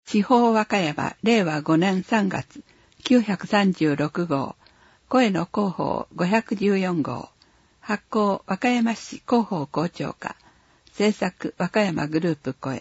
地方和歌山令和5年3月936号声の広報514号発行和歌山市広報校長課制作和歌山グループ声。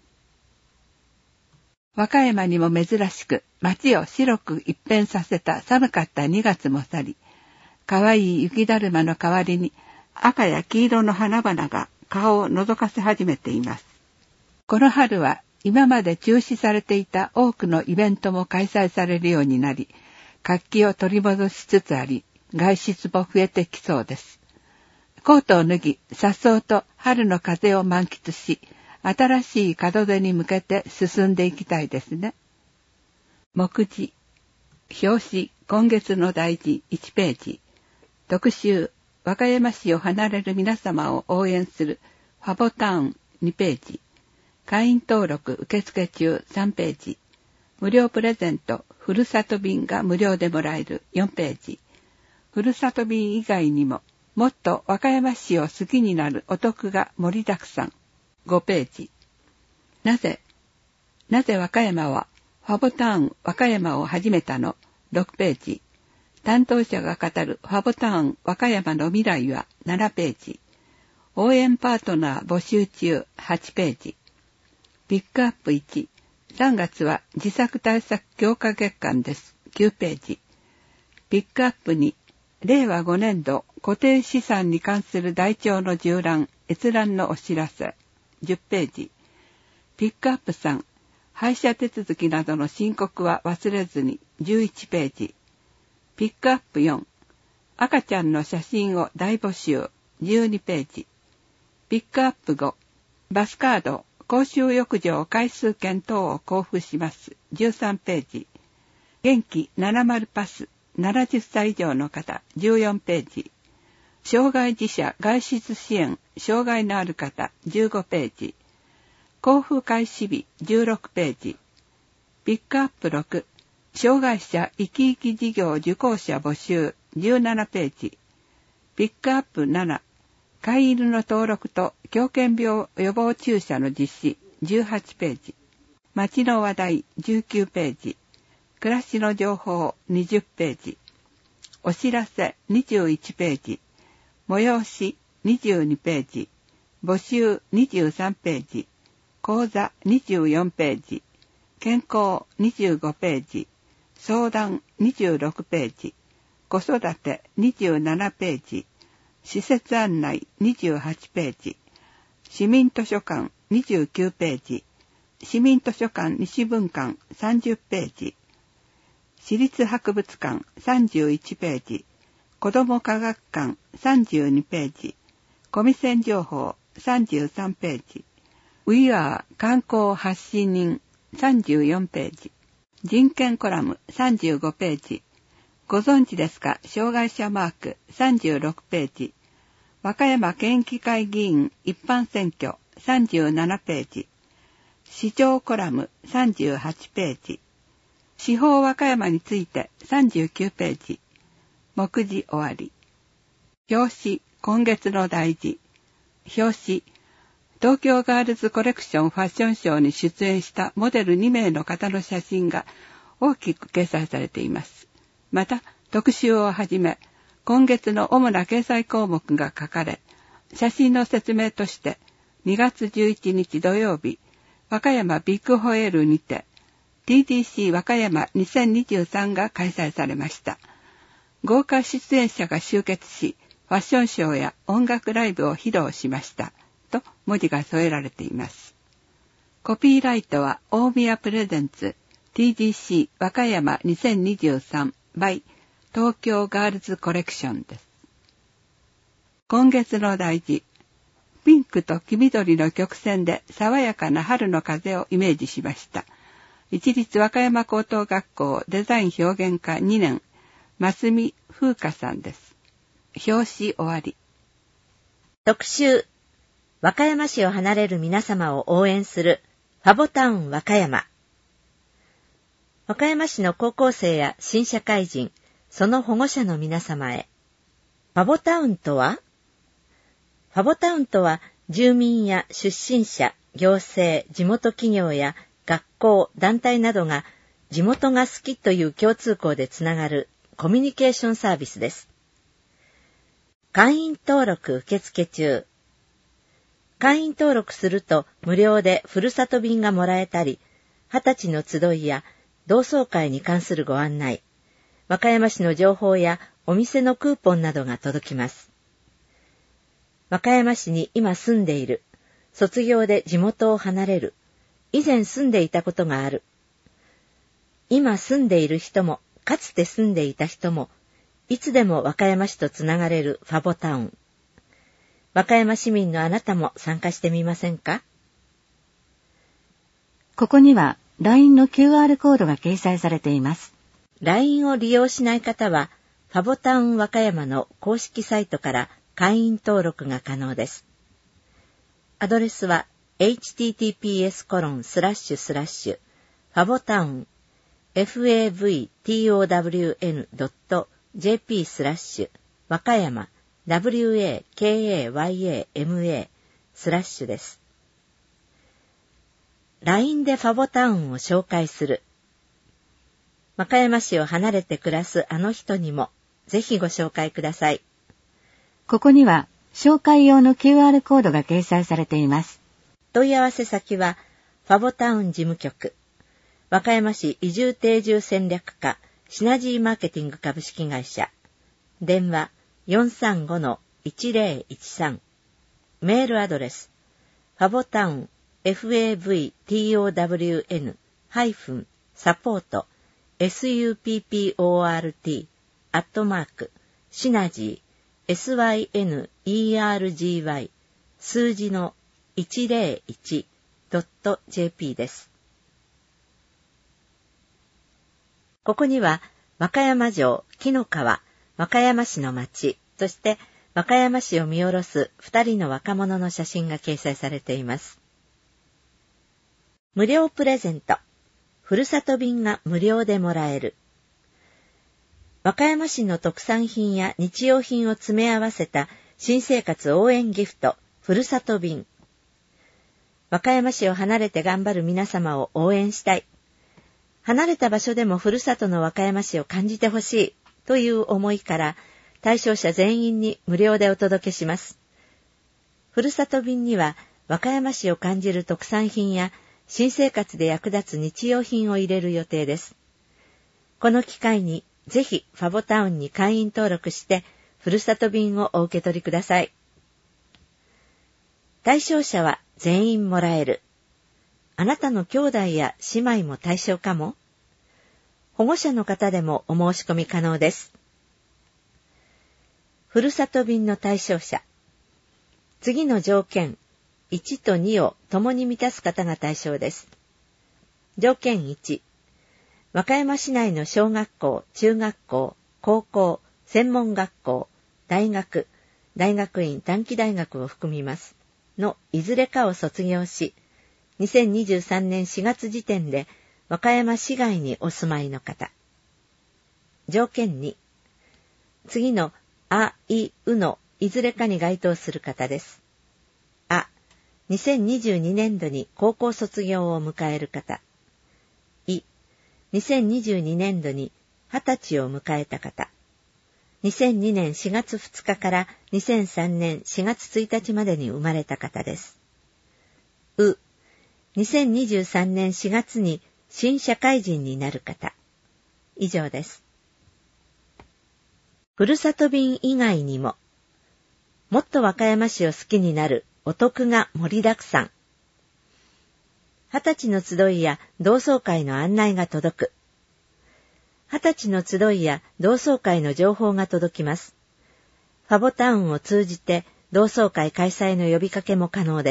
和歌山にも珍しく街を白く一変させた寒かった2月も去り、かわいい雪だるまの代わりに赤や黄色の花々が顔を覗かせ始めています。この春は今まで中止されていた多くのイベントも開催されるようになり、活気を取り戻しつつあり、外出も増えてきそうです。コートを脱ぎ、颯爽と春の風を満喫し、新しい門出に向けて進んでいきたいですね。目次、表紙、今月の大事1ページ、特集、和歌山市を離れる皆様を応援するファボタウン2ページ、会員登録受付中3ページ、無料プレゼントふるさと便が無料でもらえる4ページ、ふるさと便以外にももっと和歌山市を好きになるお得が盛りだくさん5ページ、なぜ和歌山はファボタウン和歌山を始めたの6ページ、担当者が語るファボタウン和歌山の未来は7ページ、応援パートナー募集中8ページ、ピックアップ1、3月は自作対策強化月間です9ページ、ピックアップ2、令和5年度固定資産に関する台帳の縦覧閲覧のお知らせ10ページ、ピックアップ3、配車手続きなどの申告は忘れずに11ページ、ピックアップ4、赤ちゃんの写真を大募集12ページ、ピックアップ5、バスカード公衆浴場回数券等を交付します13ページ、元気70パス70歳以上の方14ページ、障害児者外出支援障害のある方15ページ、交付開始日16ページ、ピックアップ6、障害者生き生き事業受講者募集17ページ、ピックアップ7、飼い犬の登録と狂犬病予防注射の実施18ページ、街の話題19ページ、暮らしの情報20ページ、お知らせ21ページ、催し22ページ、募集23ページ、講座24ページ、健康25ページ、相談26ページ、子育て27ページ、施設案内28ページ、市民図書館29ページ、市民図書館西分館30ページ、市立博物館31ページ、子ども科学館32ページ、コミセン情報33ページ、We are 観光発信人34ページ、人権コラム35ページ、ご存知ですか障害者マーク36ページ、和歌山県議会議員一般選挙37ページ、市長コラム38ページ、司法和歌山について39ページ、目次終わり。表紙、今月の大事。表紙、東京ガールズコレクションファッションショーに出演したモデル2名の方の写真が大きく掲載されています。また、特集をはじめ、今月の主な掲載項目が書かれ、写真の説明として、2月11日土曜日、和歌山ビッグホエールにて、TDC 和歌山2023が開催されました。豪華出演者が集結し、ファッションショーや音楽ライブを披露しました。と文字が添えられています。コピーライトは大宮プレゼンツ TDC 和歌山2023 by 東京ガールズコレクションです。今月の大事。ピンクと黄緑の曲線で爽やかな春の風をイメージしました。市立和歌山高等学校デザイン表現科2年、増見風花さんです。表紙終わり。 特集、和歌山市を離れる皆様を応援するファボタウン和歌山。和歌山市の高校生や新社会人、その保護者の皆様へ。ファボタウンとは？ファボタウンとは、住民や出身者、行政、地元企業や学校、団体などが地元が好きという共通項でつながるコミュニケーションサービスです。会員登録受付中。会員登録すると無料でふるさと便がもらえたり、20歳の集いや同窓会に関するご案内、和歌山市の情報やお店のクーポンなどが届きます。和歌山市に今住んでいる、卒業で地元を離れる、以前住んでいたことがある。今住んでいる人も、かつて住んでいた人も、いつでも和歌山市とつながれるファボタウン。和歌山市民のあなたも参加してみませんか？ ここには LINE の QR コードが掲載されています。 LINE を利用しない方は、ファボタウン和歌山の公式サイトから会員登録が可能です。アドレスは https://favotown favtown.jp/ 和歌山 wakayama/ です。LINE でファボタウンを紹介する。和歌山市を離れて暮らすあの人にもぜひご紹介ください。 ここには紹介用の QR コードが掲載されています。 問い合わせ先はファボタウン事務局、和歌山市移住定住戦略課シナジーマーケティング株式会社、電話 435-1013、メールアドレスファボタウン favotown-support supportシナジー synergy 数字の 101.jp です。ここには和歌山城、紀の川、和歌山市の町、そして和歌山市を見下ろす2人の若者の写真が掲載されています。無料プレゼント。ふるさと便が無料でもらえる。和歌山市の特産品や日用品を詰め合わせた新生活応援ギフト、ふるさと便。和歌山市を離れて頑張る皆様を応援したい。離れた場所でもふるさとの和歌山市を感じてほしいという思いから対象者全員に無料でお届けします。ふるさと便には和歌山市を感じる特産品や新生活で役立つ日用品を入れる予定です。この機会にぜひファボタウンに会員登録してふるさと便をお受け取りください。対象者は全員もらえる。あなたの兄弟や姉妹も対象かも。保護者の方でもお申し込み可能です。ふるさと便の対象者。次の条件1と2を共に満たす方が対象です。条件1、和歌山市内の小学校、中学校、高校、専門学校、大学、大学院、短期大学を含みますのいずれかを卒業し、2023年4月時点で和歌山市外にお住まいの方。条件2、次のあ、い、うのいずれかに該当する方です。あ、2022年度に高校卒業を迎える方。い、2022年度に20歳を迎えた方。2002年4月2日から2003年4月1日までに生まれた方です。う、2023年4月に新社会人になる方。以上です。ふるさと便以外にも、もっと和歌山市を好きになるお得が盛りだくさん。20歳の集いや同窓会の案内が届く。20歳の集いや同窓会の情報が届きます。ファボタウンを通じて同窓会開催の呼びかけも可能です。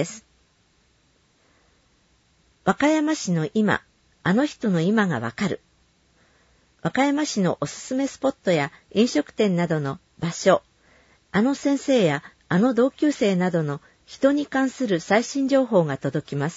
和歌山市の今、あの人の今がわかる。和歌山市のおすすめスポットや飲食店などの場所、あの先生やあの同級生などの人に関する最新情報が届きます。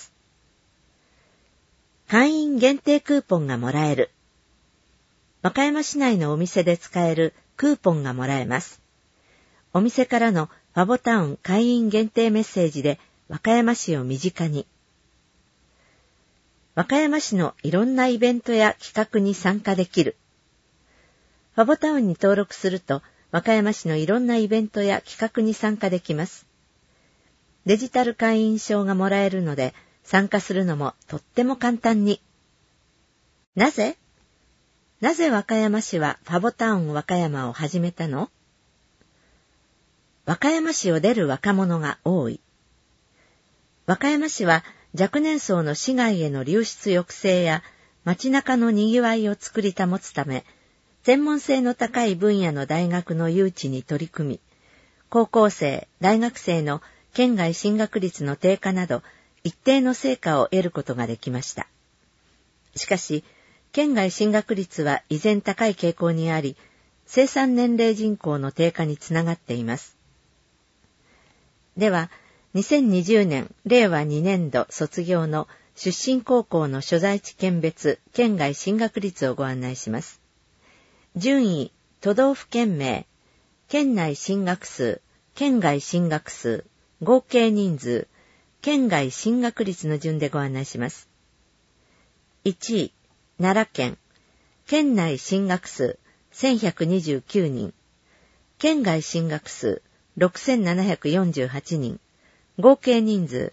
会員限定クーポンがもらえる。和歌山市内のお店で使えるクーポンがもらえます。お店からのファボタウン会員限定メッセージで和歌山市を身近に。 和歌山市のいろんなイベントや企画に参加できる。ファボタウンに登録すると、和歌山市のいろんなイベントや企画に参加できます。デジタル会員証がもらえるので、参加するのもとっても簡単に。なぜ和歌山市はファボタウン和歌山を始めたの？和歌山市を出る若者が多い。和歌山市は若年層の市外への流出抑制や街中の賑わいを作り保つため、専門性の高い分野の大学の誘致に取り組み、高校生、大学生の県外進学率の低下など、一定の成果を得ることができました。しかし、県外進学率は依然高い傾向にあり、生産年齢人口の低下につながっています。では、2020年令和2年度卒業の出身高校の所在地県別県外進学率をご案内します。順位、都道府県名、県内進学数、県外進学数、合計人数、県外進学率の順でご案内します。1位、奈良県、県内進学数1129人、県外進学数6748人、合計人数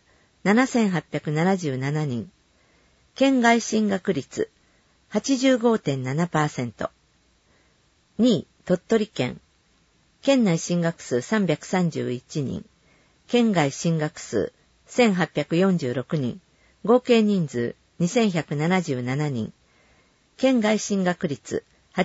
7877人、県外進学率 85.7%。2位、鳥取県、県内進学数331人、県外進学数1846人、合計人数2177人、県外進学率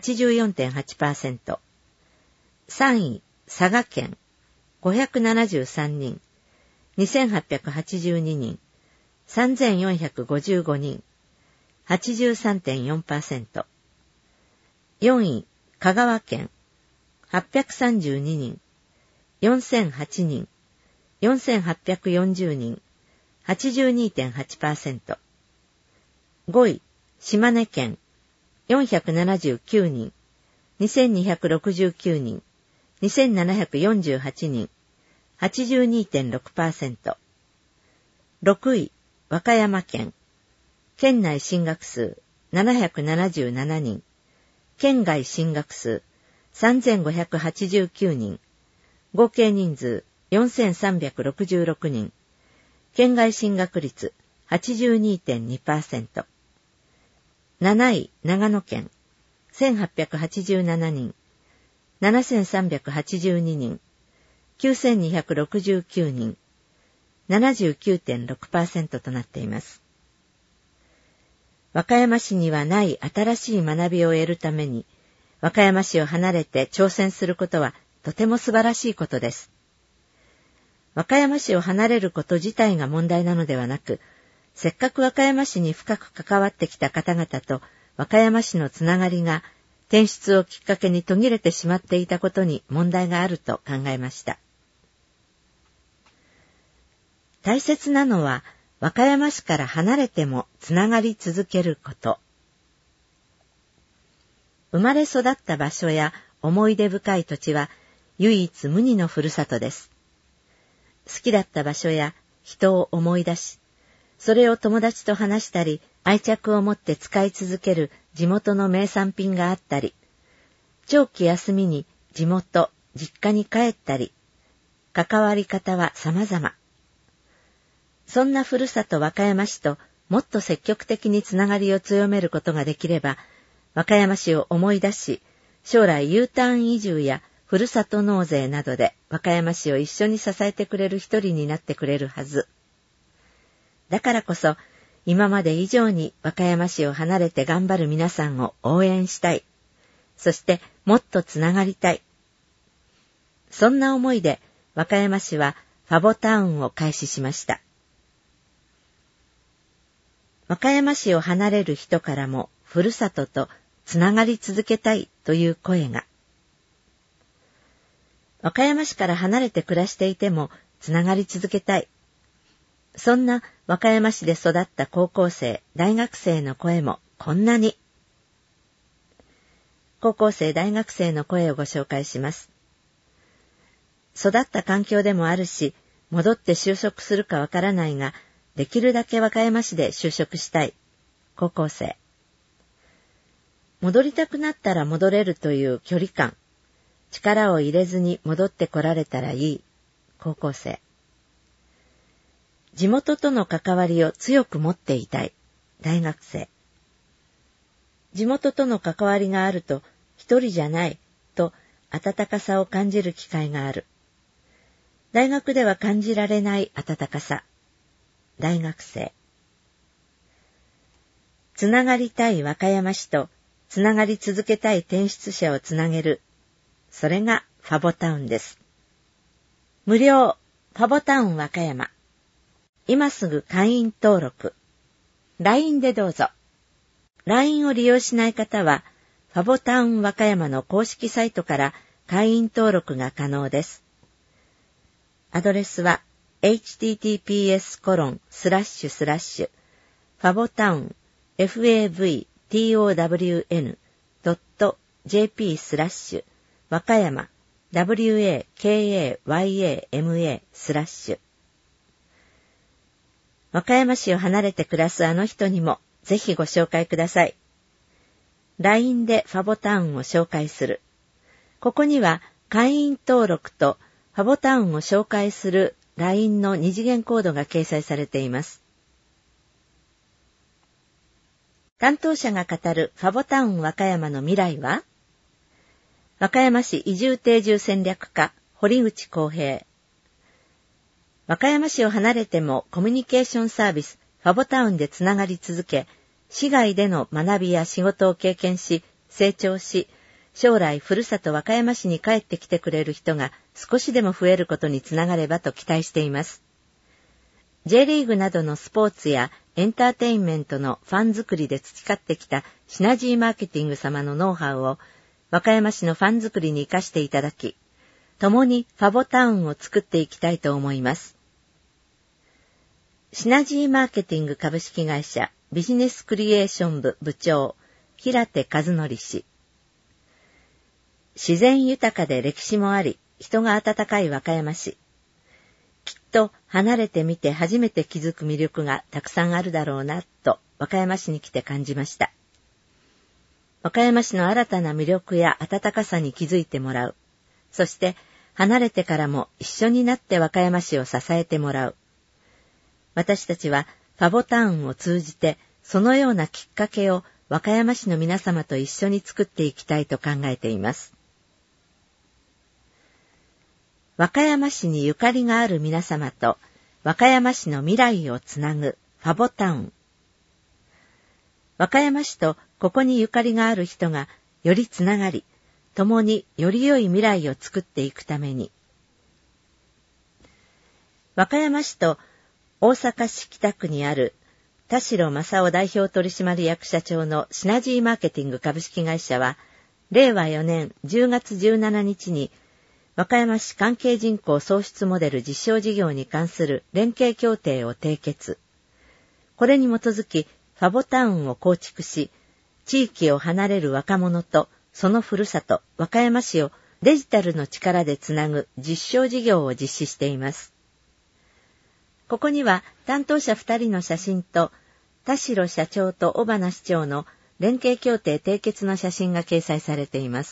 84.8%。3位、佐賀県、573人、2882人、3455人、83.4%。4位、香川県、832人、4008人、4840人、82.8%。5位、島根県、479人、2269人、2748人、82.6%。6位、和歌山県、県内進学数777人、県外進学数3589人、合計人数4366人、県外進学率 82.2%。7位、長野県、1887人、7382人、9269人、79.6% となっています。和歌山市にはない新しい学びを得るために、和歌山市を離れて挑戦することはとても素晴らしいことです。和歌山市を離れること自体が問題なのではなく、せっかく和歌山市に深く関わってきた方々と和歌山市のつながりが転出をきっかけに途切れてしまっていたことに問題があると考えました。大切なのは和歌山市から離れてもつながり続けること。生まれ育った場所や思い出深い土地は唯一無二のふるさとです。好きだった場所や人を思い出し、それを友達と話したり、愛着を持って使い続ける地元の名産品があったり、長期休みに地元、実家に帰ったり、関わり方は様々。そんなふるさと和歌山市ともっと積極的につながりを強めることができれば、和歌山市を思い出し、将来 U ターン移住やふるさと納税などで和歌山市を一緒に支えてくれる一人になってくれるはず。だからこそ、今まで以上に和歌山市を離れて頑張る皆さんを応援したい。そしてもっとつながりたい。そんな思いで和歌山市はファボタウンを開始しました。和歌山市を離れる人からもふるさととつながり続けたいという声が。和歌山市から離れて暮らしていてもつながり続けたい。そんな和歌山市で育った高校生、大学生の声もこんなに。高校生、大学生の声をご紹介します。育った環境でもあるし、戻って就職するかわからないが、できるだけ和歌山市で就職したい。 高校生。戻りたくなったら戻れるという距離感。力を入れずに戻ってこられたらいい。高校生。地元との関わりを強く持っていたい。大学生。地元との関わりがあると一人じゃないと温かさを感じる機会がある。大学では感じられない温かさ。大学生。つながりたい和歌山市とつながり続けたい転出者をつなげる。それがファボタウンです。無料ファボタウン和歌山。今すぐ会員登録。LINE でどうぞ。LINE を利用しない方は、ファボタウン和歌山の公式サイトから会員登録が可能です。アドレスは https://favotown.jp/ 和歌山 wakayama/ 和歌山市を離れて暮らすあの人にもぜひご紹介ください。LINE でファボタウンを紹介する。ここには会員登録とファボタウンを紹介する LINE の二次元コードが掲載されています。担当者が語るファボタウン和歌山の未来は？和歌山市移住定住戦略課堀口康平。和歌山市を離れてもコミュニケーションサービスファボタウンでつながり続け、市外での学びや仕事を経験し、成長し、将来ふるさと和歌山市に帰ってきてくれる人が少しでも増えることにつながればと期待しています。J リーグなどのスポーツやエンターテインメントのファン作りで培ってきたシナジーマーケティング様のノウハウを和歌山市のファン作りに生かしていただき、共にファボタウンを作っていきたいと思います。シナジーマーケティング株式会社ビジネスクリエーション部部長、平手和則氏。自然豊かで歴史もあり、人が温かい和歌山市。きっと離れてみて初めて気づく魅力がたくさんあるだろうな、と和歌山市に来て感じました。和歌山市の新たな魅力や温かさに気づいてもらう。そして離れてからも一緒になって和歌山市を支えてもらう。私たちはファボタウンを通じてそのようなきっかけを和歌山市の皆様と一緒に作っていきたいと考えています。和歌山市にゆかりがある皆様と和歌山市の未来をつなぐファボタウン。和歌山市とここにゆかりがある人がよりつながり、共により良い未来を作っていくために。和歌山市と大阪市北区にある田代正夫代表取締役社長のシナジーマーケティング株式会社は、令和4年10月17日に和歌山市関係人口創出モデル実証事業に関する連携協定を締結。これに基づきファボタウンを構築し、地域を離れる若者とそのふるさと和歌山市をデジタルの力でつなぐ実証事業を実施しています。ここには担当者2人の写真と田代社長と尾花市長の連携協定締結の写真が掲載されています。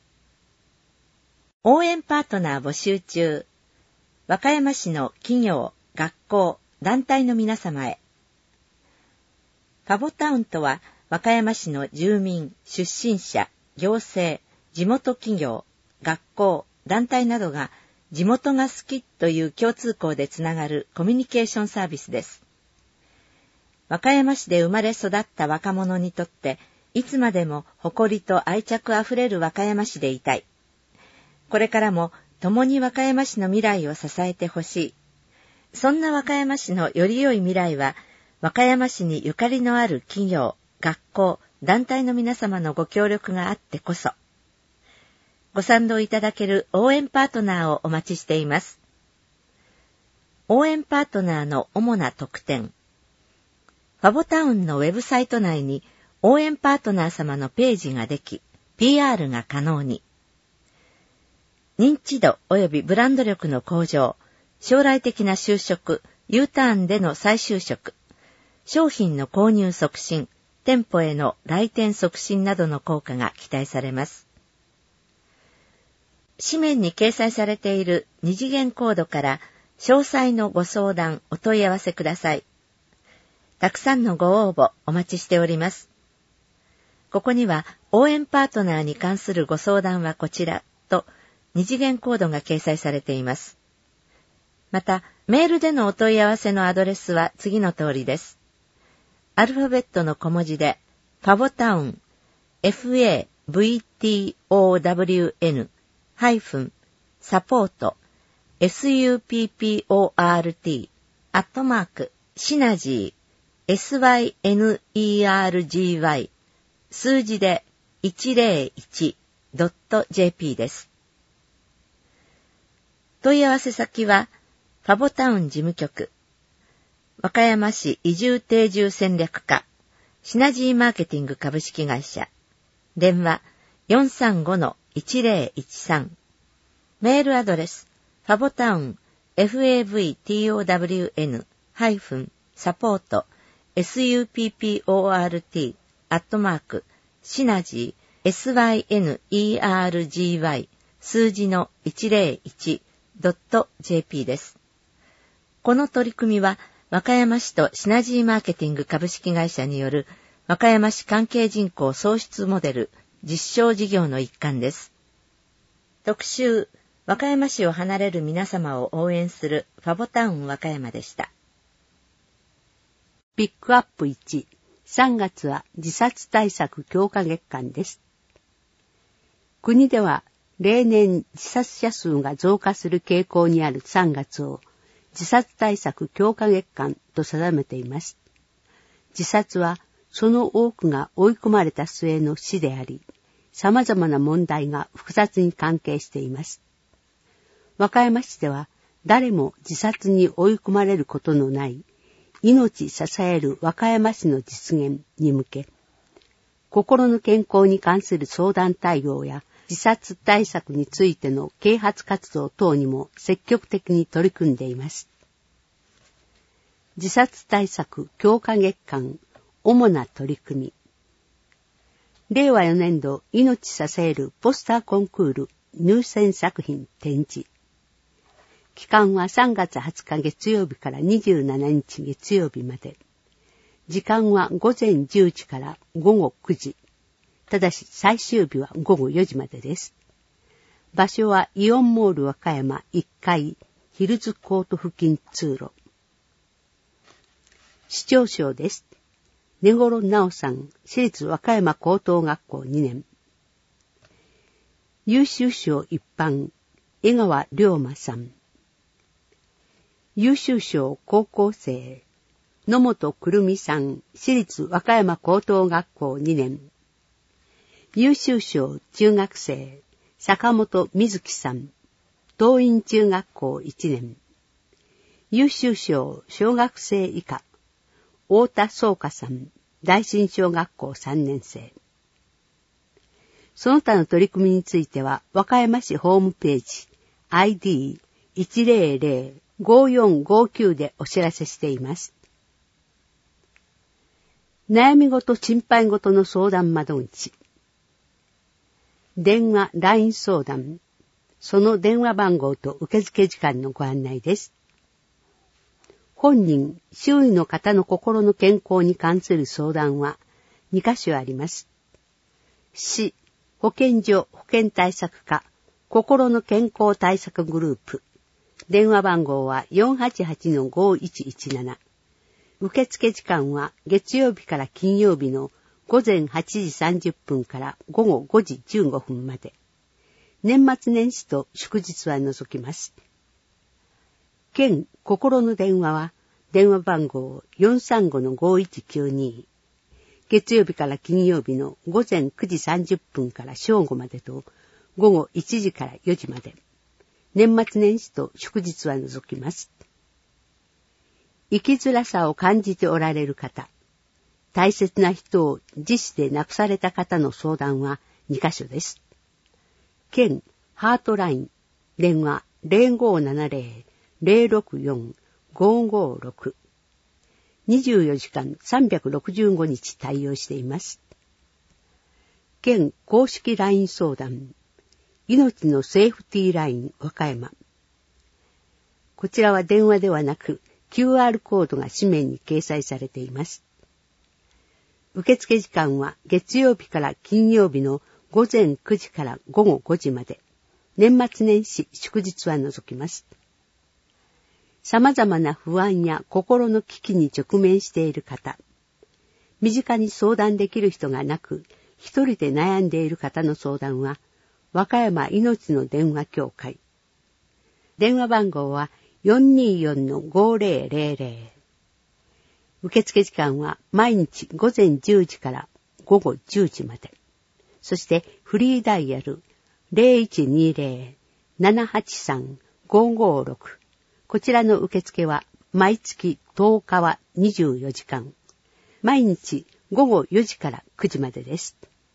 応援パートナー募集中。和歌山市の企業、学校、団体の皆様へ。ファボタウンとは和歌山市の住民、出身者、行政、地元企業、学校、団体などが地元が好きという共通項でつながるコミュニケーションサービスです。和歌山市で生まれ育った若者にとって、いつまでも誇りと愛着あふれる和歌山市でいたい。これからも共に和歌山市の未来を支えてほしい。そんな和歌山市のより良い未来は、和歌山市にゆかりのある企業、学校、団体の皆様のご協力があってこそ。ご賛同いただける応援パートナーをお待ちしています。応援パートナーの主な特典。ファボタウンのウェブサイト内に応援パートナー様のページができ、PR が可能に。認知度及びブランド力の向上、将来的な就職、Uターンでの再就職、商品の購入促進、 店舗への来店促進などの効果が期待されます。紙面に掲載されている二次元コードから詳細のご相談お問い合わせください。たくさんのご応募お待ちしております。ここには応援パートナーに関するご相談はこちらと二次元コードが掲載されています。また、メールでのお問い合わせのアドレスは次の通りです。アルファベットの小文字で、ファボタウン、FAVTOWN、サポート、SUPPORT、シナジー、SYNERGY、数字で 101.jp です。問い合わせ先は、ファボタウン事務局、和歌山市移住定住戦略課、シナジーマーケティング株式会社、電話 435-1013、メールアドレス、ファボタウン、FAVTOWN-サポート、SUPPORT、シナジー、SYNERGY、数字の 101.jp です。この取り組みは、和歌山市とシナジーマーケティング株式会社による和歌山市関係人口創出モデル実証事業の一環です。特集、和歌山市を離れる皆様を応援するファボタウン和歌山でした。 ピックアップ1、3月は自殺対策強化月間です。国では例年自殺者数が増加する傾向にある3月を自殺対策強化月間と定めています。自殺はその多くが追い込まれた末の死であり、様々な問題が複雑に関係しています。和歌山市では誰も自殺に追い込まれることのない命支える和歌山市の実現に向け、心の健康に関する相談対応や自殺対策についての啓発活動等にも積極的に取り組んでいます。自殺対策強化月間、主な取り組み。令和4年度命支えるポスターコンクール入選作品展示。期間は3月20日月曜日から27日月曜日まで。時間は午前10時から午後9時。ただし最終日は午後4時までです。場所はイオンモール和歌山1階ヒルズコート付近通路。市長賞です。根頃直さん、私立和歌山高等学校2年。優秀賞一般、江川龍馬さん。優秀賞高校生、野本くるみさん、私立和歌山高等学校2年。優秀賞中学生、坂本瑞希さん、東院中学校1年。優秀賞小学生以下、太田宗香さん、大新小学校3年生。その他の取り組みについては、和歌山市ホームページ、ID1005459 でお知らせしています。悩み事、心配事の相談窓口。電話、LINE 相談。その電話番号と受付時間のご案内です。本人、周囲の方の心の健康に関する相談は2カ所あります。市、保健所、保健対策課、心の健康対策グループ。電話番号は 488-5117。受付時間は月曜日から金曜日の午前8時30分から午後5時15分まで。年末年始と祝日は除きます。県心の電話は電話番号 435-5192。月曜日から金曜日の午前9時30分から正午までと午後1時から4時まで。年末年始と祝日は除きます。生きづらさを感じておられる方、大切な人を自死で亡くされた方の相談は2カ所です。県ハートライン、電話 0570-064-556。 24時間365日対応しています。県公式 LINE 相談、命のセーフティーライン和歌山。こちらは電話ではなく QR コードが紙面に掲載されています。受付時間は月曜日から金曜日の午前9時から午後5時まで、年末年始祝日は除きます。様々な不安や心の危機に直面している方、身近に相談できる人がなく、一人で悩んでいる方の相談は、和歌山いのちの電話協会。電話番号は 424-5000。受付時間は毎日午前10時から午後10時まで。そしてフリーダイヤル 0120-783-556。こちらの受付は毎月10日は24時間。毎日午後4時から9時までです。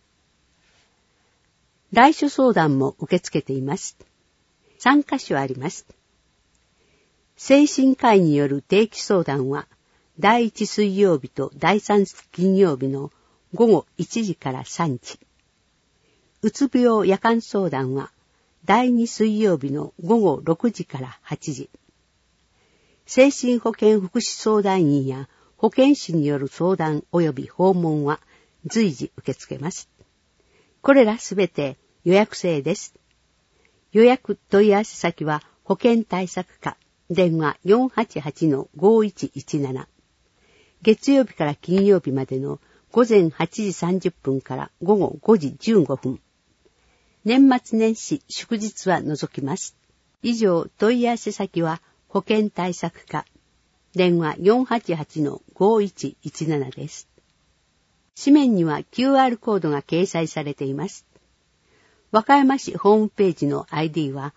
来所相談も受け付けています。3カ所あります。精神科医による定期相談は、第1水曜日と第3金曜日の午後1時から3時。うつ病夜間相談は、第2水曜日の午後6時から8時。精神保健福祉相談員や保健師による相談及び訪問は随時受け付けます。これらすべて予約制です。予約問い合わせ先は保健対策課、電話 488-5117。月曜日から金曜日までの午前8時30分から午後5時15分。年末年始祝日は除きます。以上、問い合わせ先は保健対策課、電話 488-5117 です。紙面には QR コードが掲載されています。和歌山市ホームページの ID は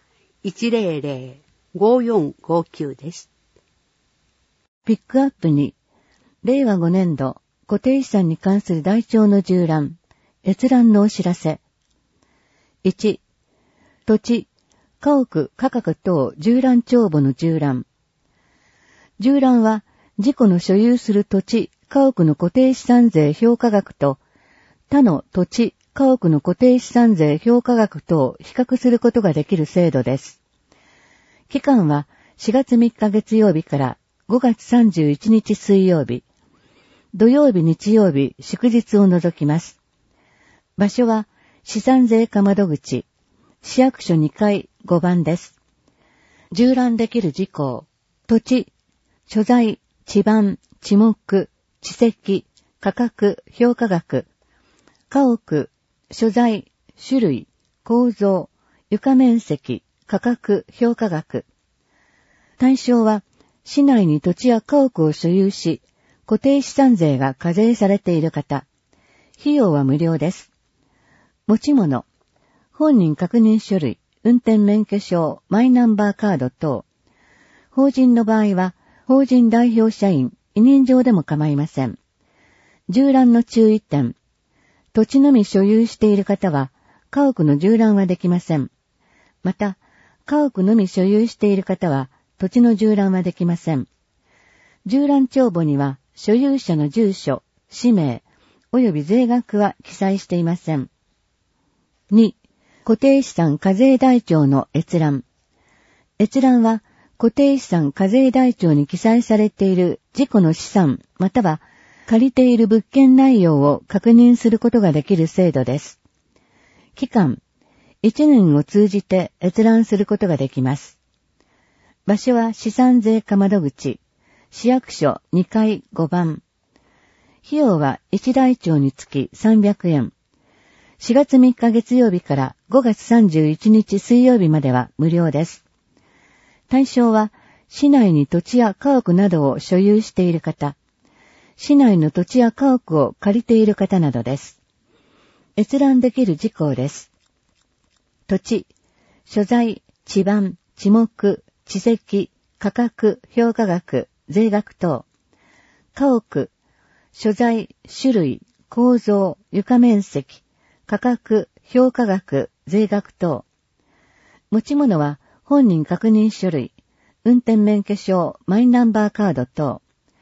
100-5459 です。 ピックアップに、令和5年度固定資産に関する台帳の縦覧、閲覧のお知らせ。1、土地、家屋、価格等縦覧帳簿の縦覧。縦覧は、自己の所有する土地、家屋の固定資産税評価額と、他の土地、家屋の固定資産税評価額とを比較することができる制度です。期間は4月3日月曜日から5月31日水曜日、土曜日日曜日祝日を除きます。場所は資産税課窓口、市役所2階5番です。縦覧できる事項、土地、所在、地盤、地目、地籍、価格、評価額、家屋、所在、種類、構造、床面積、価格、評価額。対象は、市内に土地や家屋を所有し、固定資産税が課税されている方。費用は無料です。持ち物、本人確認書類、運転免許証、マイナンバーカード等。法人の場合は、法人代表社員、委任状でも構いません。縦覧の注意点。土地のみ所有している方は、家屋の縦覧はできません。また、家屋のみ所有している方は、土地の縦覧はできません。縦覧帳簿には、所有者の住所、氏名、及び税額は記載していません。2、固定資産課税台帳の閲覧。閲覧は、固定資産課税台帳に記載されている自己の資産、または、借りている物件内容を確認することができる制度です。期間、1年を通じて閲覧することができます。場所は資産税課窓口、市役所2階5番。費用は1台帳につき300円。4月3日月曜日から5月31日水曜日までは無料です。対象は、市内に土地や家屋などを所有している方、市内の土地や家屋を借りている方などです。閲覧できる事項です。土地、所在、地盤、地目、地籍、価格、評価額、税額等。家屋、所在、種類、構造、床面積、価格、評価額、税額等。持ち物は本人確認書類、運転免許証、マイナンバーカード等。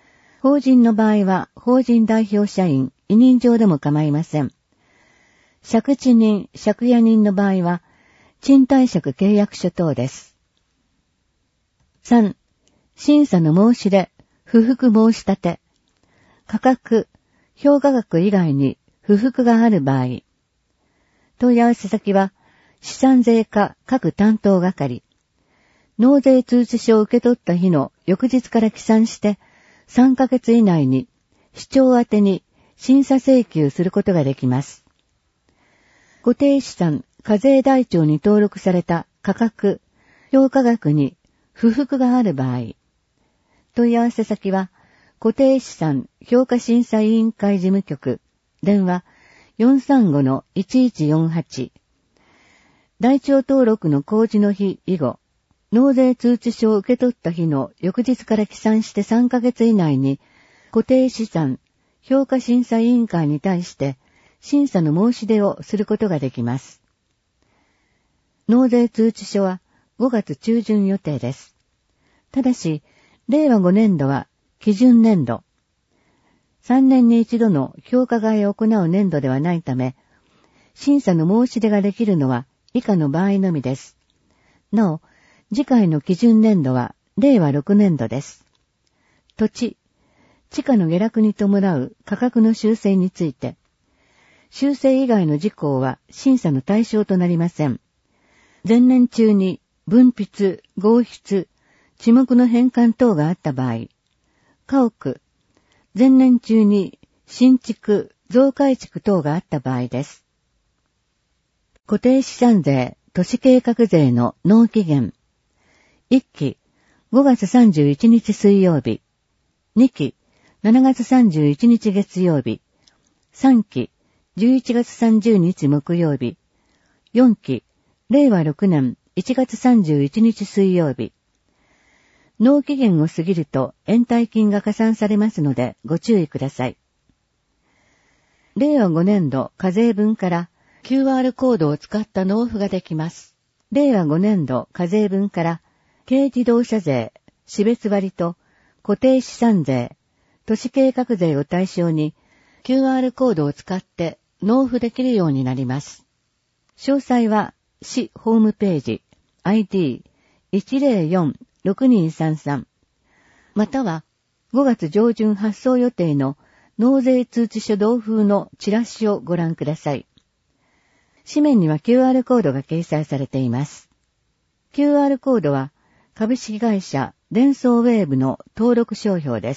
法人の場合は法人代表社員、委任状でも構いません。借地人、借家人の場合は、賃貸借契約書等です。3、審査の申し出、不服申し立て。価格、評価額以外に不服がある場合。問い合わせ先は、資産税課各担当係。納税通知書を受け取った日の翌日から起算して3ヶ月以内に市長宛てに審査請求することができます。固定資産課税台帳に登録された価格、評価額に不服がある場合、問い合わせ先は固定資産評価審査委員会事務局、電話 435-1148。台帳登録の公示の日以後、納税通知書を受け取った日の翌日から起算して3ヶ月以内に、固定資産評価審査委員会に対して審査の申し出をすることができます。納税通知書は5月中旬予定です。ただし、令和5年度は基準年度。3年に一度の評価外を行う年度ではないため、審査の申し出ができるのは以下の場合のみです。なお、次回の基準年度は令和6年度です。土地、地価の下落に伴う価格の修正について、修正以外の事項は審査の対象となりません。前年中に分筆、合筆、地目の返還等があった場合、家屋、前年中に新築、増改築等があった場合です。固定資産税、都市計画税の納期限。1期、5月31日水曜日。2期、7月31日月曜日。3期、11月30日木曜日。4期、令和6年1月31日水曜日。納期限を過ぎると延滞金が加算されますのでご注意ください。令和5年度課税分から QR コードを使った納付ができます。令和5年度課税分から軽自動車税、種別割と固定資産税、都市計画税を対象に QR コードを使って納付できるようになります。詳細は市ホームページ ID104-6233 または5月上旬発送予定の納税通知書同封のチラシをご覧ください。紙面には QR コードが掲載されています。QR コードは株式会社デンソーウェーブの登録商標です。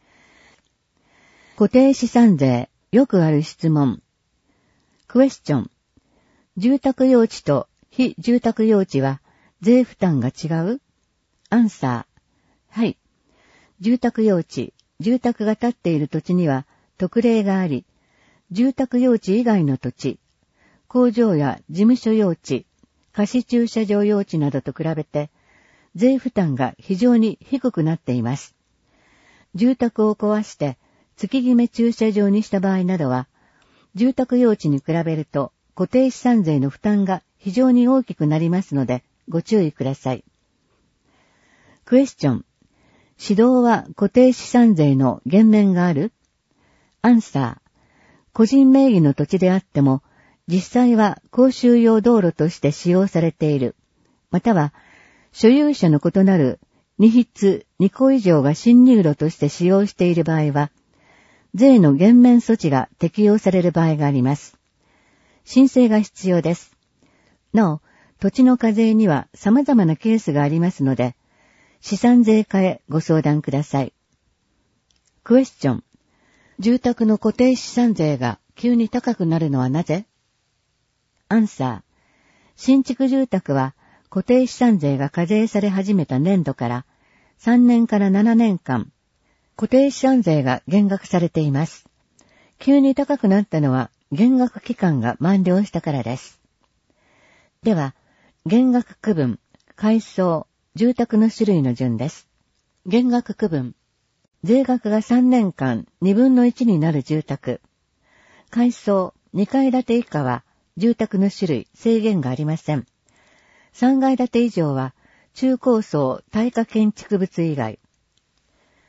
固定資産税、よくある質問。クエスチョン。住宅用地と非住宅用地は税負担が違う？アンサー。はい。住宅用地、住宅が建っている土地には特例があり、住宅用地以外の土地、工場や事務所用地、貸し駐車場用地などと比べて、税負担が非常に低くなっています。住宅を壊して月決め駐車場にした場合などは、住宅用地に比べると固定資産税の負担が非常に大きくなりますのでご注意ください。クエスチョン。指導は固定資産税の減免がある？アンサー。個人名義の土地であっても、実際は公衆用道路として使用されている。または、所有者の異なる2筆2個以上が侵入路として使用している場合は、税の減免措置が適用される場合があります。申請が必要です。なお、土地の課税には様々なケースがありますので、資産税課へご相談ください。クエスチョン。住宅の固定資産税が急に高くなるのはなぜ？アンサー。新築住宅は固定資産税が課税され始めた年度から3年から7年間、固定資産税が減額されています。急に高くなったのは減額期間が満了したからです。では、減額区分、階層、住宅の種類の順です。減額区分。税額が3年間2分の1になる住宅。階層、2階建て以下は住宅の種類、制限がありません。3階建て以上は中高層耐火建築物以外。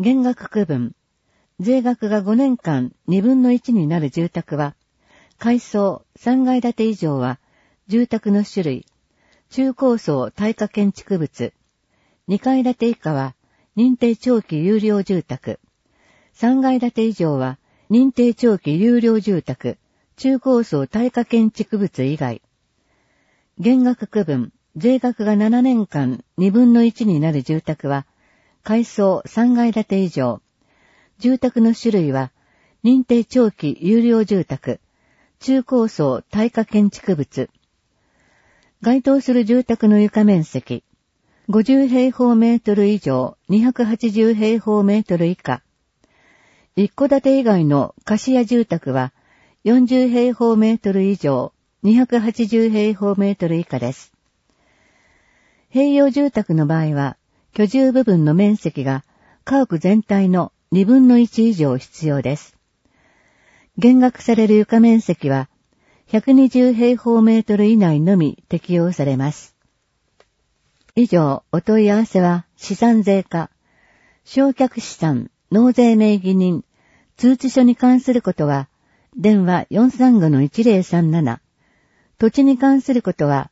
減額区分。税額が5年間2分の1になる住宅は、階層3階建て以上は、住宅の種類、中高層耐火建築物、2階建て以下は、認定長期有料住宅、3階建て以上は、認定長期有料住宅、中高層耐火建築物以外。減額区分、税額が7年間2分の1になる住宅は、階層3階建て以上。住宅の種類は、認定長期有料住宅、中高層耐火建築物。該当する住宅の床面積、50平方メートル以上280平方メートル以下。一戸建て以外の貸家住宅は、40平方メートル以上280平方メートル以下です。併用住宅の場合は、居住部分の面積が家屋全体の2分の1以上必要です。減額される床面積は、120平方メートル以内のみ適用されます。以上、お問い合わせは資産税課、償却資産、納税名義人、通知書に関することは、電話 435-1037、土地に関することは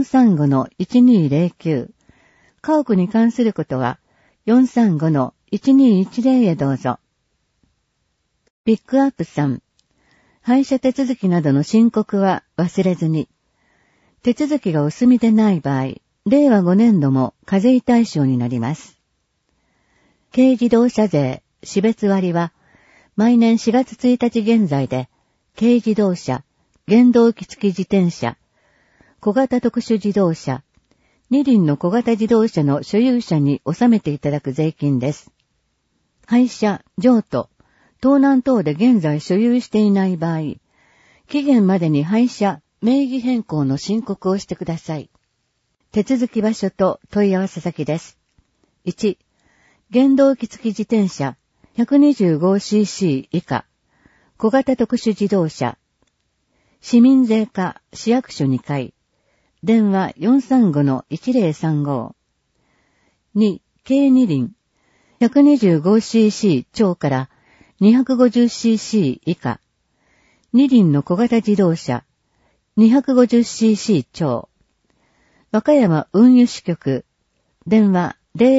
435-1209、家屋に関することは 435-1210 へどうぞ。ピックアップ3、廃車手続きなどの申告は忘れずに。手続きがお済みでない場合、令和5年度も課税対象になります。軽自動車税、種別割は、毎年4月1日現在で、軽自動車、原動機付き自転車、小型特殊自動車、二輪の小型自動車の所有者に納めていただく税金です。廃車、譲渡、盗難等で現在所有していない場合、期限までに廃車、名義変更の申告をしてください。手続き場所と問い合わせ先です。1、原動機付き自転車 125cc 以下、小型特殊自動車、市民税課市役所2階、電話 435-1035。2、軽二輪 125cc 超から 250cc 以下、二輪の小型自動車 250cc 超、和歌山運輸支局、電話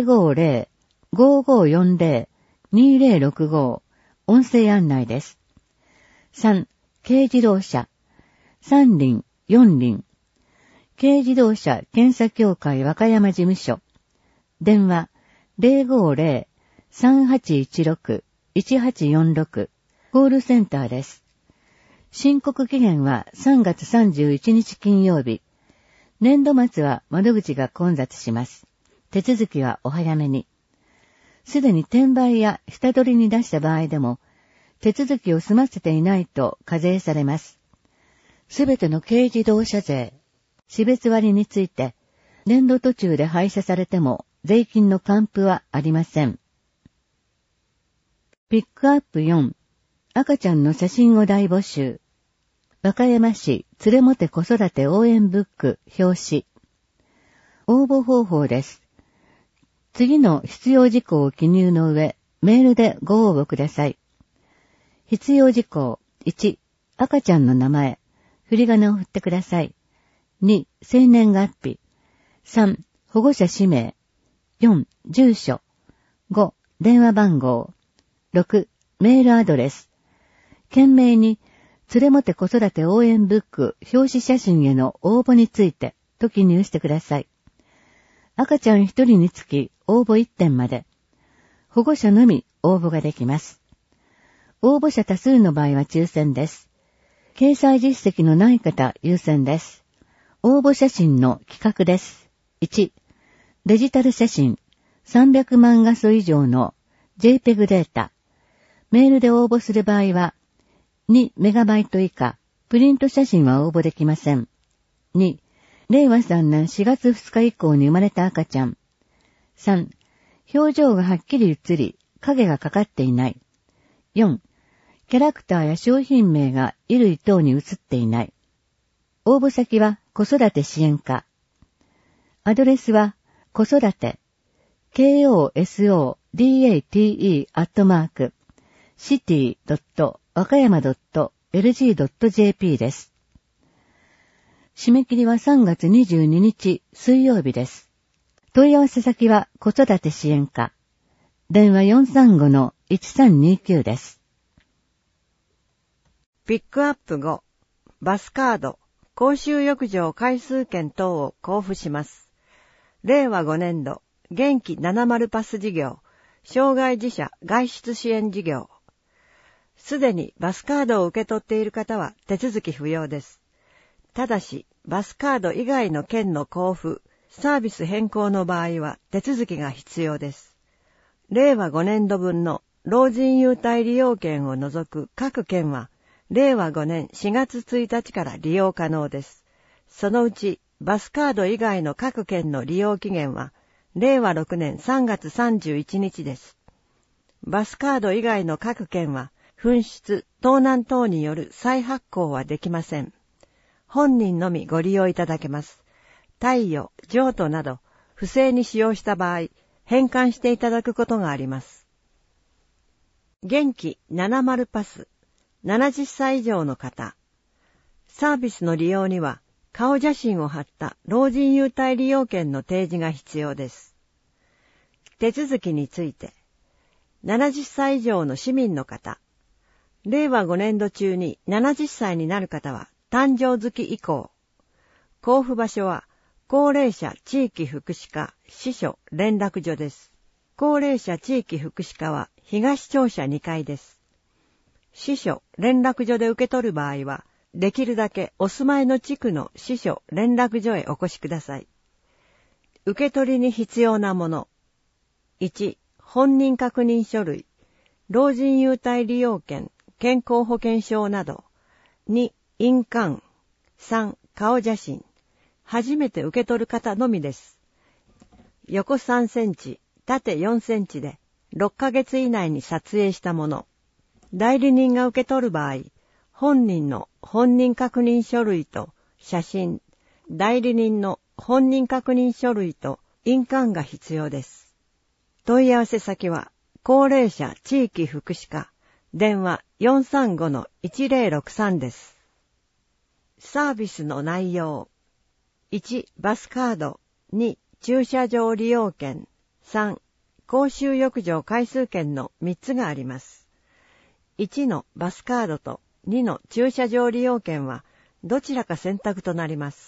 050-5540-2065、音声案内です。3、軽自動車、三輪、四輪、軽自動車検査協会和歌山事務所、電話 050-3816-1846、コールセンターです。申告期限は3月31日金曜日。年度末は窓口が混雑します。手続きはお早めに。すでに転売や下取りに出した場合でも、手続きを済ませていないと課税されます。すべての軽自動車税、種別割について、年度途中で廃車されても税金の還付はありません。ピックアップ4、赤ちゃんの写真を大募集。和歌山市連れもて子育て応援ブック表紙。応募方法です。次の必要事項を記入の上、メールでご応募ください。必要事項1、赤ちゃんの名前、振り仮名を振ってください。2、生年月日。3、保護者氏名。4、住所。5、電話番号。6、メールアドレス。懸命に、連れもて子育て応援ブック表紙写真への応募についてと記入してください。赤ちゃん1人につき応募1点まで。保護者のみ応募ができます。応募者多数の場合は抽選です。掲載実績のない方優先です。応募写真の企画です。1、デジタル写真300万画素以上の JPEG データ。メールで応募する場合は、2メガバイト以下、プリント写真は応募できません。2、令和3年4月2日以降に生まれた赤ちゃん。3、表情がはっきり写り、影がかかっていない。4、キャラクターや商品名が衣類等に写っていない。応募先は子育て支援課。アドレスは子育て、KOSO date@city.wakayama.lg.jp です。締め切りは3月22日水曜日です。問い合わせ先は子育て支援課。電話 435-1329 です。 ピックアップ後、バスカード、公衆浴場回数券等を交付します。令和5年度、元気70パス事業、障害児者外出支援事業。すでにバスカードを受け取っている方は手続き不要です。ただし、バスカード以外の券の交付、サービス変更の場合は手続きが必要です。令和5年度分の老人優待利用券を除く各券は、令和5年4月1日から利用可能です。そのうち、バスカード以外の各券の利用期限は、令和6年3月31日です。バスカード以外の各券は、紛失、盗難等による再発行はできません。本人のみご利用いただけます。貸与、譲渡など、不正に使用した場合、返還していただくことがあります。元気70パス、70歳以上の方。サービスの利用には、顔写真を貼った老人優待利用券の提示が必要です。手続きについて、70歳以上の市民の方。令和5年度中に70歳になる方は、誕生月以降。交付場所は、高齢者地域福祉課支所連絡所です。高齢者地域福祉課は東庁舎2階です。支所連絡所で受け取る場合は、できるだけお住まいの地区の支所連絡所へお越しください。受け取りに必要なもの。1、本人確認書類、老人優待利用券、健康保険証など。2、印鑑。3、顔写真。初めて受け取る方のみです。横3センチ、縦4センチで6ヶ月以内に撮影したもの。代理人が受け取る場合、本人の本人確認書類と写真、代理人の本人確認書類と印鑑が必要です。問い合わせ先は、高齢者地域福祉課、電話 435-1063 です。サービスの内容。1、バスカード。2、駐車場利用券。3、公衆浴場回数券の3つがあります。1のバスカードと2の駐車場利用券はどちらか選択となります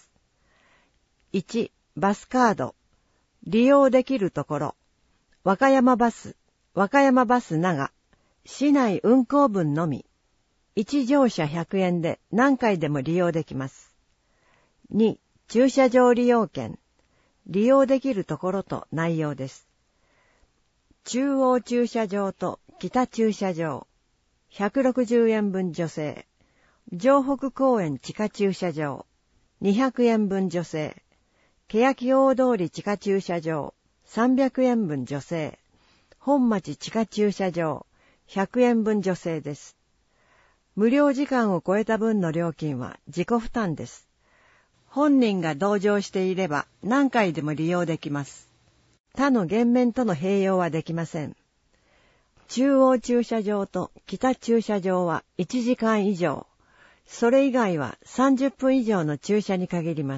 。1、バスカード。利用できるところ。和歌山バス長。市内運行分のみ。1乗車100円で何回でも利用できます。2、駐車場利用券。利用できるところと内容です。中央駐車場と北駐車場。160円分助成。城北公園地下駐車場。200円分助成。欅大通り地下駐車場。300円分助成。本町地下駐車場。100円分助成です。無料時間を超えた分の料金は自己負担です。本人が同乗していれば何回でも利用できます。他の減免との併用はできません。中央駐車場と北駐車場は1時間以上、それ以外は30分以上の駐車に限ります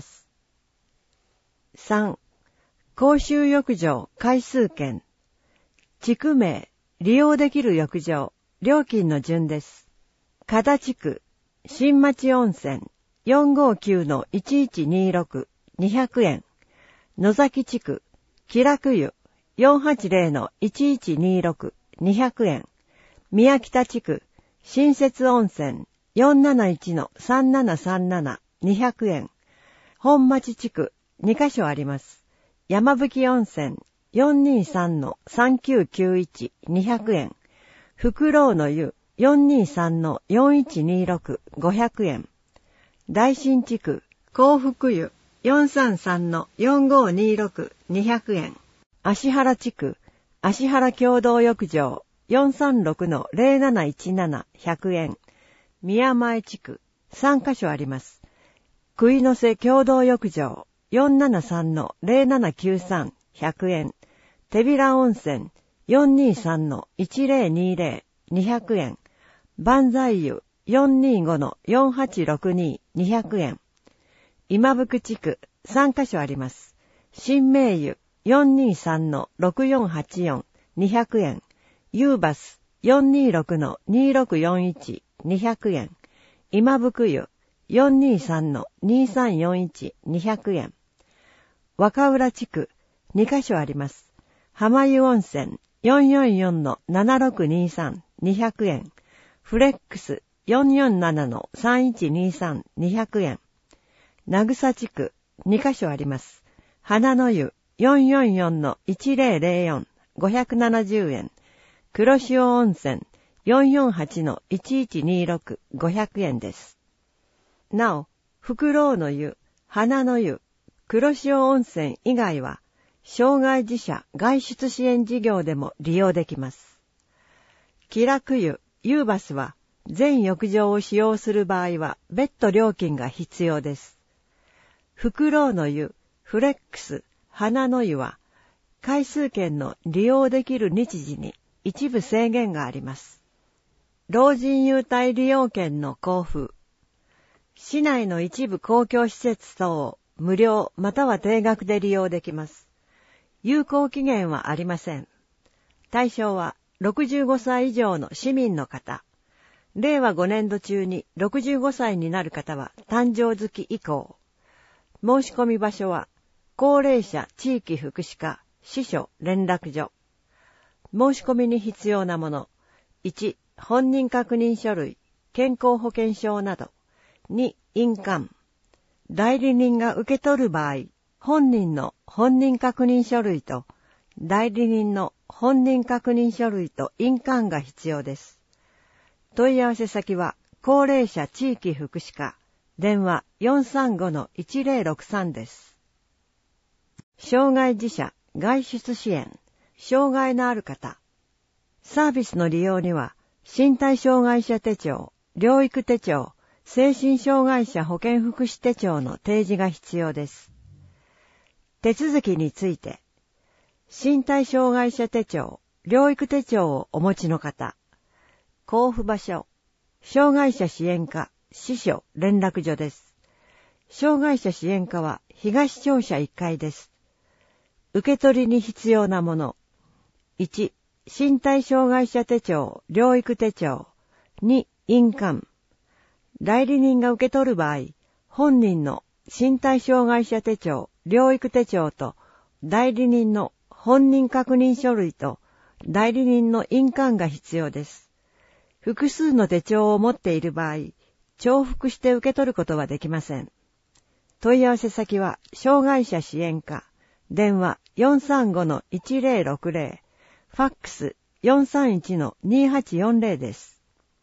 。3、公衆浴場回数券。地区名、利用できる浴場、料金の順です。加田地区、新町温泉、459-1126、200円。野崎地区、喜楽湯、480-1126、200円。宮北地区、新設温泉、471-3737、200円。本町地区、2カ所あります。山吹温泉、423-3991、200円。福老の湯、423-4126、500円。大新地区、幸福湯、433-4526、200円。芦原地区、芦原共同浴場、436-0717、100円。宮前地区、3カ所あります。杭の瀬共同浴場、473-0793、100円。手平温泉、 423-1020 200円。万歳湯 425-4862 200円。今福地区3カ所あります。新名湯 423-6484 200円。ユーバス 426-2641 200円。今福湯 423-2341 200円。若浦地区2カ所あります。浜湯温泉 444-7623 200円。フレックス 447-3123 200円。名草地区2カ所あります。花の湯 444-1004 570円。黒潮温泉 448-1126 500円です。なお、フクロウの湯、花の湯、黒潮温泉以外は、障害児者外出支援事業でも利用できます。気楽湯、ユーバスは、全浴場を使用する場合は、別途料金が必要です。フクロウの湯、フレックス、花の湯は、回数券の利用できる日時に一部制限があります。老人優待利用券の交付。市内の一部公共施設等を無料または定額で利用できます。有効期限はありません。対象は65歳以上の市民の方。令和5年度中に65歳になる方は誕生月以降。申し込み場所は高齢者地域福祉課支所連絡所。申し込みに必要なもの。1、本人確認書類、健康保険証など。2、印鑑。代理人が受け取る場合、本人の本人確認書類と、代理人の本人確認書類と印鑑が必要です。問い合わせ先は、高齢者地域福祉課、電話 435-1063 です。障害児者外出支援、障害のある方。サービスの利用には、身体障害者手帳、療育手帳、精神障害者保健福祉手帳の提示が必要です。手続きについて、身体障害者手帳、療育手帳をお持ちの方、交付場所、障害者支援課、支所連絡所です。障害者支援課は東庁舎1階です。受け取りに必要なもの。1、身体障害者手帳、療育手帳。2、印鑑。代理人が受け取る場合、本人の身体障害者手帳、療育手帳と、代理人の本人確認書類と、代理人の印鑑が必要です。複数の手帳を持っている場合、重複して受け取ることはできません。問い合わせ先は、障害者支援課、電話 435-1060、ファックス 431-2840 です。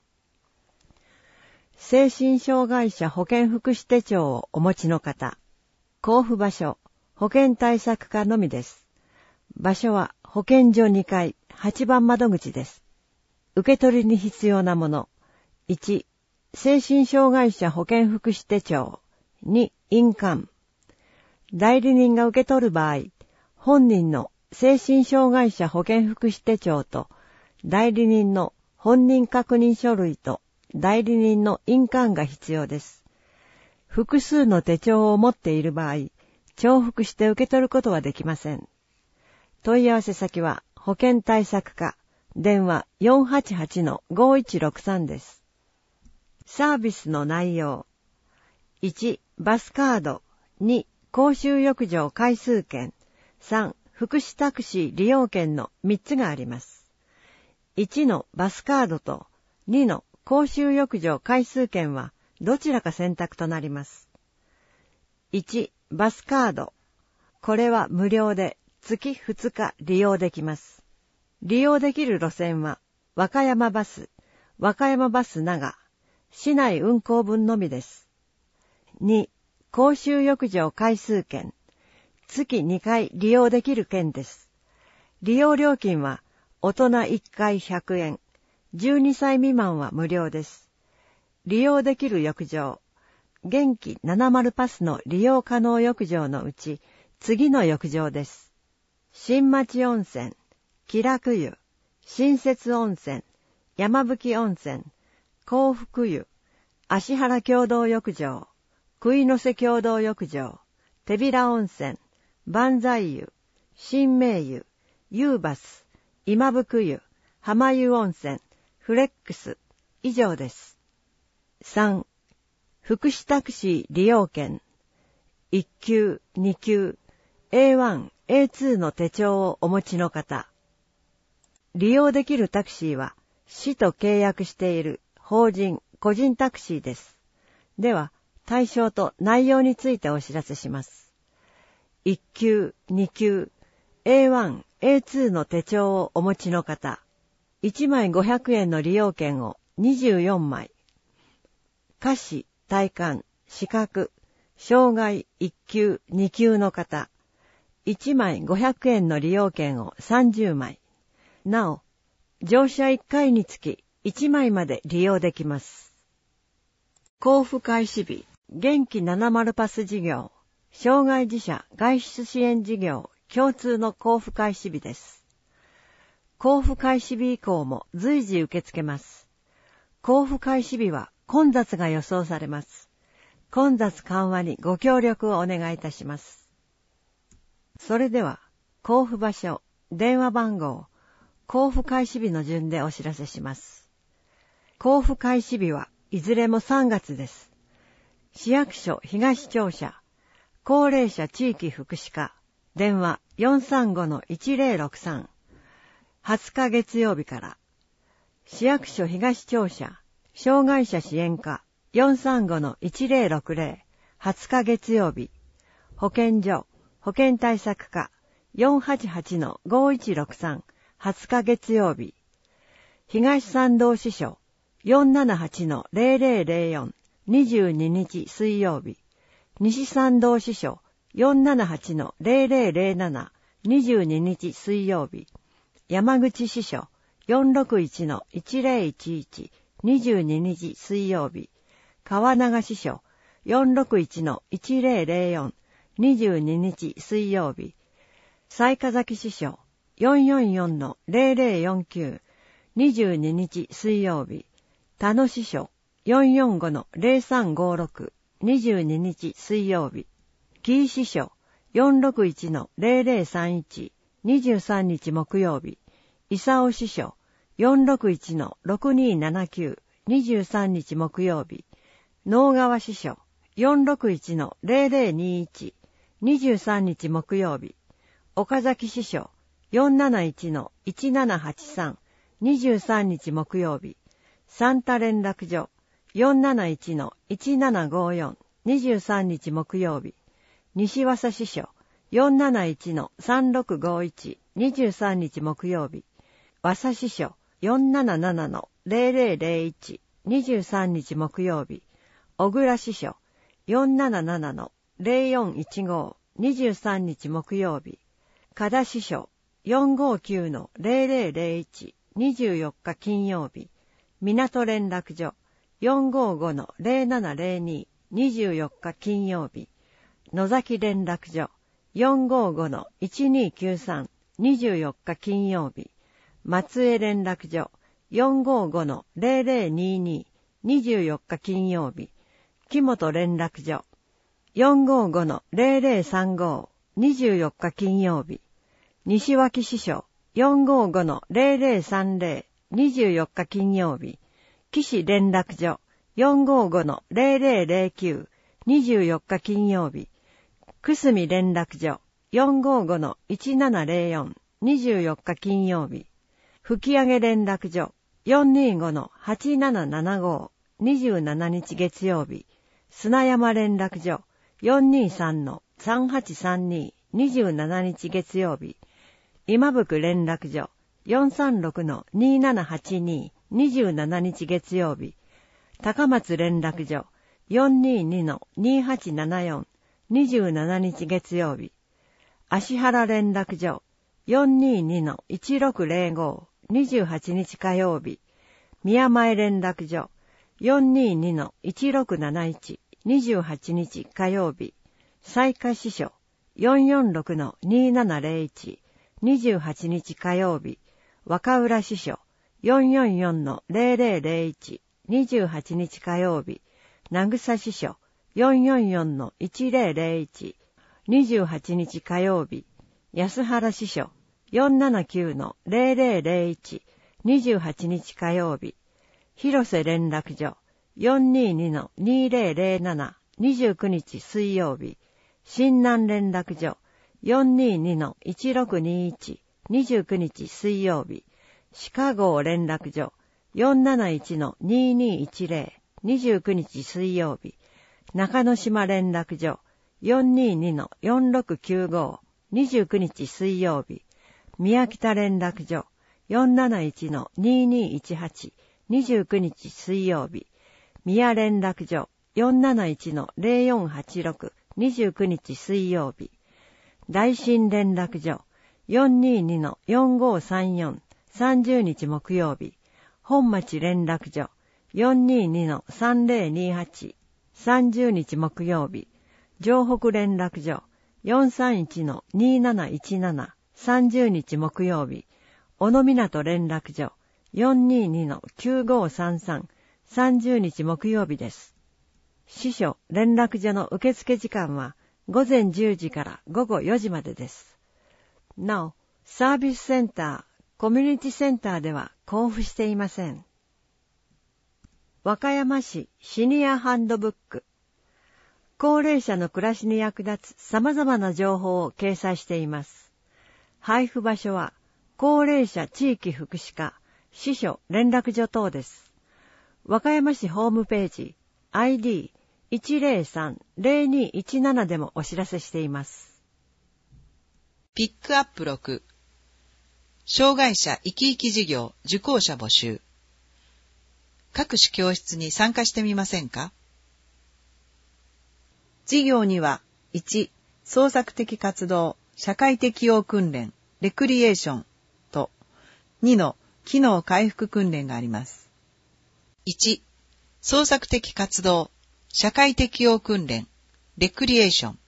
精神障害者保健福祉手帳をお持ちの方、交付場所、保健対策課のみです。場所は保健所2階8番窓口です。受け取りに必要なもの。1、精神障害者保健福祉手帳。2、印鑑。代理人が受け取る場合、本人の精神障害者保健福祉手帳と、代理人の本人確認書類と、代理人の印鑑が必要です。複数の手帳を持っている場合、重複して受け取ることはできません。問い合わせ先は保健対策課、電話 488-5163 です。サービスの内容。1、バスカード。2、公衆浴場回数券。3、福祉タクシー利用券の3つがあります。1のバスカードと2の公衆浴場回数券はどちらか選択となります。1、バスカード。これは無料で月2日利用できます。利用できる路線は和歌山バス長、市内運行分のみです。2、公衆浴場回数券。月2回利用できる券です。利用料金は大人1回100円。12歳未満は無料です。利用できる浴場。元気70パスの利用可能浴場のうち、次の浴場です。新町温泉、 喜楽湯、新雪温泉、山吹温泉、幸福湯、芦原共同浴場、杭の瀬共同浴場、手びら温泉、万歳湯、新名湯、ユーバス、今福湯、浜湯温泉、フレックス、以上です。3、福祉タクシー利用券。1級、2級、A1、A2 の手帳をお持ちの方。利用できるタクシーは、市と契約している法人、個人タクシーです。では、対象と内容についてお知らせします。1級、2級、A1、A2 の手帳をお持ちの方。1枚500円の利用券を24枚。下肢、体幹、視覚、障害1級、2級の方。1枚500円の利用券を30枚。なお、乗車1回につき1枚まで利用できます。交付開始日、元気70パス事業、障害児者外出支援事業共通の交付開始日です。交付開始日以降も随時受け付けます。交付開始日は混雑が予想されます。混雑緩和にご協力をお願いいたします。それでは、交付場所、電話番号、交付開始日の順でお知らせします。交付開始日はいずれも3月です。市役所東庁舎、高齢者地域福祉課、電話 435-1063、20日月曜日から。市役所東庁舎、障害者支援課、435-1060、20日月曜日。保健所、保健対策課、488-5163、20日月曜日。東参道支所、478-0004、22日水曜日。西参道支所、478-0007、22日水曜日。山口支所、461-1011、22日水曜日。川永支所、461-1004、22日水曜日。雑賀崎支所、444-0049、22日水曜日。田野支所、445-0356、22日水曜日。紀伊支所、461-0031、23日木曜日。伊佐支所、461-6279、23日木曜日。能川支所、461-0021、23日木曜日。岡崎支所、471-1783、23日木曜日。三田連絡所、471-1754、23日木曜日。西和佐支所、471-3651、23日木曜日。和佐支所、477-0001、23日木曜日。小倉支所、477-0415、23日木曜日。加田支所、459-0001、24日金曜日。港連絡所、455-0702、24日金曜日。野崎連絡所、455-1293、24日金曜日。松江連絡所、455-0022、24日金曜日。木本連絡所、455-0035、24日金曜日。西脇支所、455-0030、24日金曜日。岸連絡所、455-0009、24日金曜日。久住連絡所、455-1704、24日金曜日。吹上連絡所、425-8775、27日月曜日。砂山連絡所、423-3832、27日月曜日。今福連絡所、436-2782、27日月曜日。高松連絡所、422-2874、27日月曜日。芦原連絡所、422-1605、28日火曜日。宮前連絡所、422-1671、28日火曜日。雑賀支所、446-2701、28日火曜日。 若浦支所 444-0001 28日火曜日、名草支所 444-1001 28日火曜日、安原支所 479-0001 28日火曜日、広瀬連絡所 422-2007 29日水曜日、新南連絡所 422-1621 29日水曜日、シカゴ連絡所 471-2210 29日水曜日、中之島連絡所 422-4695 29日水曜日、宮北連絡所 471-2218 29日水曜日、宮連絡所 471-0486 29日水曜日、大新連絡所 422-4534 30日木曜日、本町連絡所 422-3028 30日木曜日、城北連絡所 431-2717 30日木曜日、小野港連絡所 422-9533 30日木曜日です。支所連絡所の受付時間は午前10時から午後4時までです。なお、サービスセンター、コミュニティセンターでは交付していません。和歌山市シニアハンドブック。高齢者の暮らしに役立つ様々な情報を掲載しています。配布場所は高齢者地域福祉課、支所連絡所等です。和歌山市ホームページ ID103-0217 でもお知らせしています。 ピックアップ6、障害者生き生き事業受講者募集。各種教室に参加してみませんか？事業には1、創作的活動、社会適応訓練、レクリエーションと2の機能回復訓練があります。1、創作的活動、社会適応訓練、レクリエーション。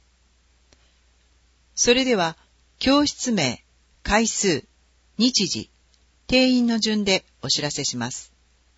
それでは、教室名、回数、日時、定員の順でお知らせします。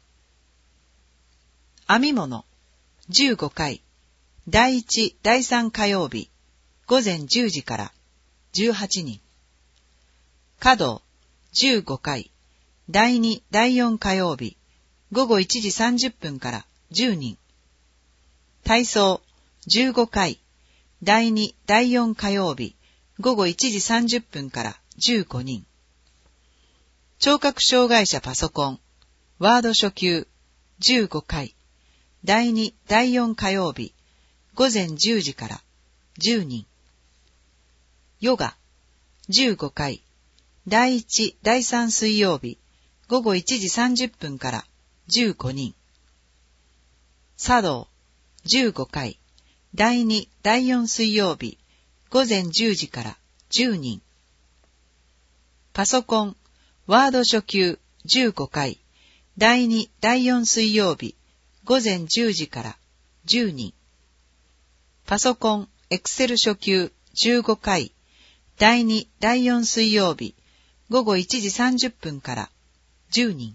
編み物、15回、第1、第3火曜日、午前10時から18人。華道、15回、第2、第4火曜日、午後1時30分から10人。体操、15回、第2、第4火曜日、午後1時30分から15人。聴覚障害者パソコン、ワード初級、15回、第2、第4火曜日、午前10時から10人。ヨガ、15回、第1、第3水曜日、午後1時30分から15人。茶道、15回、第2、第4水曜日、午前10時から10人。パソコン、ワード初級、15回、第2、第4水曜日、午前10時から10人。パソコン、エクセル初級、15回、第2、第4水曜日、午後1時30分から10人。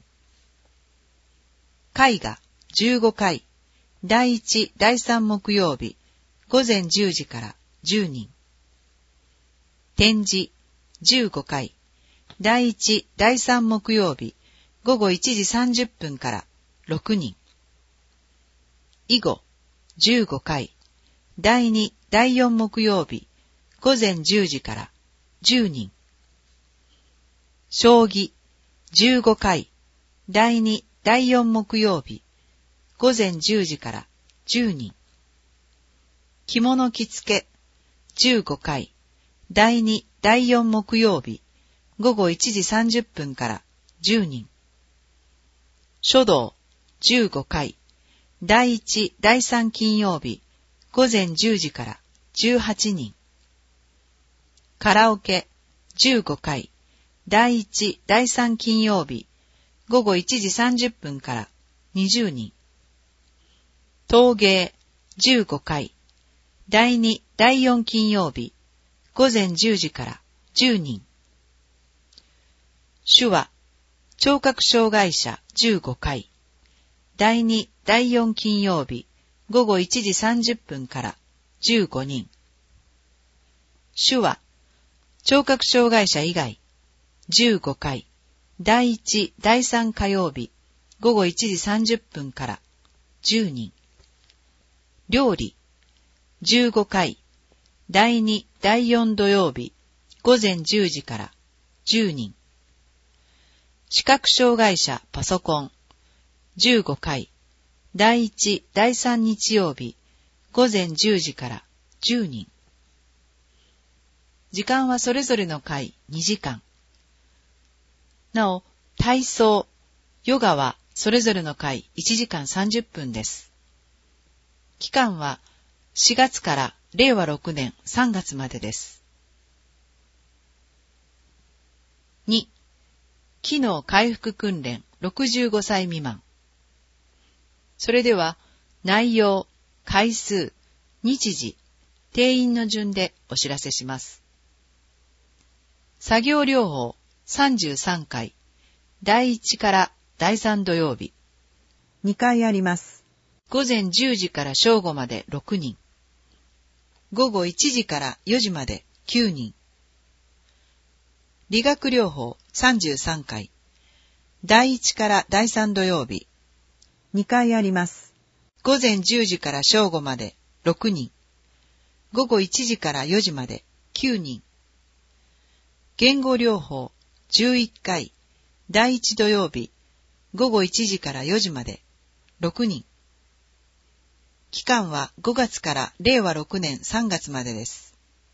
絵画、15回、第1、第3木曜日、午前10時から10人。展示、15回、第1、第3木曜日、午後1時30分から6人。囲碁、15回、第2、第4木曜日、午前10時から10人。将棋、15回、第2、第4木曜日、午前10時から10人。着物着付け、15回、第2、第4木曜日、午後1時30分から10人。書道、15回、第1、第3金曜日、午前10時から18人。カラオケ、15回、第1、第3金曜日、午後1時30分から20人。陶芸、15回、第2、第4金曜日、午前10時から10人。 主は、聴覚障害者15回、第2、第4金曜日、午後1時30分から15人。主は、聴覚障害者以外、15回、第1、第3火曜日、午後1時30分から10人。料理、15回、第2、第4土曜日、午前10時から10人。視覚障害者パソコン、15回、第1、第3日曜日、午前10時から10人。時間はそれぞれの回2時間。なお、体操、ヨガはそれぞれの回1時間30分です。期間は4月から令和6年3月までです。2、機能回復訓練65歳未満。それでは、内容、回数、日時、定員の順でお知らせします。作業療法33回、第1から第3土曜日。 2回あります。 午前10時から正午まで6人。午後1時から4時まで9人。理学療法33回。第1から第3土曜日。 2回あります。 午前10時から正午まで6人。午後1時から4時まで9人。言語療法11回。第1土曜日。午後1時から4時まで6人。期間は5月から令和6年3月までです。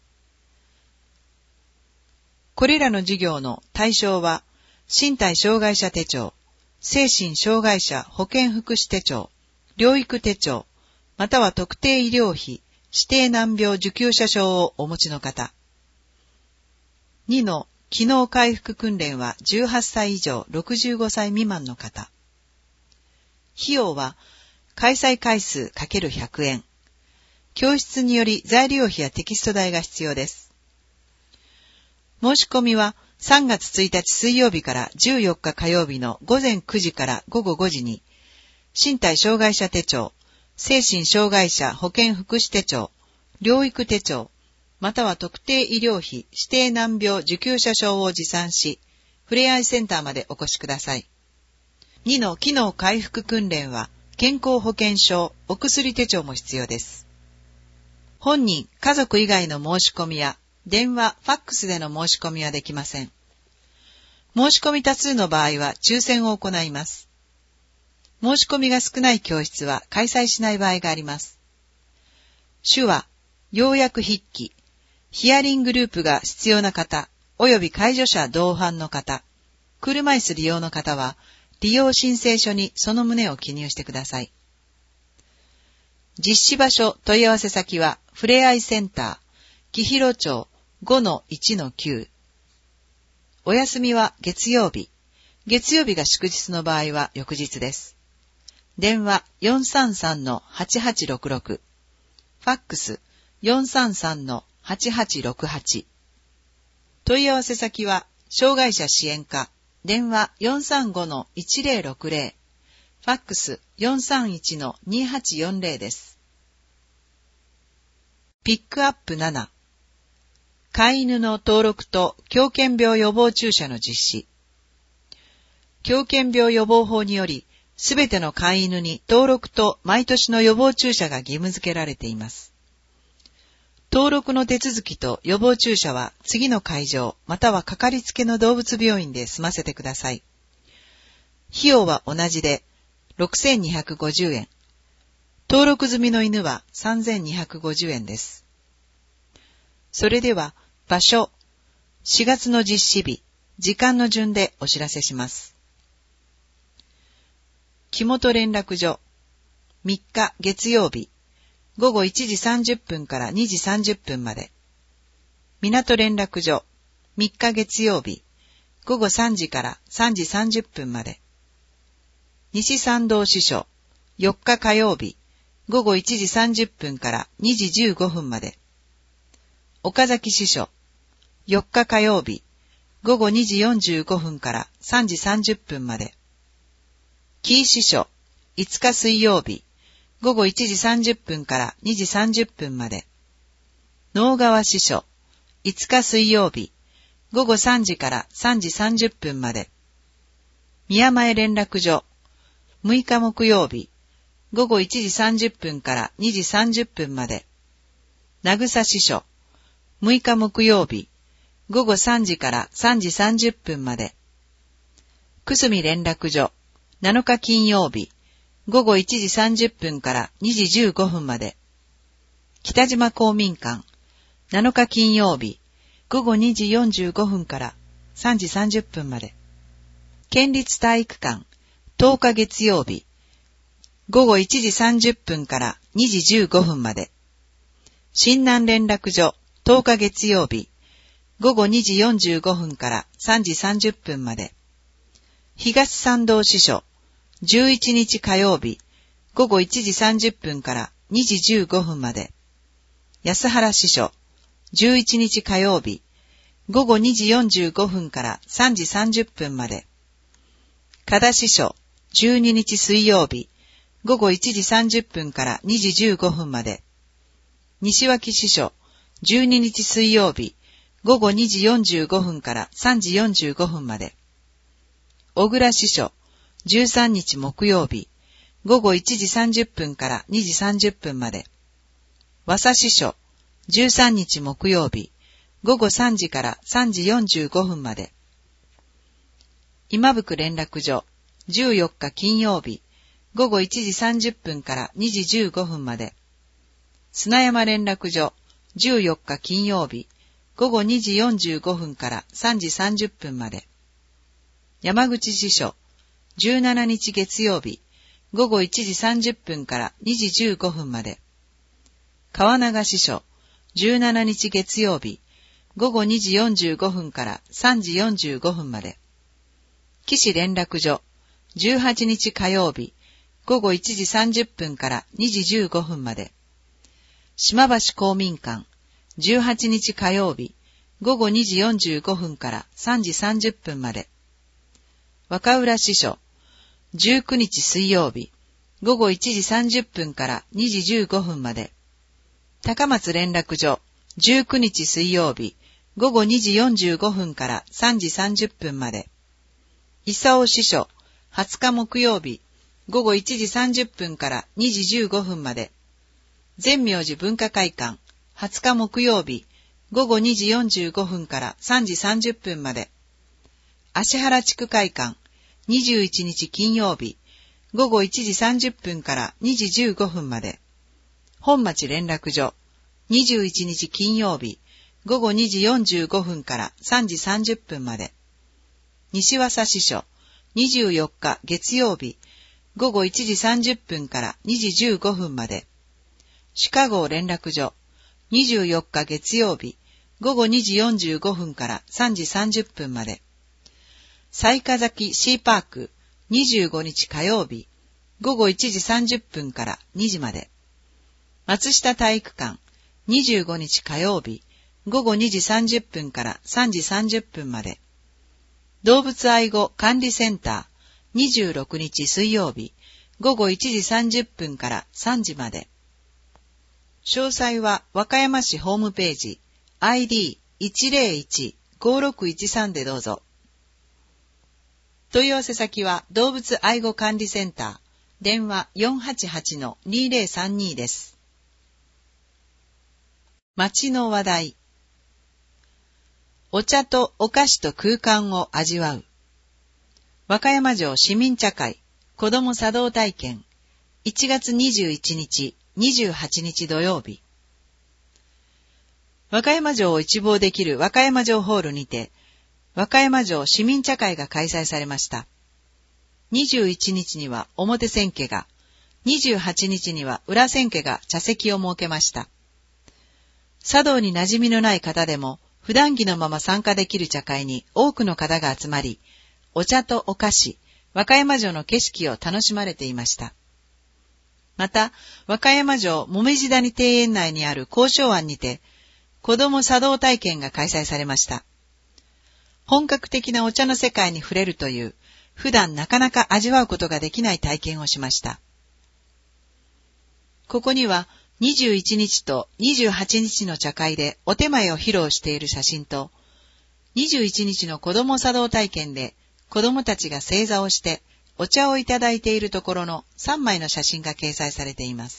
これらの授業の対象は、身体障害者手帳、精神障害者保健福祉手帳、療育手帳、または特定医療費、指定難病受給者証をお持ちの方。2の機能回復訓練は18歳以上65歳未満の方。費用は、開催回数 ×100 円。教室により材料費やテキスト代が必要です。申し込みは3月1日水曜日から14日火曜日の午前9時から午後5時に、身体障害者手帳、精神障害者保健福祉手帳、療育手帳、または特定医療費指定難病受給者証を持参し、ふれあいセンターまでお越しください。2の機能回復訓練は、健康保険証、お薬手帳も必要です。本人、家族以外の申し込みや、電話、ファックスでの申し込みはできません。申し込み多数の場合は抽選を行います。申し込みが少ない教室は開催しない場合があります。手話、要約筆記、ヒアリングループが必要な方、および介助者同伴の方、車椅子利用の方は、利用申請書にその旨を記入してください。実施場所問い合わせ先は、ふれあいセンター、紀広町 5-1-9。お休みは月曜日。月曜日が祝日の場合は翌日です。電話 433-8866。ファックス 433-8868。問い合わせ先は、障害者支援課。電話 435-1060。ファックス 431-2840 です。ピックアップ7。飼い犬の登録と狂犬病予防注射の実施。狂犬病予防法により、すべての飼い犬に登録と毎年の予防注射が義務付けられています。登録の手続きと予防注射は次の会場またはかかりつけの動物病院で済ませてください。費用は同じで6250円。登録済みの犬は3250円です。それでは場所、4月の実施日、時間の順でお知らせします。木本連絡所、3日月曜日、午後1時30分から2時30分まで。港連絡所、3日月曜日、午後3時から3時30分まで。西参道支所、4日火曜日、午後1時30分から2時15分まで。岡崎支所、4日火曜日、 午後2時45分から3時30分まで。キー司書、5日水曜日、午後1時30分から2時30分まで。能川司書、5日水曜日、午後3時から3時30分まで。宮前連絡所、6日木曜日、午後1時30分から2時30分まで。名草司書、6日木曜日、午後3時から3時30分まで。久住連絡所、7日金曜日、午後1時30分から2時15分まで。北島公民館、7日金曜日、午後2時45分から3時30分まで。県立体育館、10日月曜日、午後1時30分から2時15分まで。新南連絡所、10日月曜日、午後2時45分から3時30分まで。東参道支所、11日火曜日、午後1時30分から2時15分まで。安原支所、11日火曜日、午後2時45分から3時30分まで。加田支所、12日水曜日、午後1時30分から2時15分まで。西脇支所、12日水曜日、午後2時45分から3時45分まで。小倉支所、13日木曜日、午後1時30分から2時30分まで。和佐支所、13日木曜日、午後3時から3時45分まで。今福連絡所、14日金曜日、午後1時30分から2時15分まで。砂山連絡所、14日金曜日、午後2時45分から3時30分まで。山口支所、17日月曜日、午後1時30分から2時15分まで。川永支所、17日月曜日、午後2時45分から3時45分まで。岸連絡所、18日火曜日、午後1時30分から2時15分まで。島橋公民館、18日火曜日、午後2時45分から3時30分まで。若浦支所、19日水曜日、午後1時30分から2時15分まで。高松連絡所、19日水曜日、午後2時45分から3時30分まで。伊佐支所、20日木曜日、午後1時30分から2時15分まで。善明寺文化会館、20日木曜日、午後2時45分から3時30分まで。芦原地区会館、21日金曜日、午後1時30分から2時15分まで。本町連絡所、21日金曜日、午後2時45分から3時30分まで。西和佐支所、24日月曜日、午後1時30分から2時15分まで。朱家郷連絡所、24日月曜日、午後2時45分から3時30分まで。雑賀崎シーパーク、25日火曜日、午後1時30分から2時まで。松下体育館、25日火曜日、午後2時30分から3時30分まで。動物愛護管理センター、26日水曜日、午後1時30分から3時まで。詳細は和歌山市ホームページ ID101-5613 でどうぞ。問い合わせ先は動物愛護管理センター、電話 488-2032 です。街の話題。お茶とお菓子と空間を味わう。和歌山城市民茶会子ども茶道体験1月21日28日土曜日。和歌山城を一望できる和歌山城ホールにて、和歌山城市民茶会が開催されました。21日には表千家が、28日には裏千家が茶席を設けました。茶道に馴染みのない方でも、普段着のまま参加できる茶会に多くの方が集まり、お茶とお菓子、和歌山城の景色を楽しまれていました。また、和歌山城紅葉谷庭園内にある交渉庵にて、子ども茶道体験が開催されました。 本格的なお茶の世界に触れるという、普段なかなか味わうことができない体験をしました。ここには21日と28日の茶会でお手前を披露している写真と、21日の子供茶道体験で子供たちが正座をしてお茶をいただいているところの3枚の写真が掲載されています。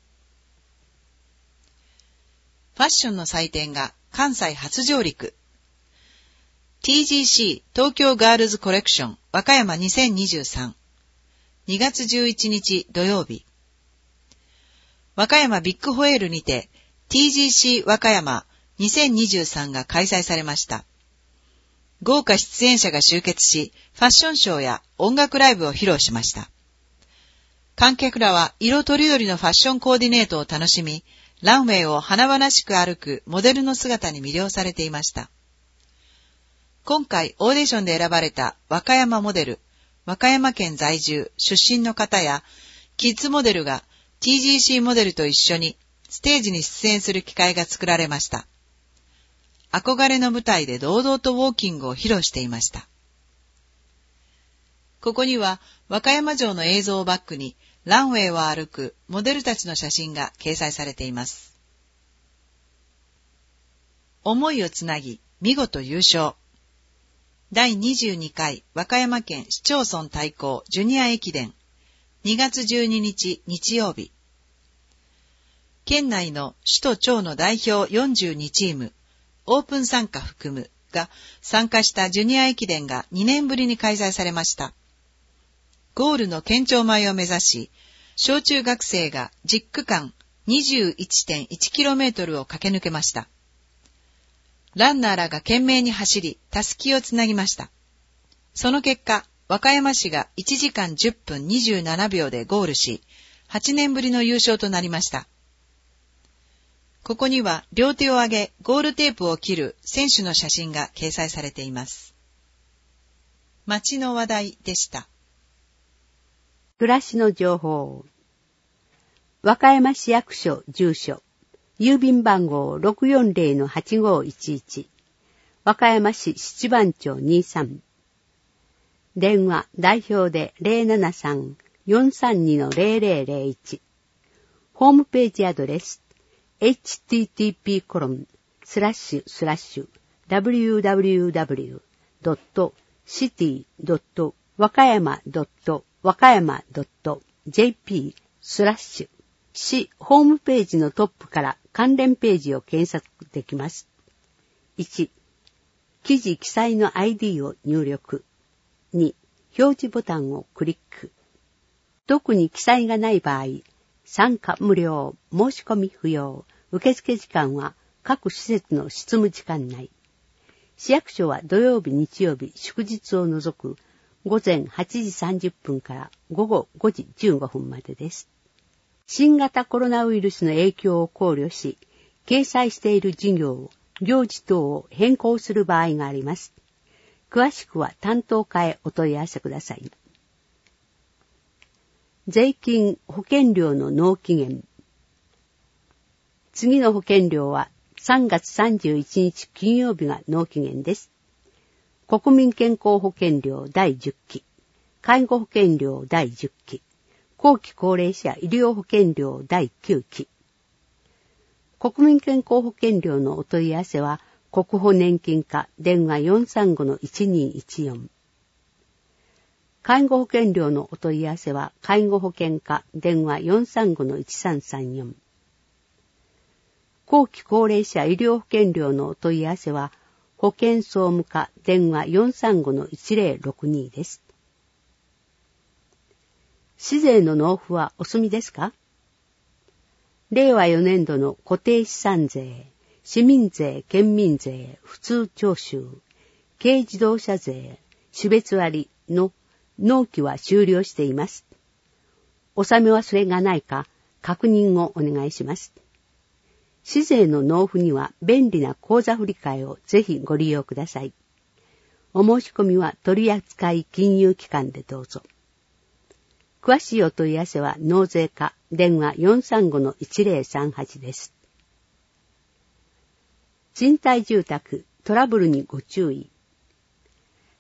ファッションの祭典が関西初上陸。TGC 東京ガールズコレクション和歌山2023。2月11日土曜日。和歌山ビッグホエールにて TGC 和歌山2023が開催されました。豪華出演者が集結し、ファッションショーや音楽ライブを披露しました。観客らは色とりどりのファッションコーディネートを楽しみ、ランウェイを華々しく歩くモデルの姿に魅了されていました。今回オーディションで選ばれた和歌山モデル、和歌山県在住、出身の方や、キッズモデルが TGC モデルと一緒にステージに出演する機会が作られました。憧れの舞台で堂々とウォーキングを披露していました。ここには和歌山城の映像をバックにランウェイを歩くモデルたちの写真が掲載されています。思いをつなぎ、見事優勝。第22回和歌山県市町村対抗ジュニア駅伝2月12日日曜日。県内の首都町の代表42チーム、オープン参加含むが参加したジュニア駅伝が2年ぶりに開催されました。ゴールの県庁前を目指し、小中学生が10区間 21.1km を駆け抜けました。ランナーらが懸命に走り、たすきをつなぎました。その結果、和歌山市が1時間10分27秒でゴールし、8年ぶりの優勝となりました。ここには両手を上げゴールテープを切る選手の写真が掲載されています。街の話題でした。 暮らしの情報。和歌山市役所住所。郵便番号 640-8511。和歌山市七番町23。電話代表で 073-432-0001。ホームページアドレスhttp://www.city.wakayama.jp/ 市ホームページのトップから関連ページを検索できます。1、記事記載の ID を入力。2、表示ボタンをクリック。特に記載がない場合、参加無料、申し込み不要、受付時間は各施設の執務時間内。市役所は土曜日、日曜日、祝日を除く午前8時30分から午後5時15分までです。新型コロナウイルスの影響を考慮し、掲載している事業、行事等を変更する場合があります。詳しくは担当課へお問い合わせください。税金・保険料の納期限。次の保険料は3月31日金曜日が納期限です。国民健康保険料第10期、介護保険料第10期、後期高齢者医療保険料第9期。国民健康保険料のお問い合わせは、国保年金課電話 435-1214。介護保険料のお問い合わせは、介護保険課電話 435-1334。後期高齢者医療保険料のお問い合わせは、保健総務課電話 435-1062 です。市税の納付はお済みですか？令和4年度の固定資産税、市民税、県民税、普通徴収、軽自動車税、種別割の納期は終了しています。納め忘れがないか確認をお願いします。市税の納付には便利な口座振替をぜひご利用ください。お申し込みは取扱金融機関でどうぞ。詳しいお問い合わせは納税課電話 435-1038 です。賃貸住宅トラブルにご注意。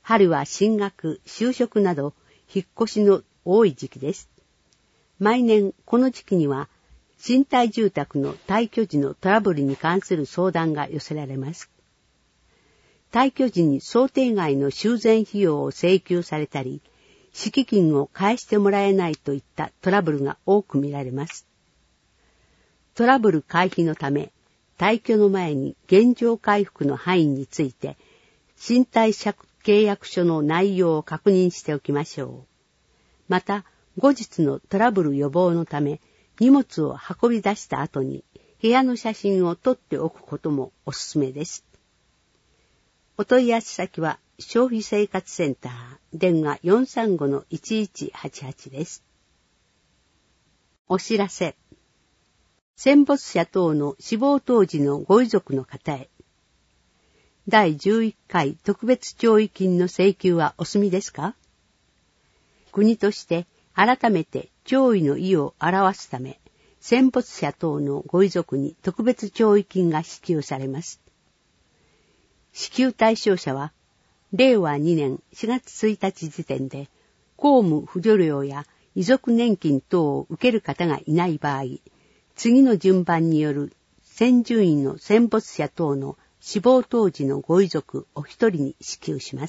春は進学、就職など引っ越しの多い時期です。毎年この時期には賃貸住宅の退去時のトラブルに関する相談が寄せられます。退去時に想定外の修繕費用を請求されたり、敷金を返してもらえないといったトラブルが多く見られます。トラブル回避のため、退去の前に原状回復の範囲について、賃貸借契約書の内容を確認しておきましょう。また、後日のトラブル予防のため、荷物を運び出した後に部屋の写真を撮っておくこともおすすめです。お問い合わせ先は消費生活センター電話 435-1188 です。お知らせ。戦没者等の死亡当時のご遺族の方へ。第11回特別弔慰金の請求はお済みですか？国として改めて弔意の意を表すため、戦没者等のご遺族に特別弔慰金が支給されます。支給対象者は、令和2年4月1日時点で、公務扶助料や遺族年金等を受ける方がいない場合、次の順番による先順位の戦没者等の死亡当時のご遺族お一人に支給します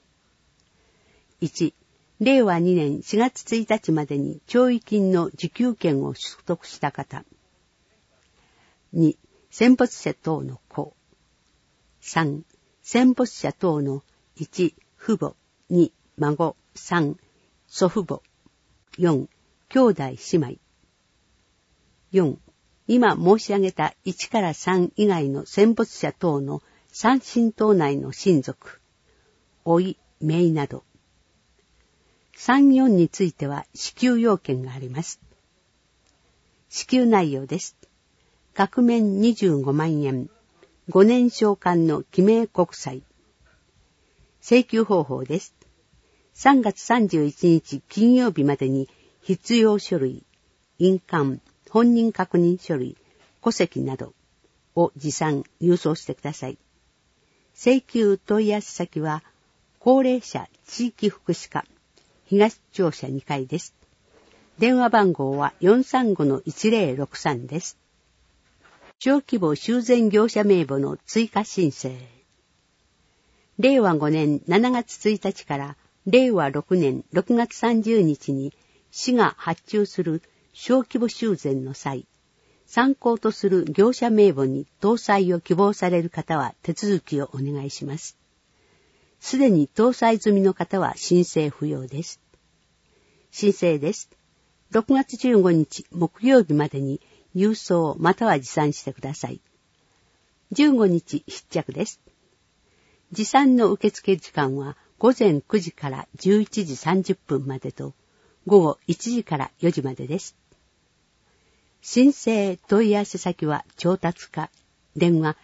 。1、令和2年4月1日までに弔慰金の受給権を取得した方。2、戦没者等の子。3、戦没者等の1、父母、2、孫、3、祖父母。4、兄弟姉妹。4、今申し上げた1から3以外の戦没者等の三親等内の親族、甥、姪など。3、4については支給要件があります。支給内容です。額面25万円、5年償還の記名国債。請求方法です。3月31日金曜日までに必要書類、印鑑、本人確認書類、戸籍などを持参、郵送してください。請求問い合わせ先は、高齢者地域福祉課、東庁舎2階です。電話番号は 435-1063 です。小規模修繕業者名簿の追加申請。令和5年7月1日から令和6年6月30日に市が発注する小規模修繕の際、参考とする業者名簿に搭載を希望される方は手続きをお願いします。すでに搭載済みの方は申請不要です。申請です。6月15日木曜日までに郵送または持参してください。15日必着です。持参の受付時間は午前9時から11時30分までと午後1時から4時までです。申請問い合わせ先は調達課、電話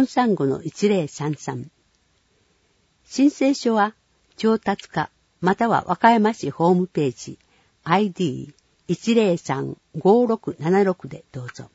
435-1033。申請書は調達課または和歌山市ホームページ ID1035676 でどうぞ。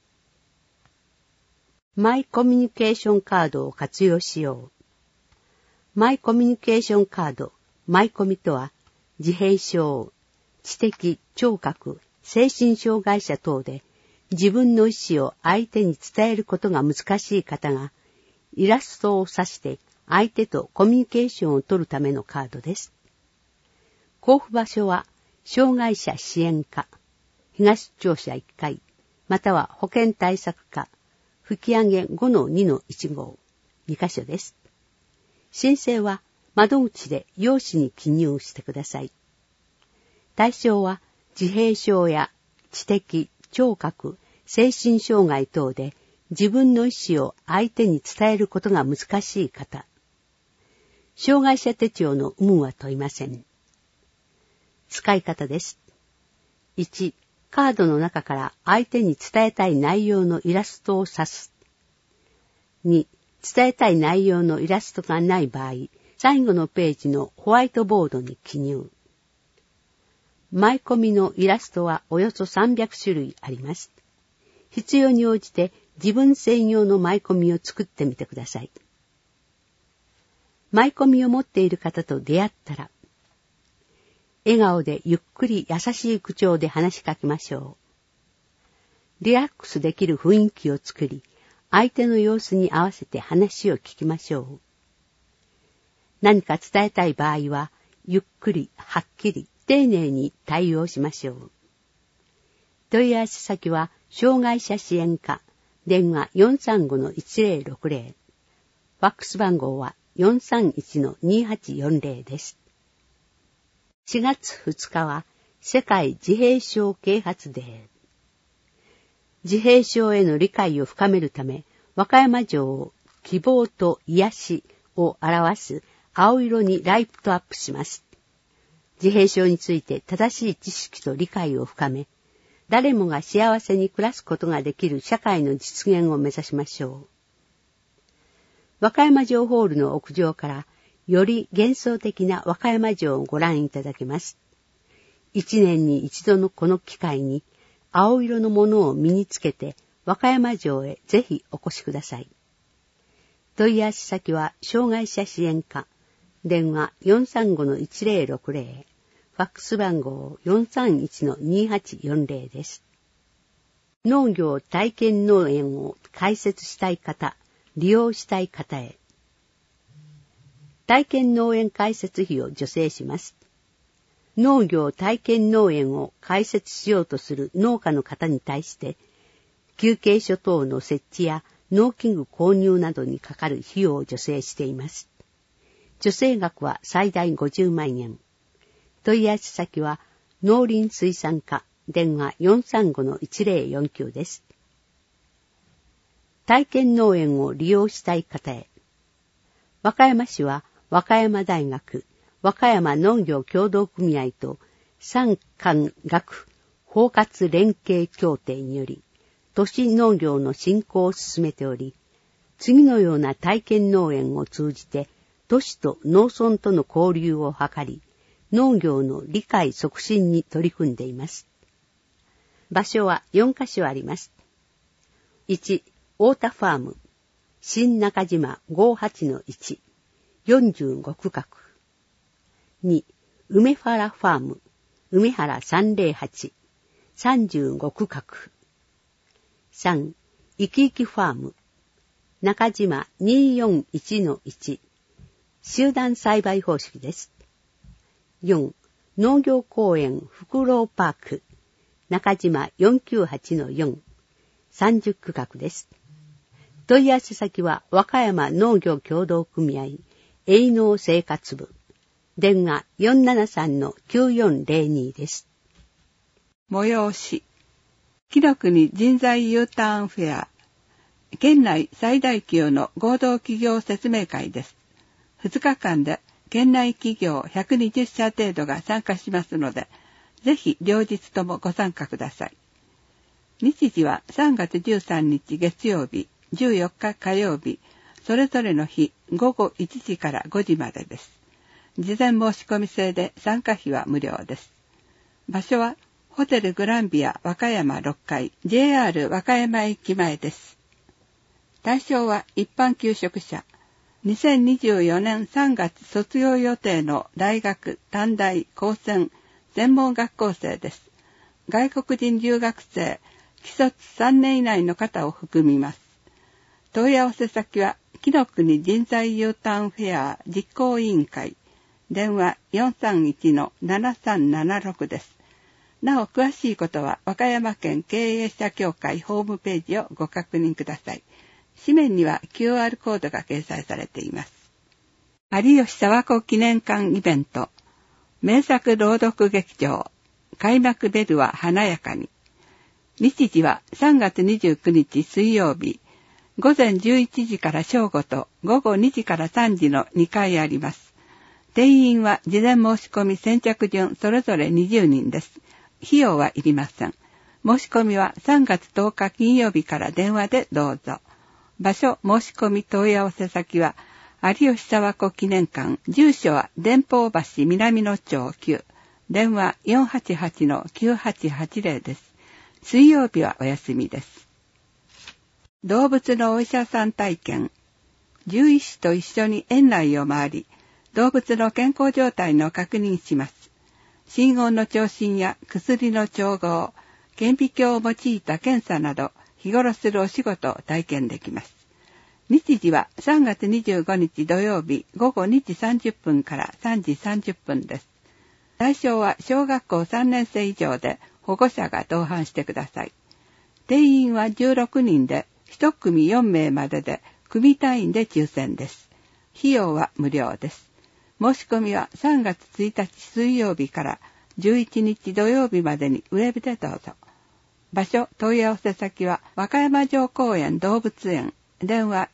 マイコミュニケーションカードを活用しよう。マイコミュニケーションカード、マイコミとは自閉症、知的、聴覚、精神障害者等で自分の意思を相手に伝えることが難しい方がイラストを指して相手とコミュニケーションを取るためのカードです。交付場所は障害者支援課、東庁舎1階、または保健対策課、吹上 5-2-1 2カ所です。申請は窓口で用紙に記入してください。対象は自閉症や知的、聴覚、精神障害等で自分の意思を相手に伝えることが難しい方。障害者手帳の有無は問いません。使い方です。1、カードの中から相手に伝えたい内容のイラストを指す。2、伝えたい内容のイラストがない場合、最後のページのホワイトボードに記入。マイコミのイラストはおよそ300種類あります。必要に応じて自分専用のマイコミを作ってみてください。 舞込みを持っている方と出会ったら、笑顔でゆっくり優しい口調で話しかけましょう。リラックスできる雰囲気を作り、相手の様子に合わせて話を聞きましょう。何か伝えたい場合は、ゆっくり、はっきり、丁寧に対応しましょう。問い合わせ先は、障害者支援課、電話 435-1060、ファックス番号は 431-2840 です。4月2日は、世界自閉症啓発デー。自閉症への理解を深めるため、和歌山城を希望と癒しを表す青色にライトアップします。自閉症について正しい知識と理解を深め、誰もが幸せに暮らすことができる社会の実現を目指しましょう。和歌山城ホールの屋上から、より幻想的な和歌山城をご覧いただけます。1年に一度のこの機会に、青色のものを身につけて和歌山城へぜひお越しください。問い合わせ先は障害者支援課、電話 435-1060、ファックス番号 431-2840 です。農業体験農園を開設したい方、利用したい方へ。体験農園開設費を助成します。農業体験農園を開設しようとする農家の方に対して、休憩所等の設置や農機具購入などにかかる費用を助成しています。助成額は最大50万円。問い合わせ先は農林水産課、電話 435-1049 です。体験農園を利用したい方へ。和歌山市は和歌山大学、和歌山農業協同組合と産官学包括連携協定により、都市農業の振興を進めており、次のような体験農園を通じて、都市と農村との交流を図り、農業の理解促進に取り組んでいます。場所は4カ所あります。1、太田ファーム、新中島 58-1、45区画。2、梅原ファーム、梅原308、35区画。3、いきいきファーム、中島 241-1、集団栽培方式です。4、農業公園フクロウパーク、中島 498-4、30区画です。問い合わせ先は和歌山農業協同組合営農生活部、電話 473-9402 です。 催し、紀の国人材 U ターンフェア、県内最大級の合同企業説明会です。2日間で県内企業120社程度が参加しますので、ぜひ両日ともご参加ください。日時は3月13日月曜日、14日火曜日、それぞれの日午後1時から5時までです。事前申し込み制で参加費は無料です。場所はホテルグランビア和歌山6階 JR 和歌山駅前です。対象は一般求職者、2024年3月卒業予定の大学、短大、高専、専門学校生です。外国人留学生、既卒3年以内の方を含みます。問い合わせ先は紀の国人材 U ターンフェア実行委員会、電話 431-7376 です。なお詳しいことは和歌山県経営者協会ホームページをご確認ください。紙面には QR コードが掲載されています。有吉佐和子記念館イベント、名作朗読劇場、開幕ベルは華やかに。日時は3月29日水曜日、午前11時から正午と午後2時から3時の2回あります。定員は事前申し込み先着順それぞれ20人です。費用はいりません。申し込みは3月10日金曜日から電話でどうぞ。場所、申し込み問い合わせ先は、有吉佐和子記念館、住所は電報橋南野町9、電話 488-9880 です。水曜日はお休みです。動物のお医者さん体験、 獣医師と一緒に園内を回り、動物の健康状態の確認します。心音の聴診や薬の調合、顕微鏡を用いた検査など、日頃するお仕事を体験できます。日時は3月25日土曜日午後2時30分から3時30分です。対象は小学校3年生以上で保護者が同伴してください。定員は16人で、1組4名までで、組単位で抽選です。費用は無料です。申し込みは3月1日水曜日から11日土曜日までにウェブでどうぞ。場所、問い合わせ先は和歌山城公園動物園、電話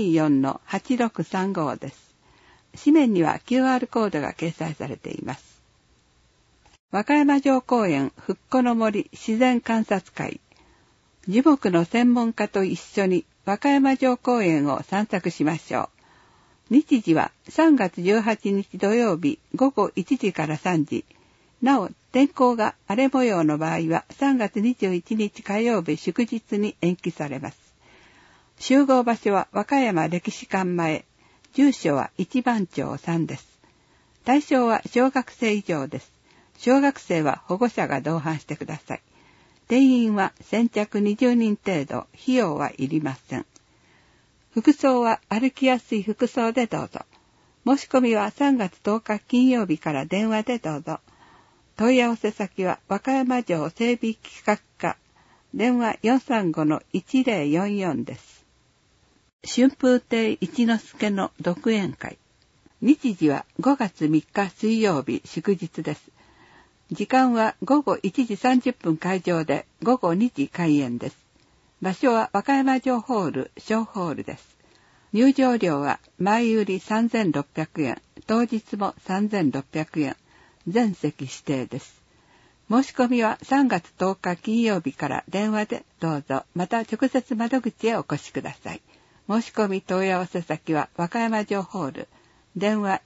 424-8635 です。紙面には QR コードが掲載されています。和歌山城公園復古の森自然観察会。樹木の専門家と一緒に和歌山城公園を散策しましょう。日時は3月18日土曜日午後1時から3時。なお、天候が荒れ模様の場合は3月21日火曜日祝日に延期されます。集合場所は和歌山歴史館前。住所は一番町3です。対象は小学生以上です。小学生は保護者が同伴してください。定員は先着20人程度、費用はいりません。服装は歩きやすい服装でどうぞ。申し込みは3月10日金曜日から電話でどうぞ。問い合わせ先は和歌山城整備企画課、電話 435-1044 です。春風亭一之輔の独演会。日時は5月3日水曜日祝日です。時間は午後1時30分開場で午後2時開演です。場所は和歌山城ホール小ホールです。入場料は前売り3600円、当日も3600円、全席指定です。申し込みは3月10日金曜日から電話でどうぞ、また直接窓口へお越しください。申し込み問い合わせ先は和歌山城ホール、電話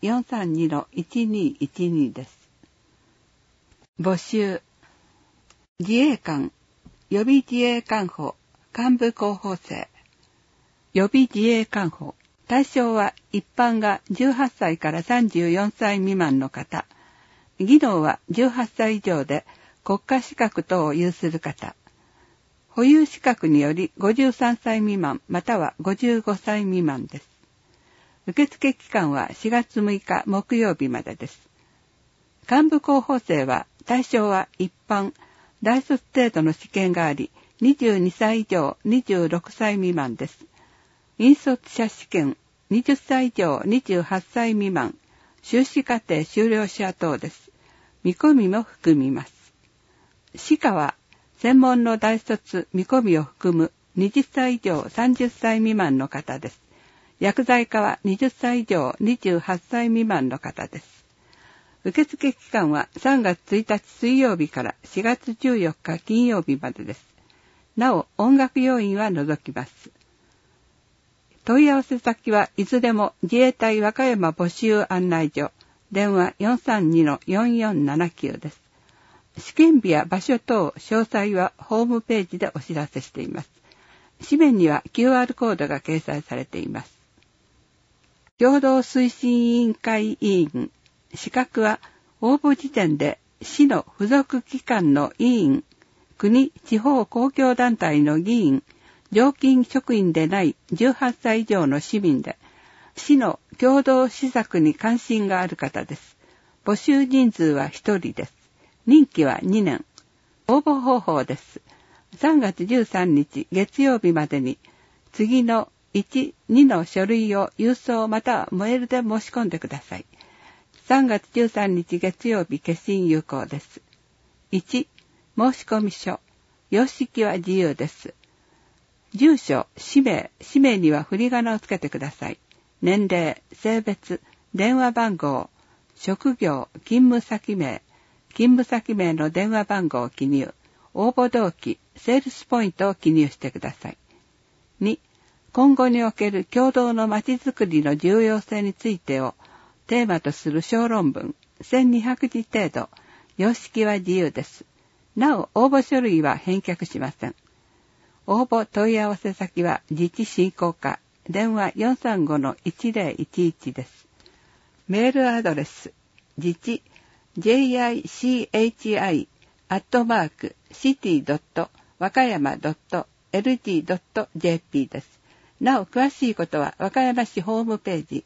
432-1212 です。募集。自衛官、予備自衛官補、幹部候補生。予備自衛官補。対象は一般が18歳から34歳未満の方。技能は18歳以上で国家資格等を有する方。保有資格により53歳未満または55歳未満です。受付期間は4月6日木曜日までです。幹部候補生は対象は一般、大卒程度の試験があり、22歳以上26歳未満です。引率者試験、20歳以上28歳未満、修士課程修了者等です。見込みも含みます。歯科は、専門の大卒見込みを含む20歳以上30歳未満の方です。薬剤科は20歳以上28歳未満の方です。受付期間は3月1日水曜日から4月14日金曜日までです。なお、音楽要員は除きます。問い合わせ先はいずれも自衛隊和歌山募集案内所、電話 432-4479 です。試験日や場所等詳細はホームページでお知らせしています。紙面には QR コードが掲載されています。共同推進委員会委員、資格は応募時点で市の付属機関の委員、国・地方公共団体の議員、常勤職員でない18歳以上の市民で、市の共同施策に関心がある方です。募集人数は1人です。任期は2年。応募方法です。3月13日月曜日までに、次の1、2の書類を郵送またはメールで申し込んでください。3月13日月曜日決心有効です。1、申込書。様式は自由です。住所、氏名には振り仮名をつけてください。年齢、性別、電話番号、職業、勤務先名の電話番号を記入。応募動機、セールスポイントを記入してください。2、今後における共同のまちづくりの重要性についてをテーマとする小論文、1200字程度。様式は自由です。なお、応募書類は返却しません。応募問い合わせ先は自治振興課、 電話 435-1011 です。メールアドレス、自治 jichi@city.wakayama.lg.jp です。なお、詳しいことは和歌山市ホームページ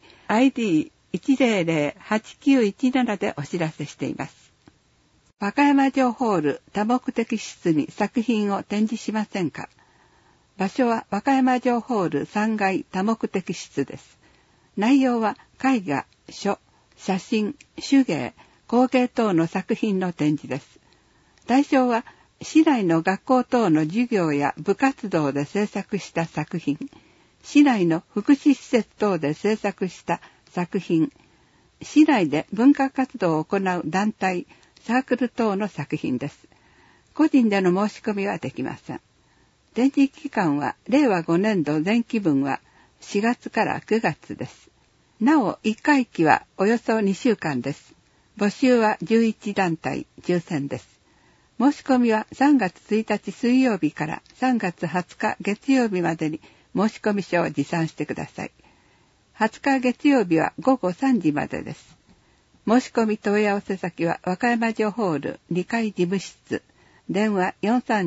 ID1008917 でお知らせしています。和歌山城ホール多目的室に作品を展示しませんか？場所は和歌山城ホール3階多目的室です。内容は絵画、書、写真、手芸、工芸等の作品の展示です。対象は市内の学校等の授業や部活動で制作した作品、市内の福祉施設等で制作した作品、市内で文化活動を行う団体、サークル等の作品です。個人での申し込みはできません。展示期間は令和5年度前期分は4月から9月です。なお、1回期はおよそ2週間です。募集は11団体抽選です。申し込みは3月1日水曜日から3月20日月曜日までに申し込み書を持参してください。20日月曜日は午後3時までです。申し込み問い合わせ先は和歌山城ホール2階事務室、電話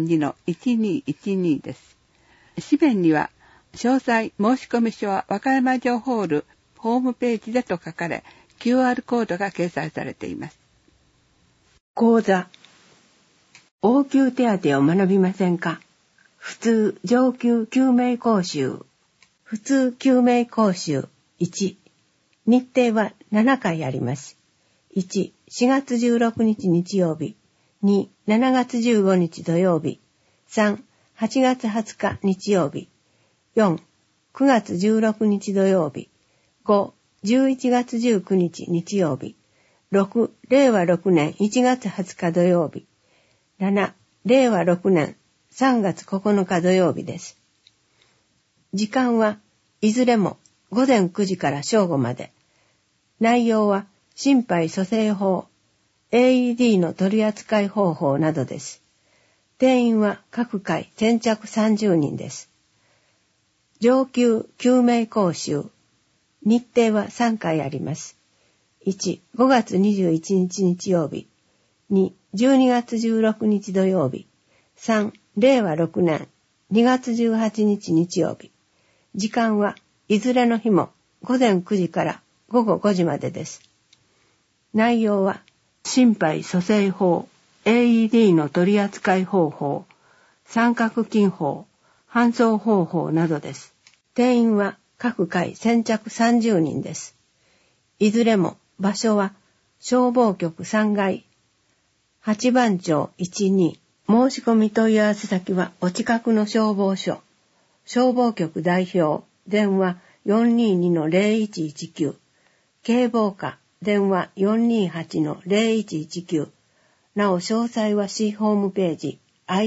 432-1212 です。紙面には詳細申し込み書は和歌山城ホールホームページでと書かれ、QR コードが掲載されています。 講座。応急手当を学びませんか？普通上級救命講習。普通救命講習1。日程は7回あります。1、4月16日日曜日。2、7月15日土曜日。3、8月20日日曜日。4、9月16日土曜日。5、11月19日日曜日。6、令和6年1月20日土曜日。7、令和6年3月9日土曜日です。時間はいずれも午前9時から正午まで。内容は心肺蘇生法、AED の取り扱い方法などです。定員は各回先着30人です。上級救命講習。日程は3回あります。1、5月21日日曜日。2、12月16日土曜日。3、令和6年2月18日日曜日。時間はいずれの日も午前9時から午後5時までです。内容は心肺蘇生法、AED の取り扱い方法、三角筋法、搬送方法などです。定員は各回先着30人です。いずれも場所は消防局3階、8番町12。申し込み問い合わせ先はお近くの消防署、消防局代表、電話 422-0119、警防課、電話 428-0119。なお詳細は市ホームページ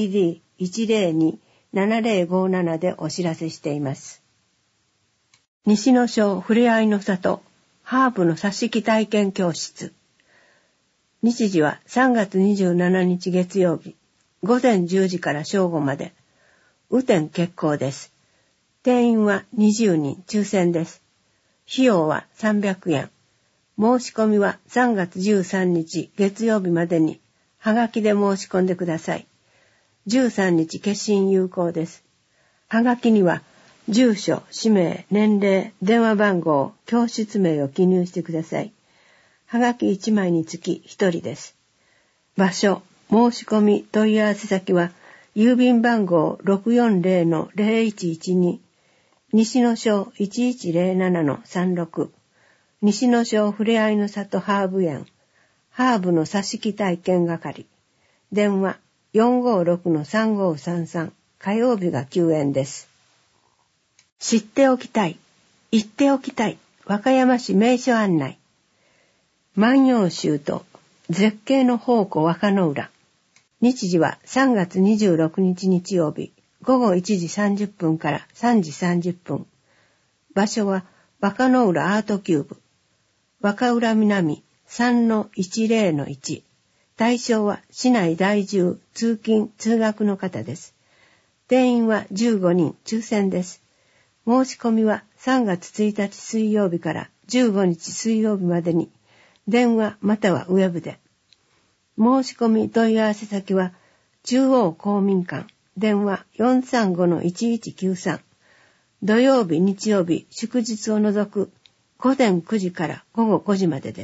ID102-7057 でお知らせしています。西野省ふれあいの里ハーブの挿し木体験教室。日時は3月27日月曜日午前10時から正午まで。雨天決行です。定員は20人抽選です。費用は300円。申し込みは3月13日月曜日までにはがきで申し込んでください。13日決心有効です。はがきには住所、氏名、年齢、電話番号、教室名を記入してください。はがき1枚につき1人です。場所、申し込み問い合わせ先は郵便番号 640-0112 西野省 1107-36 西野省ふれあいの里ハーブ園ハーブの挿し木体験係電話 456-3533 火曜日が休園です。知っておきたい、行っておきたい和歌山市名所案内万葉集と絶景の宝庫和歌の浦。日時は3月26日日曜日午後1時30分から3時30分。場所は和歌の浦アートキューブ。和歌浦南 3-10-1。対象は市内在住、通勤、通学の方です。定員は15人抽選です。 申し込みは3月1日水曜日から15日水曜日までに、電話またはウェブで。申し込み問い合わせ先は、中央公民館、電話 435-1193。土曜日、日曜日、祝日を除く午前9時から午後5時までです。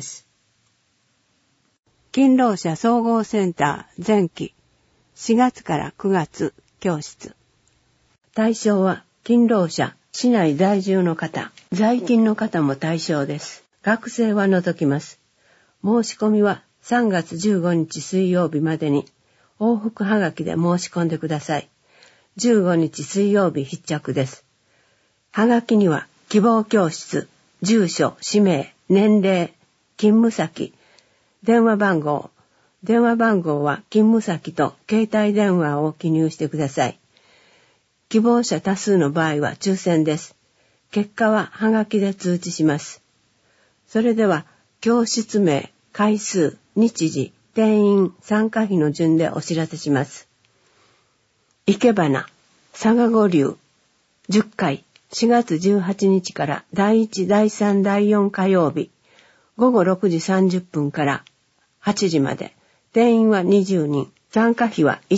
勤労者総合センター前期4月から9月教室。対象は勤労者、市内在住の方、在勤の方も対象です。学生は除きます。申し込みは3月15日水曜日までに往復はがきで申し込んでください。15日水曜日必着です。はがきには希望教室、住所、氏名、年齢、勤務先、電話番号は勤務先と携帯電話を記入してください。希望者多数の場合は抽選です。結果ははがきで通知します。それでは、教室名、回数、日時、定員、参加費の順でお知らせします。いけばな、佐賀五流、10回、4月18日から第1、第3、第4火曜日、午後6時30分から8時まで、定員は20人、参加費は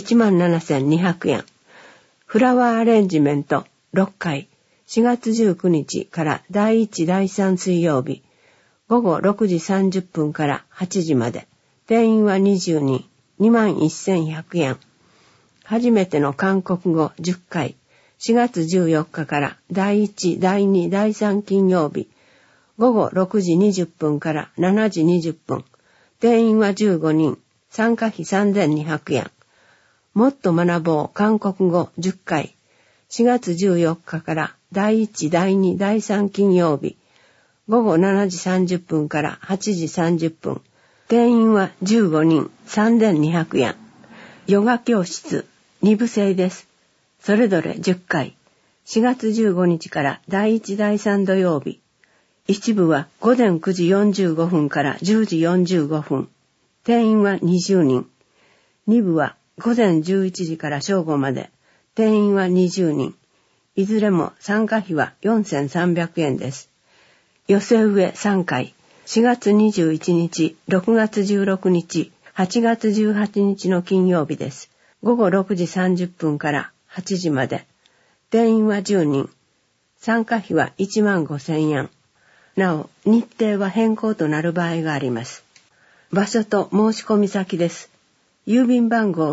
17,200 円。フラワーアレンジメント6回、4月19日から第1、第3水曜日、午後6時30分から8時まで、定員は20人、21,100 円。初めての韓国語10回、4月14日から第1、第2、第3金曜日、午後6時20分から7時20分、定員は15人、参加費 3,200 円。もっと学ぼう韓国語10回、4月14日から第1、第2、第3金曜日、午後7時30分から8時30分、定員は15人、3,200 円。ヨガ教室2部制です。それぞれ10回、4月15日から第1、第3土曜日、一部は午前9時45分から10時45分、定員は20人。2部は午前11時から正午まで、定員は20人。いずれも参加費は 4,300 円です。寄せ植え3回、4月21日、6月16日、8月18日の金曜日です。午後6時30分から8時まで。定員は10人。参加費は 15,000 円。なお、日程は変更となる場合があります。場所と申し込み先です。郵便番号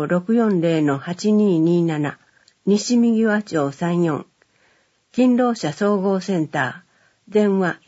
640-8227 西右輪町34、勤労者総合センター、電話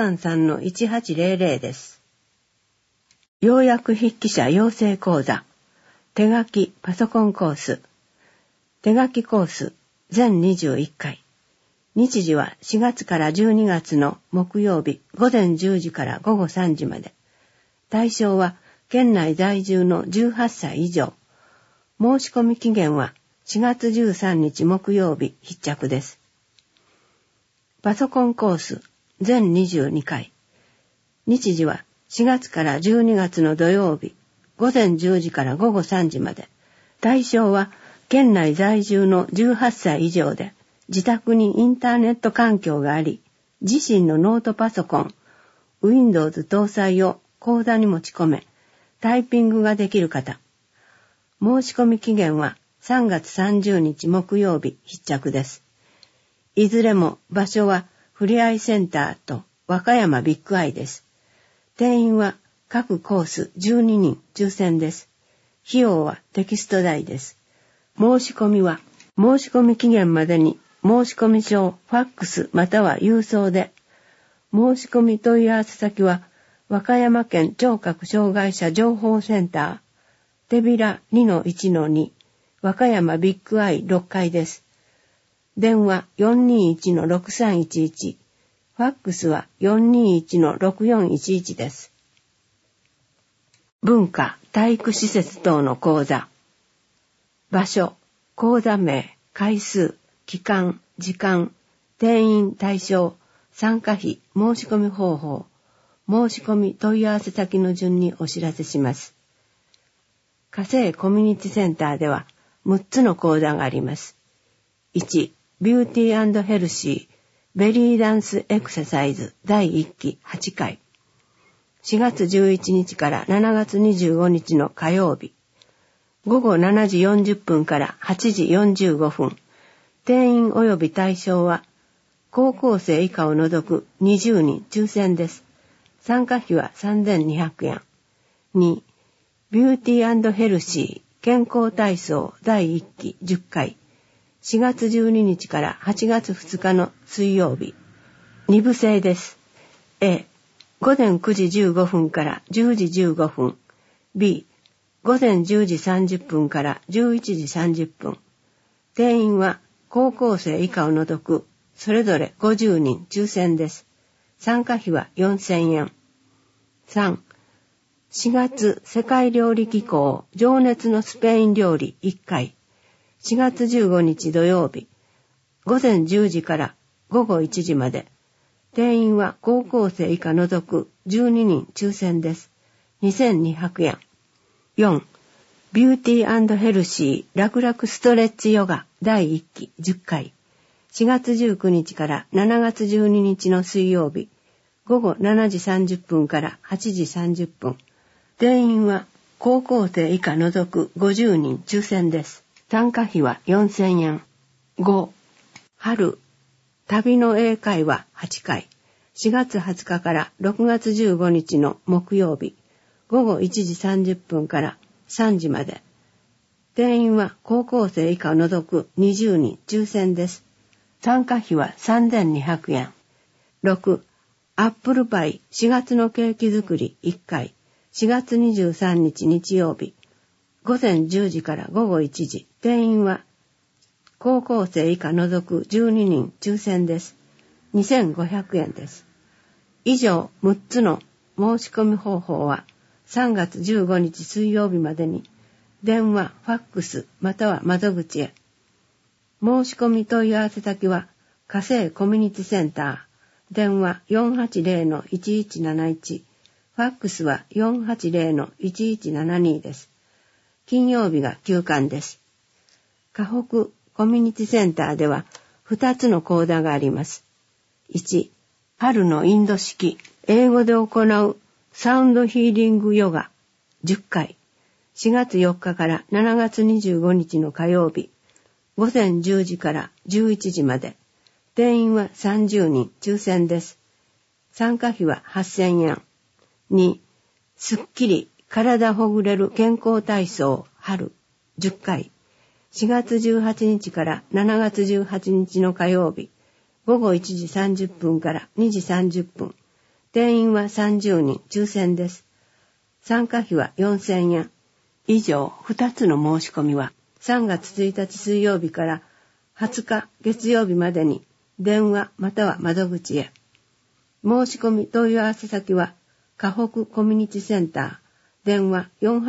433-1800 です。要約筆記者養成講座、手書きパソコンコース、手書きコース全21回。日時は4月から12月の木曜日午前10時から午後3時まで。対象は県内在住の18歳以上。申し込み期限は4月13日木曜日必着です。パソコンコース全22回。日時は4月から12月の土曜日午前10時から午後3時まで。対象は県内在住の18歳以上で、自宅にインターネット環境があり、自身のノートパソコン、Windows 搭載を口座に持ち込め、タイピングができる方。申し込み期限は3月30日木曜日必着です。いずれも場所はふれあいセンターと和歌山ビッグアイです。定員は各コース12人抽選です。費用はテキスト代です。申し込みは申し込み期限までに申し込み書、ファックスまたは郵送で。申し込み問い合わせ先は和歌山県聴覚障害者情報センター、手びら 2-1-2、和歌山ビッグアイ6階です。電話 421-6311、ファックスは 421-6411 です。文化・体育施設等の講座。場所、講座名、回数、期間、時間、定員対象、参加費、申し込み方法、申し込み問い合わせ先の順にお知らせします。火星コミュニティセンターでは6つの講座があります。1、ビューティー&ヘルシー、 ベリーダンスエクササイズ第1期8回。4月11日から7月25日の火曜日。午後7時40分から8時45分。定員及び対象は、高校生以下を除く20人抽選です。参加費は3200円。2、ビューティー&ヘルシー健康体操第1期10回。4月12日から8月2日の水曜日。2部制です。A、午前9時15分から10時15分。B、午前10時30分から11時30分。定員は高校生以下を除くそれぞれ50人抽選です。参加費は4000円。3、4月世界料理機構情熱のスペイン料理1回。4月15日土曜日。午前10時から午後1時まで。定員は高校生以下除く12人抽選です。2200円。4、ビューティー&ヘルシー楽々ストレッチヨガ第1期10回。4月19日から7月12日の水曜日。午後7時30分から8時30分。定員は高校生以下除く50人抽選です。参加費は4000円。5、春、旅の英会話8回。4月20日から6月15日の木曜日。午後1時30分から3時まで。定員は高校生以下を除く20人抽選です。参加費は3200円。6、アップルパイ4月のケーキ作り1回。4月23日日曜日。午前10時から午後1時。定員は高校生以下除く12人抽選です。2500円です。以上6つの申し込み方法は3月15日水曜日までに電話、ファックスまたは窓口へ。申し込み問い合わせ先は火星コミュニティセンター。電話 480-1171。ファックスは 480-1172 です。金曜日が休館です。河北コミュニティセンターでは2つの講座があります。1、春のインド式英語で行うサウンドヒーリングヨガ10回。4月4日から7月25日の火曜日。午前10時から11時まで。定員は30人抽選です。参加費は8000円。2、すっきり体ほぐれる健康体操春10回。4月18日から7月18日の火曜日。午後1時30分から2時30分。定員は30人抽選です。参加費は4000円。以上2つの申し込みは3月1日水曜日から20日月曜日までに電話または窓口へ。申し込み問い合わせ先は河北コミュニティセンター。電話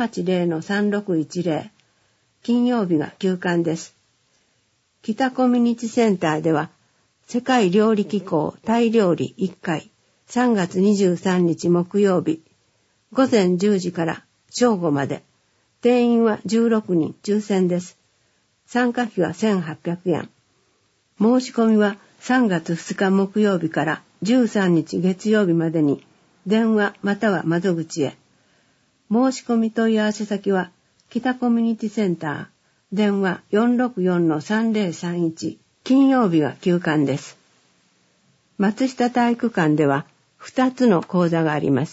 480-3610。金曜日が休館です。北コミュニティセンターでは世界料理機構タイ料理1回。3月23日木曜日。午前10時から正午まで。定員は16人抽選です。参加費は1800円。申し込みは3月2日木曜日から13日月曜日までに電話または窓口へ。申し込み問い合わせ先は北コミュニティセンター。電話 464-3031。金曜日は休館です。松下体育館では2つの講座があります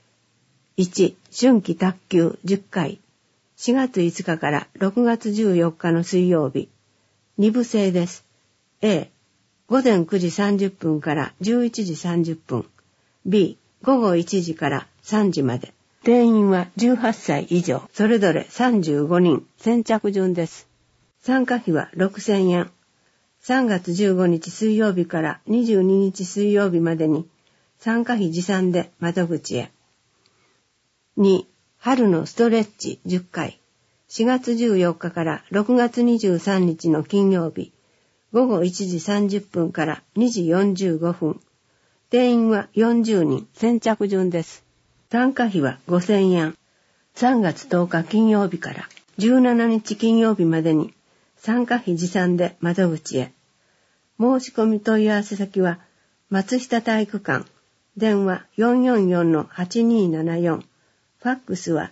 。1、春季卓球10回。4月5日から6月14日の水曜日。2部制です。A、午前9時30分から11時30分。B、午後1時から3時まで。定員は18歳以上、それぞれ35人、先着順です。参加費は6000円。3月15日水曜日から22日水曜日までに参加費持参で窓口へ。2、春のストレッチ10回。4月14日から6月23日の金曜日。午後1時30分から2時45分。定員は40人、先着順です。参加費は5000円。3月10日金曜日から17日金曜日までに参加費持参で窓口へ。 申し込み問い合わせ先は、松下体育館、電話 444-8274、ファックスは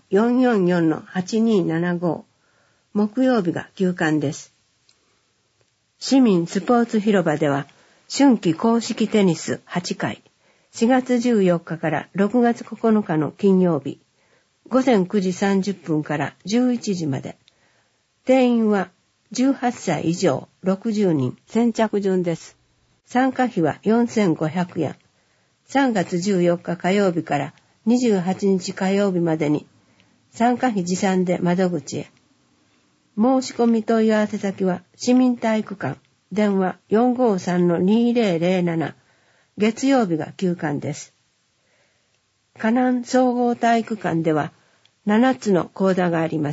444-8275、木曜日が休館です。市民スポーツ広場では、春季公式テニス8回、4月14日から6月9日の金曜日、午前9時30分から11時まで、定員は18歳以上60人、先着順です。参加費は4500円。3月14日火曜日から28日火曜日までに、参加費持参で窓口へ。申し込み問い合わせ先は、市民体育館、電話 453-2007、月曜日が休館です。河南総合体育館では、7つの講座があります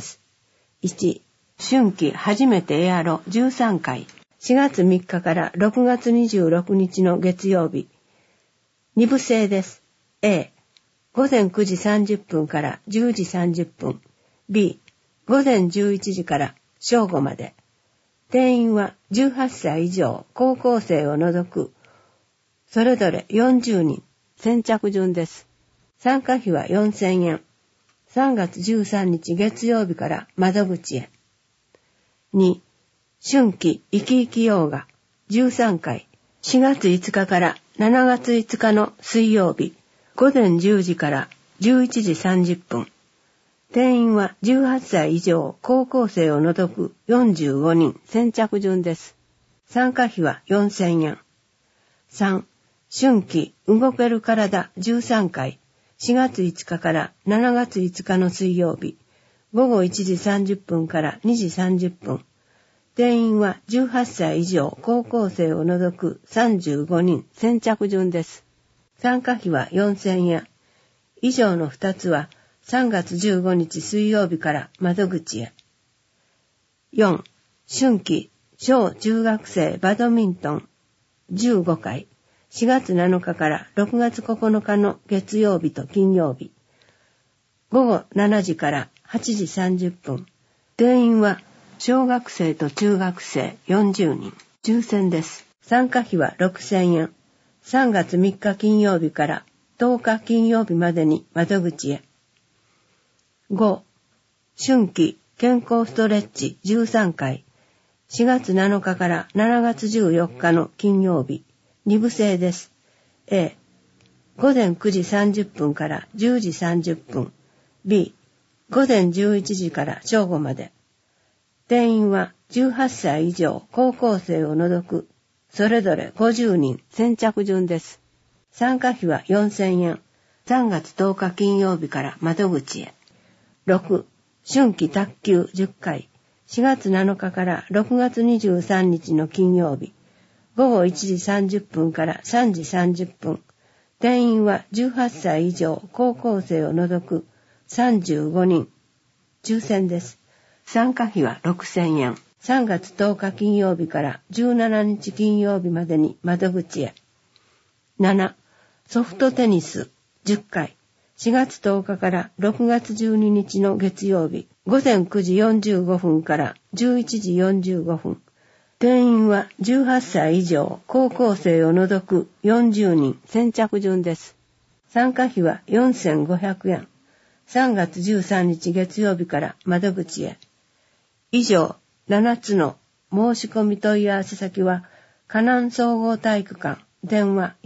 。1、春季初めてエアロ13回、4月3日から6月26日の月曜日。2部制です。A、午前9時30分から10時30分。B、午前11時から正午まで。定員は18歳以上高校生を除く、それぞれ40人、先着順です。参加費は4000円。3月13日月曜日から窓口へ。2、春季生き生きヨーガ13回、4月5日から7月5日の水曜日、午前10時から11時30分。定員は18歳以上高校生を除く45人、先着順です。参加費は4000円。3、春季動ける体13回、4月5日から7月5日の水曜日、午後1時30分から2時30分。定員は18歳以上高校生を除く35人、先着順です。参加費は4000円。以上の2つは3月15日水曜日から窓口へ。4、春季小中学生バドミントン15回、4月7日から6月9日の月曜日と金曜日、午後7時から8時30分。定員は小学生と中学生40人、抽選です。参加費は6000円。3月3日金曜日から10日金曜日までに窓口へ。5、春季健康ストレッチ13回、4月7日から7月14日の金曜日、2部制です。A、午前9時30分から10時30分。B、午前11時から正午まで。定員は18歳以上高校生を除く、それぞれ50人、先着順です。参加費は4000円。3月10日金曜日から窓口へ。6、春季卓球10回、4月7日から6月23日の金曜日、午後1時30分から3時30分。定員は18歳以上高校生を除く35人。抽選です。参加費は6000円。3月10日金曜日から17日金曜日までに窓口へ。7、ソフトテニス10回。4月10日から6月12日の月曜日、午前9時45分から11時45分。定員は18歳以上高校生を除く40人、先着順です。参加費は4500円。3月13日月曜日から窓口へ。以上、7つの申し込み問い合わせ先は、河南総合体育館、電話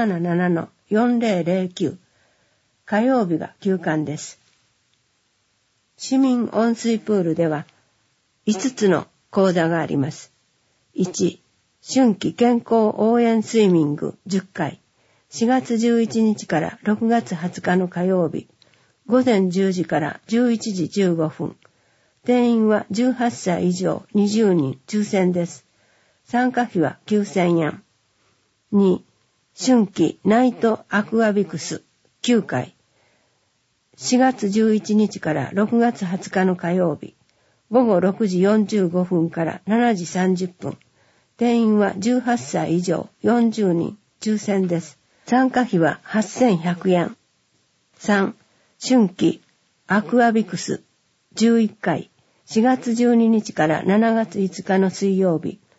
477-4009、火曜日が休館です。市民温水プールでは5つの講座があります。1、春季健康応援スイミング10回、4月11日から6月20日の火曜日、午前10時から11時15分。定員は18歳以上20人、抽選です。参加費は9000円。2、春季ナイトアクアビクス9回、4月11日から6月20日の火曜日、午後6時45分から7時30分。定員は18歳以上40人、抽選です。参加費は8100円。3、春季アクアビクス11回、4月12日から7月5日の水曜日、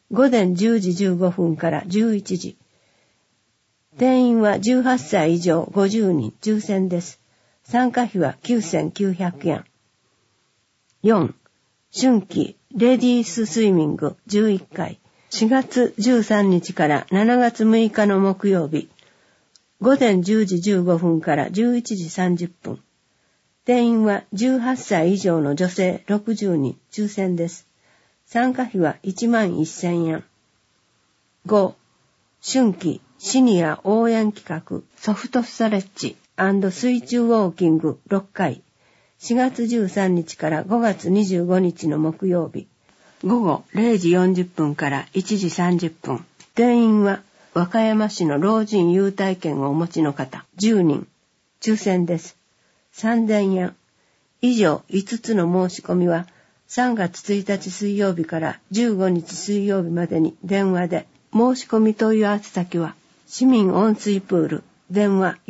午前10時15分から11時。定員は18歳以上50人、抽選です。参加費は9900円。4. 春季レディーススイミング11回。4月13日から7月6日の木曜日。午前10時15分から11時30分。定員は18歳以上の女性60人、抽選です。参加費は11000円。5. 春季シニア応援企画ソフトストレッチ&水中ウォーキング6回。4月13日から5月25日の木曜日。午後0時40分から1時30分。定員は和歌山市の老人優待券をお持ちの方10人。抽選です。3000円。以上5つの申し込みは3月1日水曜日から15日水曜日までに電話で。申し込み問い合わせ先は市民温水プール電話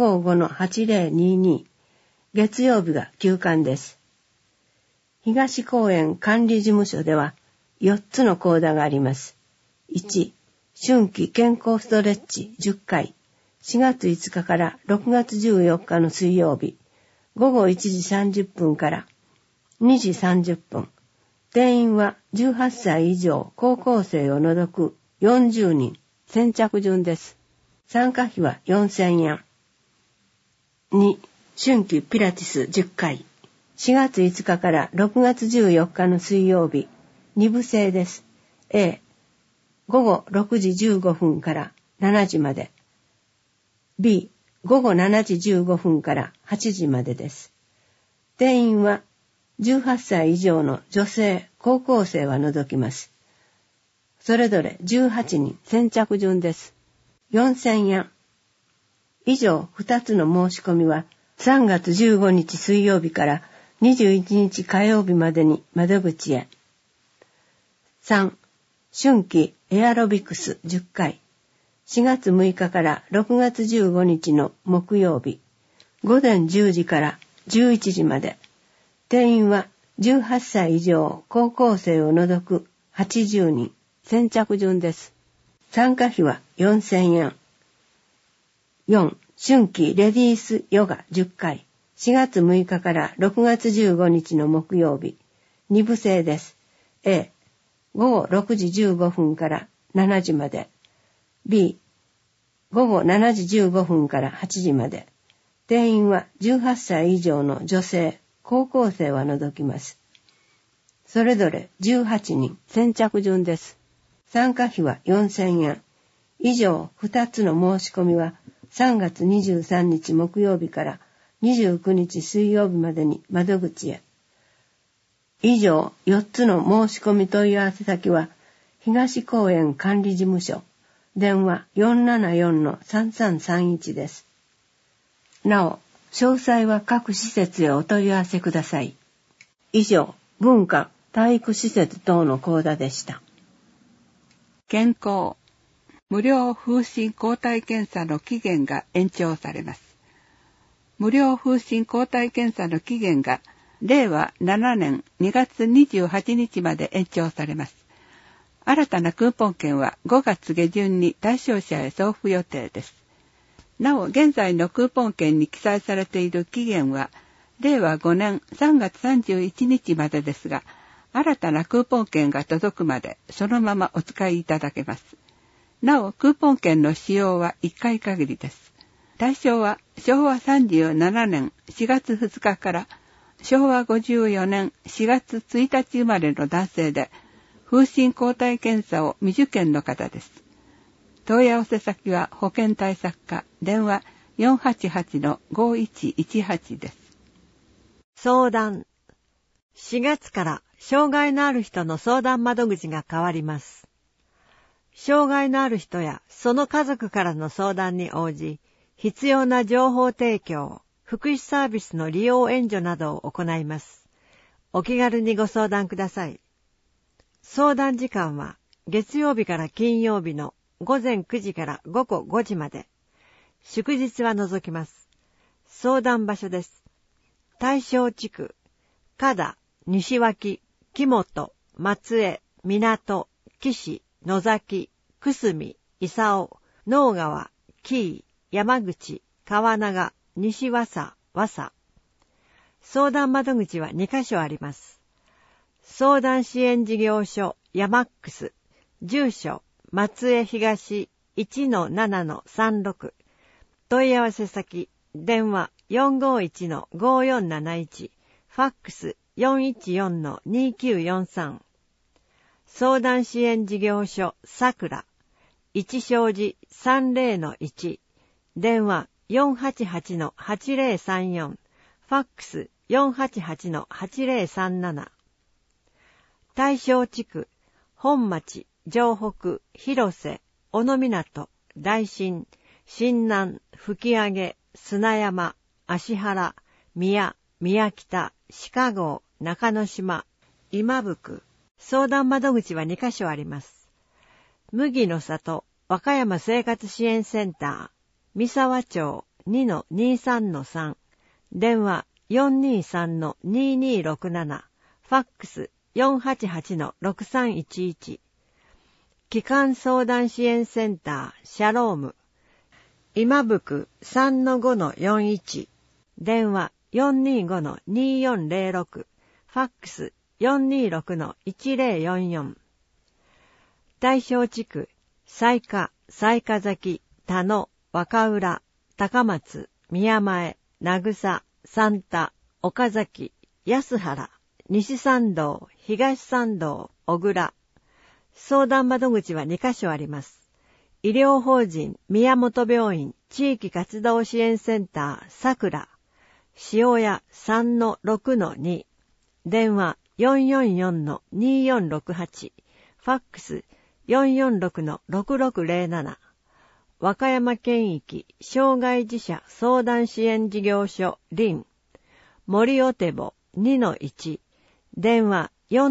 455-8022。月曜日が休館です。東公園管理事務所では4つの講座があります。1. 春季健康ストレッチ10回。4月5日から6月14日の水曜日。午後1時30分から2時30分。定員は18歳以上高校生を除く40人。先着順です。参加費は4000円。2. 春季ピラティス10回。4月5日から6月14日の水曜日。2部制です。A. 午後6時15分から7時まで。B. 午後7時15分から8時までです。定員は18歳以上の女性、高校生は除きます。それぞれ18人先着順です。4000円。以上2つの申し込みは3月15日水曜日から21日火曜日までに窓口へ。3. 春季エアロビクス10回。4月6日から6月15日の木曜日。午前10時から11時まで。定員は18歳以上高校生を除く80人。先着順です。参加費は4000円。4. 春季レディースヨガ10回。4月6日から6月15日の木曜日。2部制です。A. 午後6時15分から7時まで。B. 午後7時15分から8時まで。定員は18歳以上の女性、高校生は除きます。それぞれ18人先着順です。参加費は4000円。以上2つの申し込みは3月23日木曜日から29日水曜日までに窓口へ。以上4つの申し込み問い合わせ先は東公園管理事務所電話 474-3331 です。なお、詳細は各施設へお問い合わせください。以上、文化、体育施設等の講座でした。 健康。無料風疹抗体検査の期限が延長されます。無料風疹抗体検査の期限が令和7年2月28日まで延長されます。新たなクーポン券は5月下旬に対象者へ送付予定です。なお、現在のクーポン券に記載されている期限は令和5年3月31日までですが、新たなクーポン券が届くまでそのままお使いいただけます。なお、クーポン券の使用は1回限りです。対象は昭和37年4月2日から昭和54年4月1日生まれの男性で、風疹抗体検査を未受験の方です。問い合わせ先は保健対策課電話 488-5118 です。 相談。4月から障害のある人の相談窓口が変わります。障害のある人やその家族からの相談に応じ、必要な情報提供、福祉サービスの利用援助などを行います。お気軽にご相談ください。相談時間は月曜日から金曜日の午前9時から午後5時まで。祝日は除きます。相談場所です。大正地区、加田、西脇、木本、松江、港、岸、 野崎、久住、伊佐能川、紀伊、山口、川長、西和佐、和佐。相談窓口は2カ所あります。相談支援事業所ヤマックス、住所松江東 1-7-36、問い合わせ先電話 451-5471、ファックス 414-2943。相談支援事業所さくら、一正寺 30-1、電話 488-8034、ファックス 488-8037。大正地区、本町、城北、広瀬、小野港、大新、新南、吹上、砂山、芦原、宮北、鹿郷、中之島、今福。相談窓口は2カ所あります。麦の里、和歌山生活支援センター、三沢町 2-23-3、電話 423-2267、ファックス 488-6311。帰還相談支援センター、シャローム、今福 3-5-41、電話 425-2406、ファックス 426-1044。大正地区、雑賀崎、田野、若浦、高松、宮前、名草、三田、岡崎、安原、西参道、東参道、小倉。相談窓口は2カ所あります。医療法人宮本病院地域活動支援センターさくら、塩屋 3-6-2、電話 444-2468、ファックス 446-6607。和歌山県域障害児者相談支援事業所林、森おてぼ 2-1、電話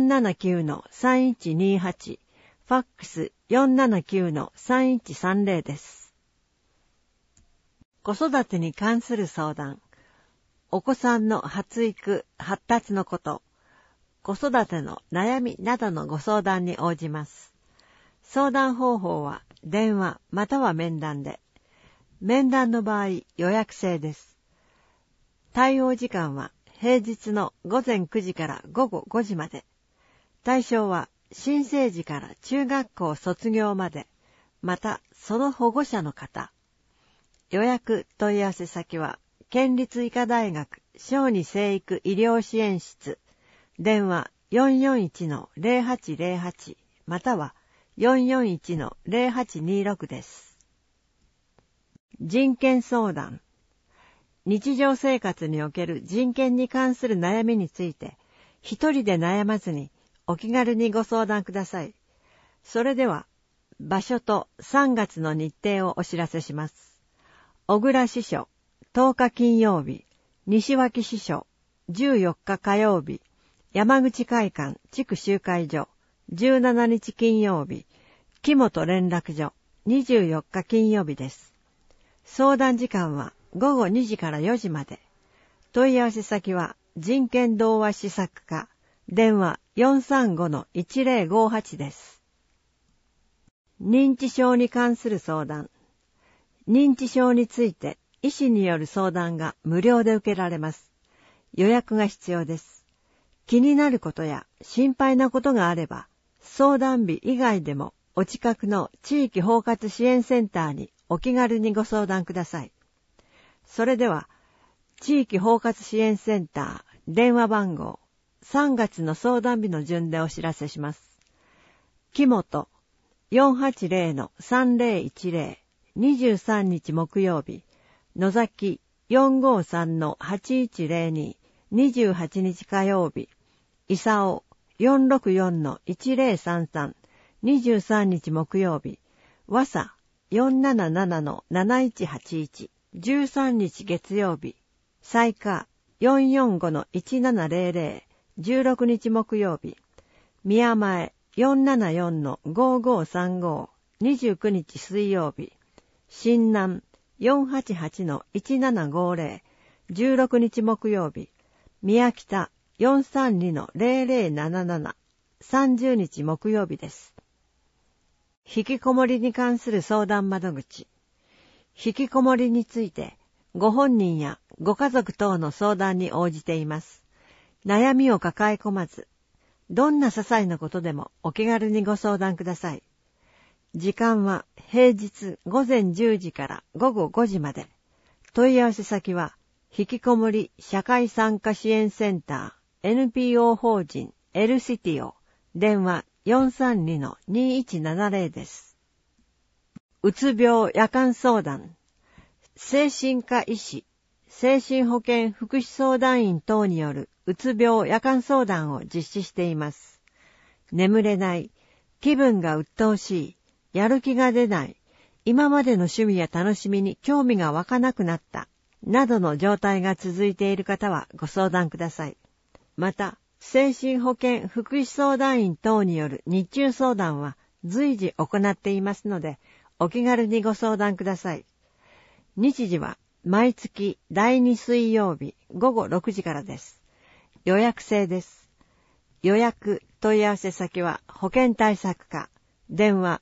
479-3128、ファックス 479-3130 です。子育てに関する相談、お子さんの発育、発達のこと、子育ての悩みなどのご相談に応じます。相談方法は電話または面談で、面談の場合予約制です。対応時間は平日の午前9時から午後5時まで。対象は新生児から中学校卒業まで、またその保護者の方。予約問い合わせ先は県立医科大学小児生育医療支援室、電話 441-0808 または 441-0826 です。人権相談。日常生活における人権に関する悩みについて、一人で悩まずにお気軽にご相談ください。それでは、場所と3月の日程をお知らせします。小倉支所、10日金曜日、西脇支所、14日火曜日、山口会館地区集会所、17日金曜日、木本連絡所、24日金曜日です。相談時間は午後2時から4時まで。問い合わせ先は人権童話施策課、電話 435-1058 です。認知症に関する相談。認知症について医師による相談が無料で受けられます。予約が必要です。気になることや心配なことがあれば、相談日以外でもお近くの地域包括支援センターにお気軽にご相談ください。それでは、地域包括支援センター電話番号、3月の相談日の順でお知らせします。木本 480-3010 23日木曜日、野崎 453-8102 28日火曜日、伊佐 464-1033 23日木曜日、和佐 477-7181 13日月曜日、雑賀 445-1700 16日木曜日、宮前 474-5535 29日水曜日、新南 488-1750 16日木曜日、宮北 432-0077 30日木曜日です。 引きこもりに関する相談窓口。引きこもりについて、ご本人やご家族等の相談に応じています。悩みを抱え込まず、どんな些細なことでもお気軽にご相談ください。時間は平日午前10時から午後5時まで。問い合わせ先は、引きこもり社会参加支援センター NPO 法人エルシティオ、電話 432-2170 です。うつ病夜間相談。精神科医師、精神保健福祉相談員等によるうつ病夜間相談を実施しています。眠れない、気分が鬱陶しい、やる気が出ない、今までの趣味や楽しみに興味が湧かなくなった、などの状態が続いている方はご相談ください。また、精神保健福祉相談員等による日中相談は随時行っていますので、お気軽にご相談ください。日時は毎月第2水曜日午後6時からです。予約制です。予約問い合わせ先は保健対策課、電話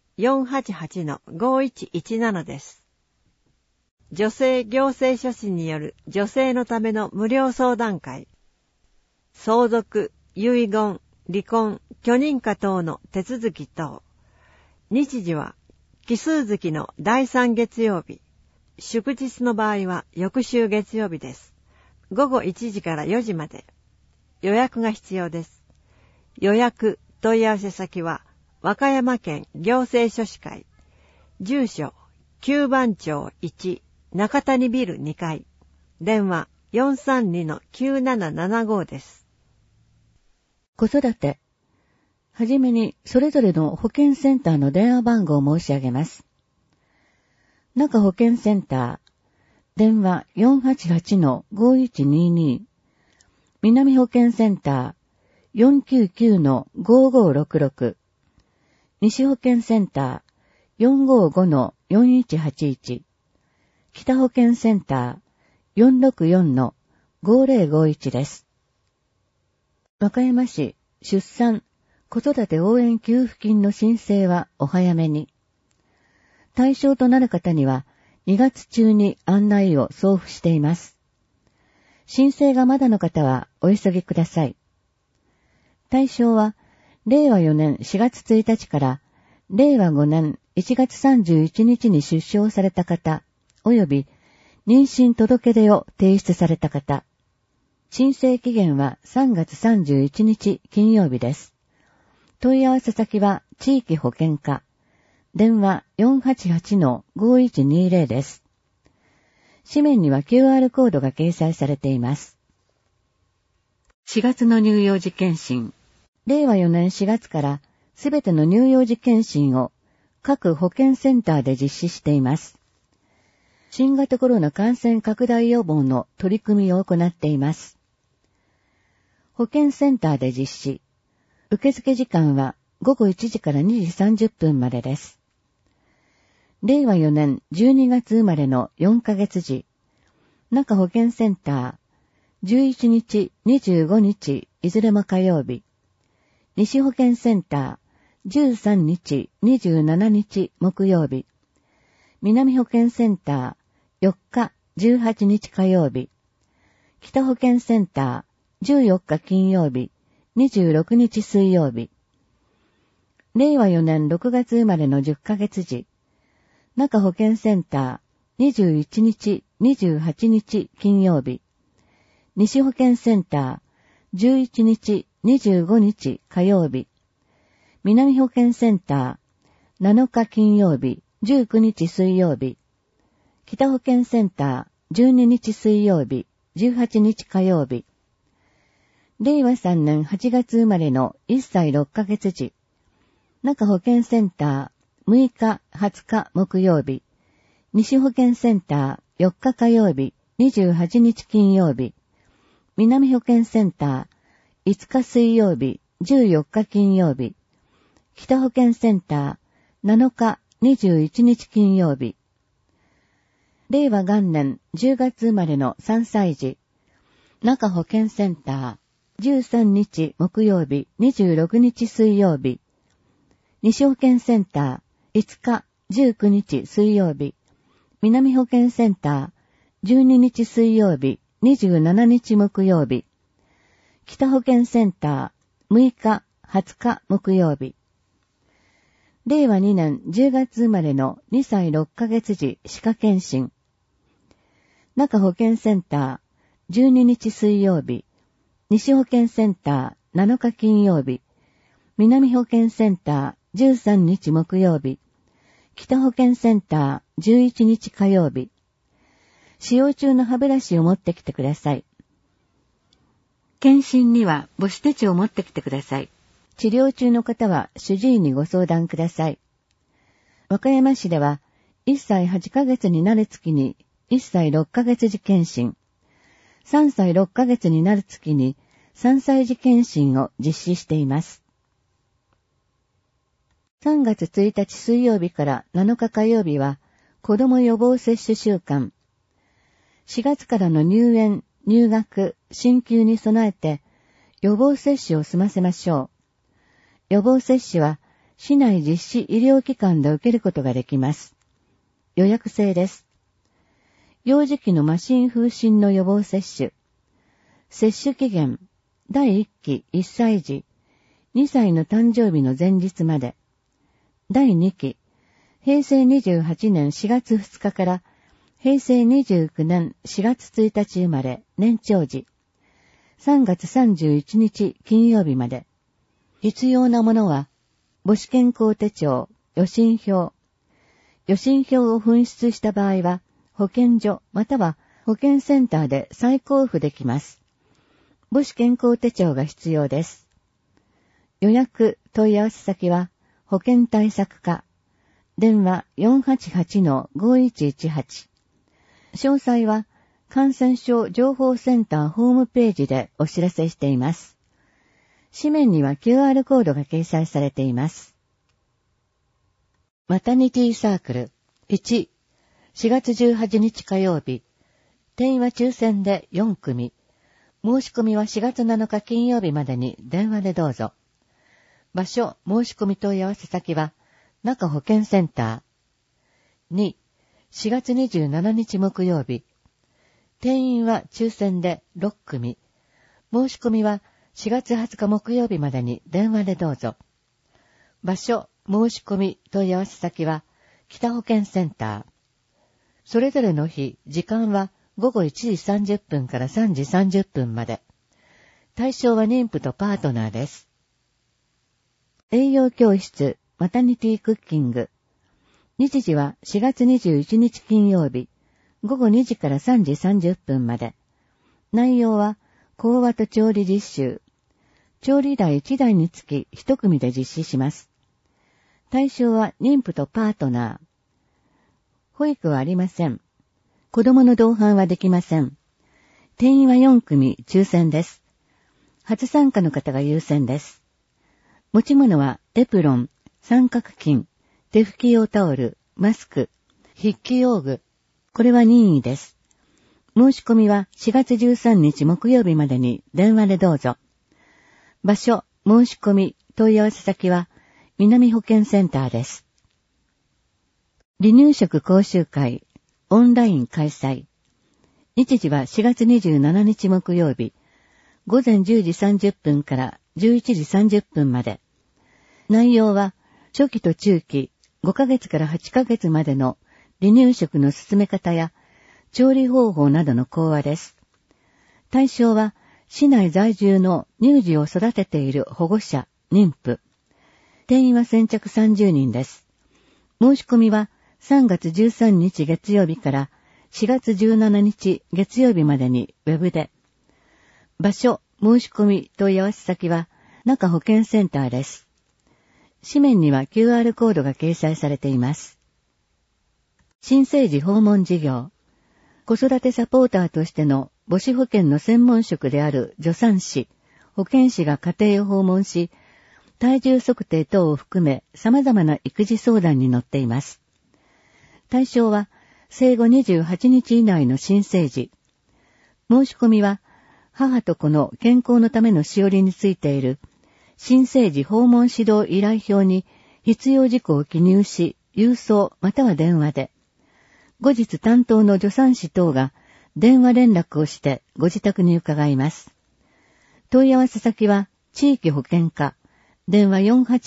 488-5117 です。女性行政書士による女性のための無料相談会。相続、遺言、離婚、許認可等の手続き等。日時は奇数月の第3月曜日。祝日の場合は翌週月曜日です。午後1時から4時まで。予約が必要です。予約問い合わせ先は和歌山県行政書士会。住所9番町1中谷ビル2階。電話 432-9775 です。 子育て。はじめにそれぞれの保健センターの電話番号を申し上げます。中保健センター、電話 488-5122。南保健センター、499-5566。西保健センター、455-4181。北保健センター、464-5051です。和歌山市出産・子育て応援給付金の申請はお早めに。対象となる方には2月中に案内を送付しています。申請がまだの方はお急ぎください。対象は令和4年4月1日から令和5年1月31日に出生された方及び妊娠届出を提出された方。申請期限は3月31日金曜日です。問い合わせ先は地域保健課。電話 488-5120 です。紙面には QR コードが掲載されています。4月の乳幼児検診。令和4年4月からすべての乳幼児検診を各保健センターで実施しています。新型コロナ感染拡大予防の取り組みを行っています。保健センターで実施。受付時間は午後1時から2時30分までです。令和4年12月生まれの4ヶ月時、中保健センター、11日、25日、いずれも火曜日、西保健センター、13日、27日、木曜日、南保健センター、4日、18日火曜日、北保健センター、14日金曜日、26日水曜日、令和4年6月生まれの10ヶ月時、中保健センター、21日、28日金曜日、西保健センター、11日、25日火曜日、南保健センター、7日金曜日、19日水曜日、北保健センター、12日水曜日、18日火曜日、令和3年8月生まれの1歳6ヶ月時、中保健センター、6日、20日木曜日、西保健センター、4日火曜日、28日金曜日、南保健センター、5日水曜日、14日金曜日、北保健センター、7日、21日金曜日、令和元年10月生まれの3歳児、中保健センター、13日木曜日、26日水曜日、西保健センタ 5日、19日水曜日、南保健センター、12日水曜日、27日木曜日、北保健センター、6日、20日木曜日、令和2年10月生まれの2歳6ヶ月時歯科検診、中保健センター、12日水曜日、西保健センター、7日金曜日、南保健センター、13日木曜日、北保健センター、11日火曜日。使用中の歯ブラシを持ってきてください。検診には母子手帳を持ってきてください。治療中の方は主治医にご相談ください。和歌山市では、1歳8ヶ月になる月に1歳6ヶ月時検診、3歳6ヶ月になる月に3歳児検診を実施しています。3月1日水曜日から7日火曜日は子ども予防接種週間。4月からの入園、入学、進級に備えて予防接種を済ませましょう。予防接種は市内実施医療機関で受けることができます。予約制です。幼児期の麻疹風疹の予防接種。接種期限、第1期1歳児、2歳の誕生日の前日まで。第2期、平成28年4月2日から平成29年4月1日生まれ年長児、3月31日金曜日まで。必要なものは、母子健康手帳、予診票。予診票を紛失した場合は、保健所または保健センターで再交付できます。母子健康手帳が必要です。予約問い合わせ先は、保健対策課。電話 488-5118。詳細は、感染症情報センターホームページでお知らせしています。紙面には QR コードが掲載されています。マタニティサークル1、4月18日火曜日。定員は抽選で4組。申し込みは4月7日金曜日までに電話でどうぞ。場所、申し込み問い合わせ先は、中保健センター。2、4月27日木曜日。定員は抽選で6組。申し込みは4月20日木曜日までに電話でどうぞ。場所、申し込み問い合わせ先は、北保健センター。それぞれの日、時間は午後1時30分から3時30分まで。対象は妊婦とパートナーです。栄養教室、マタニティクッキング。日時は4月21日金曜日、午後2時から3時30分まで。内容は、講話と調理実習。調理台1台につき1組で実施します。対象は妊婦とパートナー。保育はありません。子供の同伴はできません。定員は4組抽選です。初参加の方が優先です。持ち物はエプロン、三角巾、手拭き用タオル、マスク、筆記用具。これは任意です。申し込みは4月13日木曜日までに電話でどうぞ。場所、申し込み、問い合わせ先は南保健センターです。離乳食講習会、オンライン開催。日時は4月27日木曜日、午前10時30分から11時30分まで。内容は、初期と中期、5ヶ月から8ヶ月までの離乳食の進め方や、調理方法などの講話です。対象は、市内在住の乳児を育てている保護者、妊婦。定員は先着30人です。申し込みは3月13日月曜日から4月17日月曜日までにウェブで。場所、申し込み問い合わせ先は中保健センターです。紙面には QR コードが掲載されています。新生児訪問事業。子育てサポーターとしての母子保健の専門職である助産師、保健師が家庭を訪問し、体重測定等を含め様々な育児相談に乗っています。対象は生後28日以内の新生児。申し込みは母と子の健康のためのしおりについている新生児訪問指導依頼表に必要事項を記入し郵送または電話で、後日担当の助産師等が電話連絡をしてご自宅に伺います。問い合わせ先は地域保健課、電話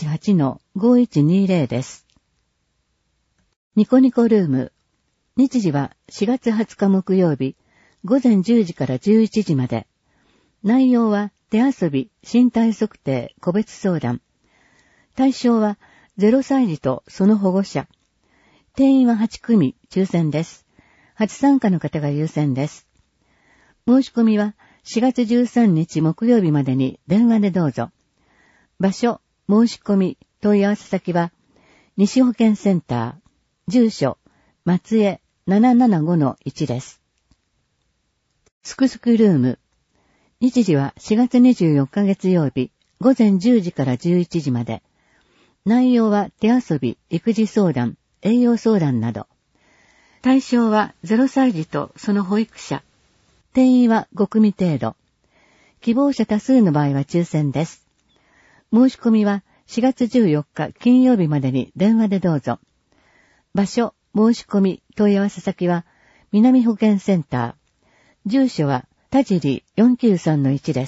488-5120 です。ニコニコルーム。日時は4月20日木曜日、午前10時から11時まで。内容は手遊び、身体測定、個別相談。対象は0歳児とその保護者。定員は8組、抽選です。初参加の方が優先です。申し込みは4月13日木曜日までに電話でどうぞ。場所、申し込み、問い合わせ先は、西保健センター、住所、松江 775-1 です。すくすくルーム。日時は4月24日月曜日、午前10時から11時まで。内容は手遊び、育児相談、栄養相談など。対象は0歳児とその保育者。定員は5組程度。希望者多数の場合は抽選です。申し込みは4月14日金曜日までに電話でどうぞ。場所、申し込み、問い合わせ先は南保健センター。住所は田尻 493-1 です。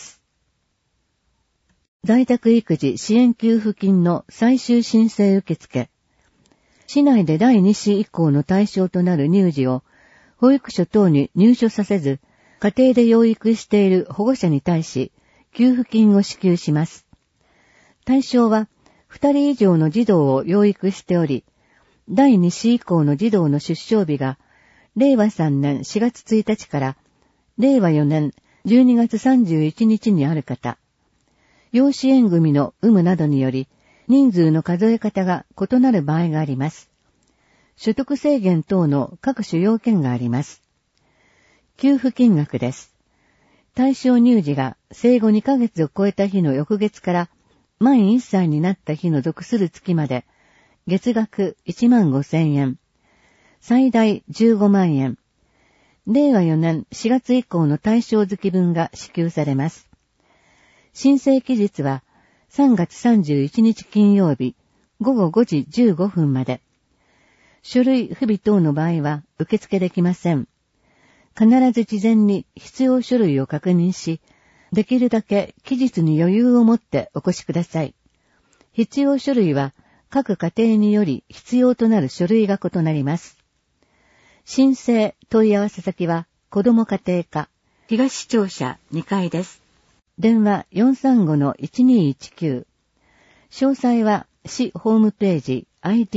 在宅育児支援給付金の最終申請受付。市内で第2子以降の対象となる乳児を保育所等に入所させず、家庭で養育している保護者に対し、給付金を支給します。対象は2人以上の児童を養育しており、第2子以降の児童の出生日が、令和3年4月1日から、令和4年12月31日にある方、養子縁組の有無などにより、人数の数え方が異なる場合があります。所得制限等の各種要件があります。給付金額です。対象乳児が生後2ヶ月を超えた日の翌月から満1歳になった日の属する月まで、月額15,000円、最大15万円、令和4年4月以降の対象月分が支給されます。申請期日は3月31日金曜日午後5時15分まで。書類不備等の場合は受付できません。必ず事前に必要書類を確認し、できるだけ期日に余裕を持ってお越しください。必要書類は各家庭により必要となる書類が異なります。申請問い合わせ先は子ども家庭課東庁舎2階です。電話 435-1219。詳細は市ホームページ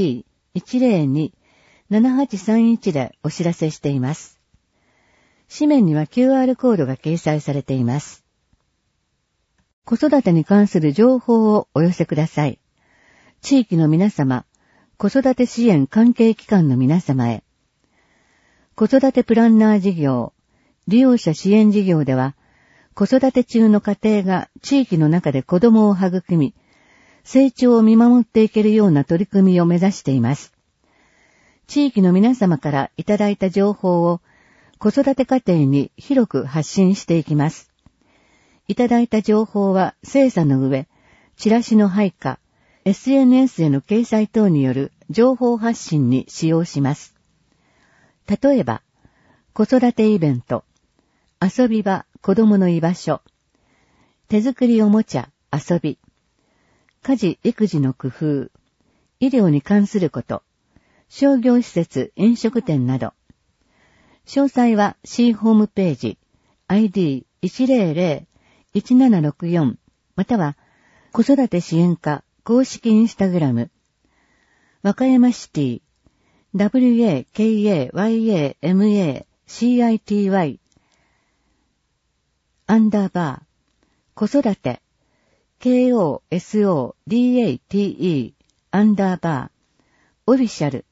ID102-7831 でお知らせしています。紙面には QR コードが掲載されています。子育てに関する情報をお寄せください。地域の皆様、子育て支援関係機関の皆様へ。子育てプランナー事業、利用者支援事業では、子育て中の家庭が地域の中で子供を育み、成長を見守っていけるような取り組みを目指しています。地域の皆様からいただいた情報を子育て家庭に広く発信していきます。いただいた情報は精査の上、チラシの配下、SNS への掲載等による情報発信に使用します。例えば、子育てイベント、遊び場、子供の居場所、手作りおもちゃ、遊び、家事、育児の工夫、医療に関すること、商業施設、飲食店など。詳細は C ホームページ、ID100-1764 または子育て支援課公式インスタグラム、和歌山シティ、WAKAYAMACITY _ 子育て KOSODATE _ オフィシャル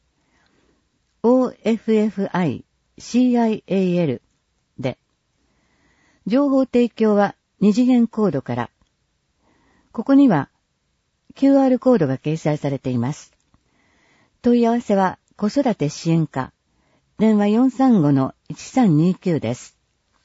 OFFICIAL で、情報提供は二次元コードから、ここには QR コードが掲載されています。問い合わせは子育て支援課、電話 435-1329 です。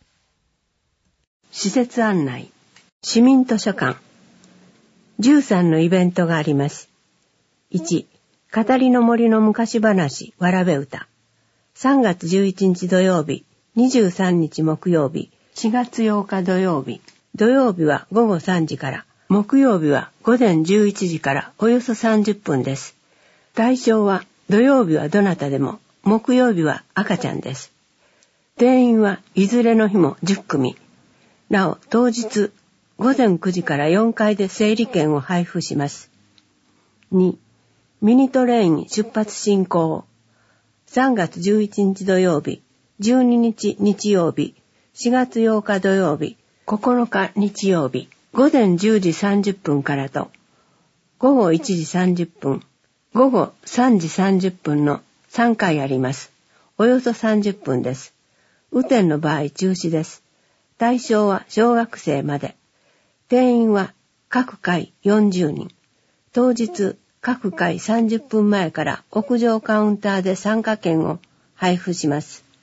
施設案内、市民図書館。13のイベントがあります。1、 語りの森の昔話わらべ歌。3月11日土曜日、23日木曜日、4月8日土曜日。土曜日は午後3時から、木曜日は午前11時からおよそ30分です。対象は土曜日はどなたでも、木曜日は赤ちゃんです。定員はいずれの日も10組。なお、当日、午前9時から4回で整理券を配布します。2、ミニトレイン出発進行。3月11日土曜日、12日日曜日、4月8日土曜日、9日日曜日、午前10時30分からと、午後1時30分、午後3時30分の3回あります。およそ30分です。雨天の場合中止です。対象は小学生まで。定員は各回40人。当日、各回30分前から屋上カウンターで参加券を配布します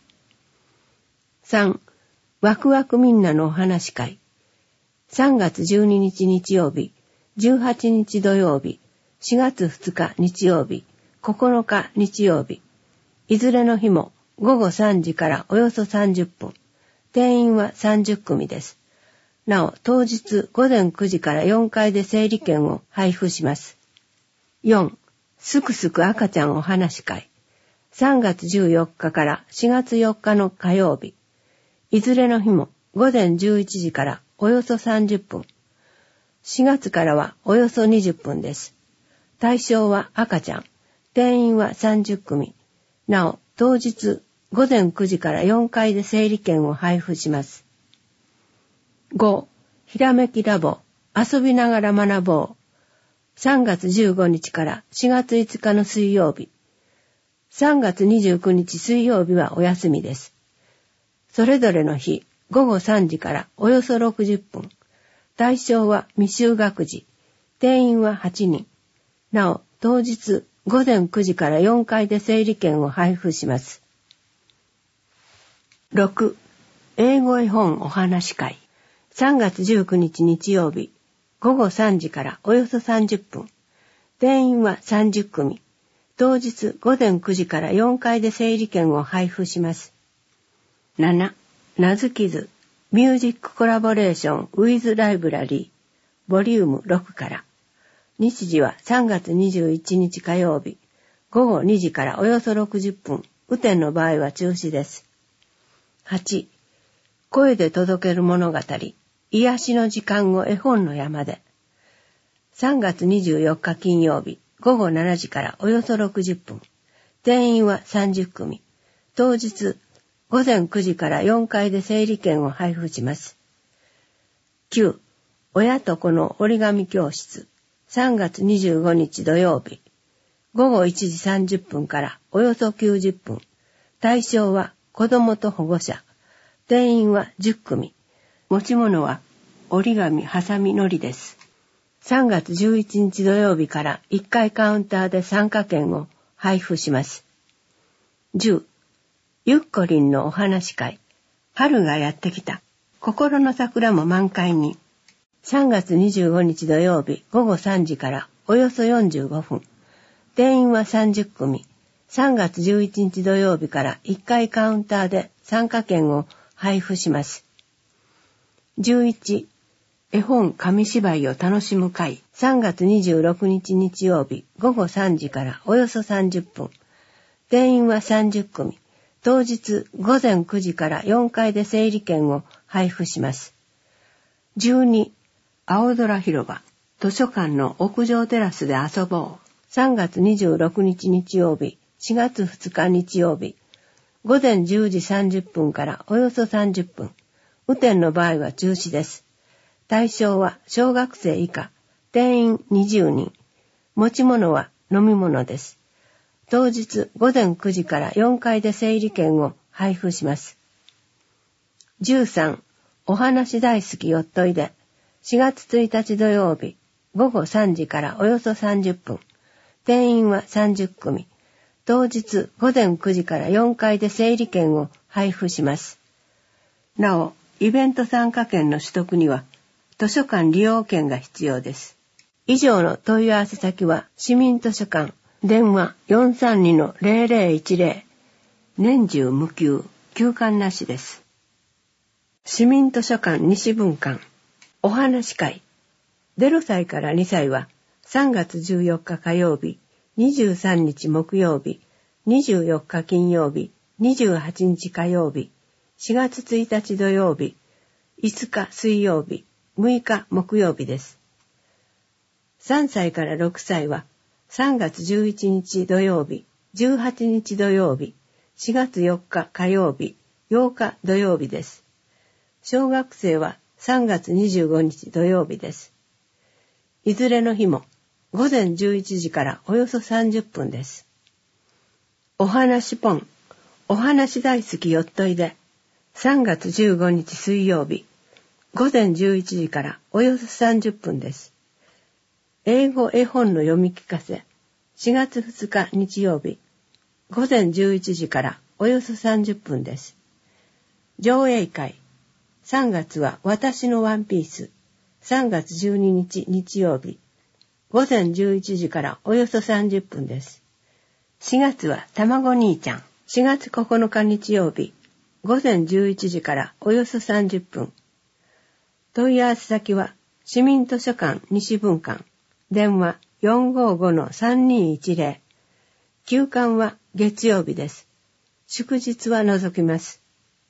。3. ワクワクみんなのお話会。3月12日日曜日、18日土曜日、4月2日日曜日、9日日曜日。いずれの日も午後3時からおよそ30分。定員は30組です。なお、当日午前9時から4回で整理券を配布します。4. すくすく赤ちゃんお話会。3月14日から4月4日の火曜日。いずれの日も午前11時からおよそ30分。4月からはおよそ20分です。対象は赤ちゃん。定員は30組。なお、当日午前9時から4回で整理券を配布します。5. ひらめきラボ。遊びながら学ぼう。3月15日から4月5日の水曜日。3月29日水曜日はお休みです。それぞれの日、午後3時からおよそ60分。対象は未就学児。定員は8人。なお、当日午前9時から4回で整理券を配布します。6. 英語絵本お話会。3月19日日曜日、午後3時からおよそ30分。定員は30組。当日午前9時から4回で整理券を配布します。7. 名付き図ミュージックコラボレーション with ライブラリーボリューム6から。日時は3月21日火曜日、午後2時からおよそ60分。雨天の場合は中止です。8. 声で届ける物語癒しの時間を絵本の山で。3月24日金曜日、午後7時からおよそ60分。定員は30組。当日、午前9時から4回で整理券を配布します。9. 親と子の折り紙教室。3月25日土曜日。午後1時30分からおよそ90分。対象は子供と保護者。定員は10組。持ち物は折り紙、ハサミ、のりです。3月11日土曜日から1回カウンターで参加券を配布します。10. ゆっこりんのお話会。春がやってきた。心の桜も満開に。3月25日土曜日午後3時からおよそ45分。定員は30組。3月11日土曜日から1回カウンターで参加券を配布します。11. 絵本紙芝居を楽しむ会。3月26日日曜日午後3時からおよそ30分。定員は30組。当日午前9時から4回で整理券を配布します。12. 青空広場。図書館の屋上テラスで遊ぼう。3月26日日曜日、4月2日日曜日。午前10時30分からおよそ30分。雨天の場合は中止です。対象は小学生以下。定員20人。持ち物は飲み物です。当日午前9時から4回で整理券を配布します。13. お話大好きよっといで。4月1日土曜日、午後3時からおよそ30分。定員は30組。当日午前9時から4回で整理券を配布します。なお、イベント参加券の取得には図書館利用券が必要です。以上の問い合わせ先は市民図書館電話 432-0010。年中無休、休館なしです。市民図書館西分館お話会。0歳から2歳は3月14日火曜日、23日木曜日、24日金曜日、28日火曜日、4月1日土曜日、5日水曜日、6日木曜日です。3歳から6歳は3月11日土曜日、18日土曜日、4月4日火曜日、8日土曜日です。小学生は3月25日土曜日です。いずれの日も午前11時からおよそ30分です。お話ポン、お話大好きよっといで、3月15日水曜日、午前11時からおよそ30分です。英語絵本の読み聞かせ、4月2日日曜日、午前11時からおよそ30分です。上映会、3月は私のワンピース、3月12日日曜日、午前11時からおよそ30分です。4月は卵兄ちゃん、4月9日日曜日、午前11時からおよそ30分。問い合わせ先は市民図書館西分館、電話 455-3210。休館は月曜日です。祝日は除きます。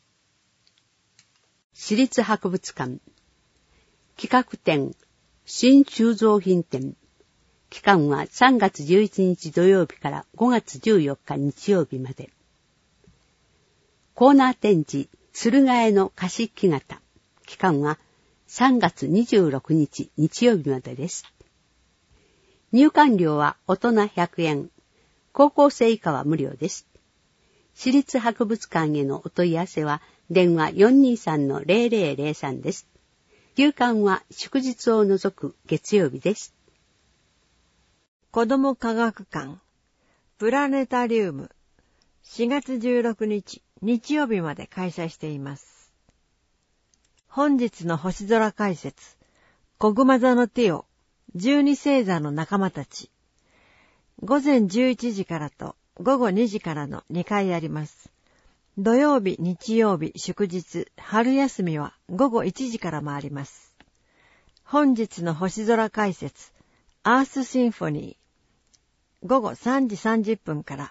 市立博物館企画展新収蔵品展。期間は3月11日土曜日から5月14日日曜日まで。コーナー展示鶴ヶ江の菓子木型。期間は3月26日日曜日までです。入館料は大人100円。高校生以下は無料です。市立博物館へのお問い合わせは電話 423-0003 です。休館は祝日を除く月曜日です。 子ども科学館プラネタリウム4月16日日曜日まで開催しています。本日の星空解説、子熊座のティオ、12星座の仲間たち。午前11時からと午後2時からの2回あります。土曜日、日曜日、祝日、春休みは午後1時からもあります。本日の星空解説、アースシンフォニー、午後3時30分から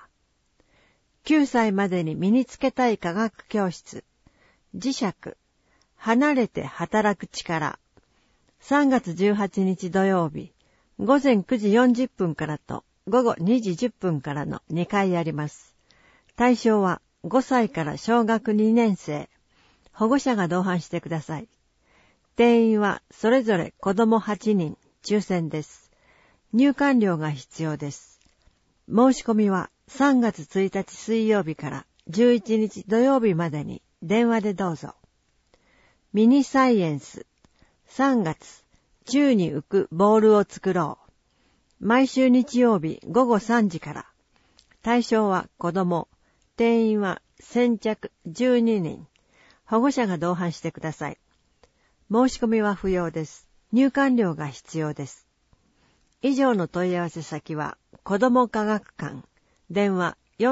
。9歳までに身につけたい科学教室、磁石、離れて働く力。3月18日土曜日、午前9時40分からと午後2時10分からの2回あります。対象は5歳から小学2年生。保護者が同伴してください。定員はそれぞれ子供8人、抽選です。入館料が必要です。申し込みは3月1日水曜日から11日土曜日までに電話でどうぞ。ミニサイエンス3月、宙に浮くボールを作ろう。毎週日曜日午後3時から。対象は子供。定員は先着12人。保護者が同伴してください。申し込みは不要です。入館料が必要です。以上の問い合わせ先は、子ども科学館、電話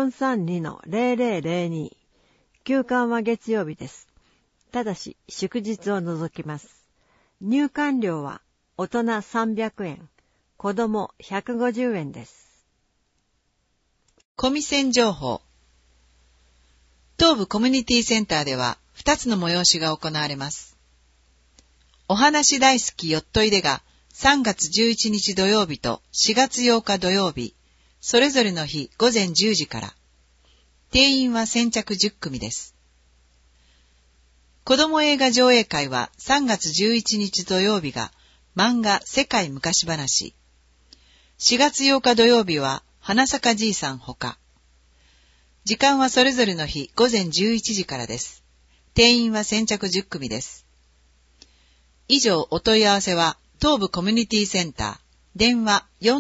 432-0002。休館は月曜日です。ただし、祝日を除きます。入館料は大人300円、子ども150円です。 コミセン情報。東部コミュニティセンターでは2つの催しが行われます。お話大好きよっといでが3月11日土曜日と4月8日土曜日、それぞれの日午前10時から。定員は先着10組です。子供映画上映会は3月11日土曜日が漫画世界昔話。4月8日土曜日は花坂じいさんほか。時間はそれぞれの日午前11時からです。定員は先着10組です。以上お問い合わせは東部コミュニティセンター、電話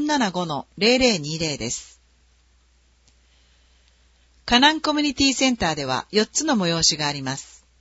475-0020 です。河南コミュニティセンターでは4つの催しがあります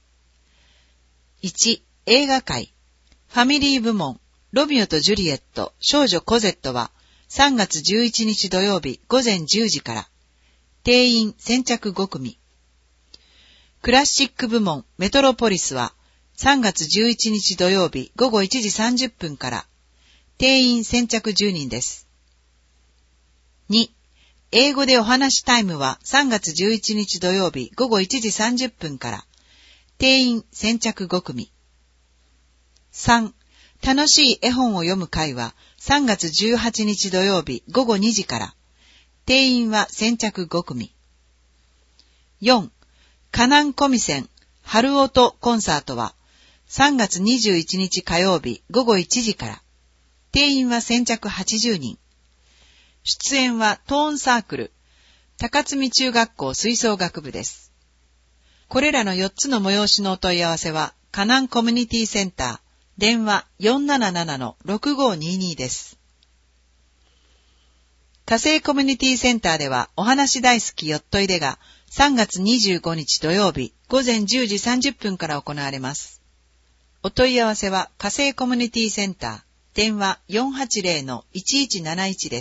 。1、映画会。ファミリー部門、ロミオとジュリエット、少女コゼットは 3月11日土曜日午前10時から、定員先着5組。クラシック部門メトロポリスは3月11日土曜日午後1時30分から、定員先着10人です。2、英語でお話タイムは3月11日土曜日午後1時30分から、定員先着5組。3、楽しい絵本を読む会は3月18日土曜日午後2時から、定員は先着5組。4、カナンコミセン春音コンサートは3月21日火曜日午後1時から、定員は先着80人。出演はトーンサークル、高積中学校吹奏楽部です。これらの4つの催しのお問い合わせは、カナンコミュニティセンター、電話 477-6522 です。火星コミュニティセンターでは、お話大好きよっといでが3月25日土曜日午前10時30分から行われます。お問い合わせは、火星コミュニティセンター、電話 480-1171 です。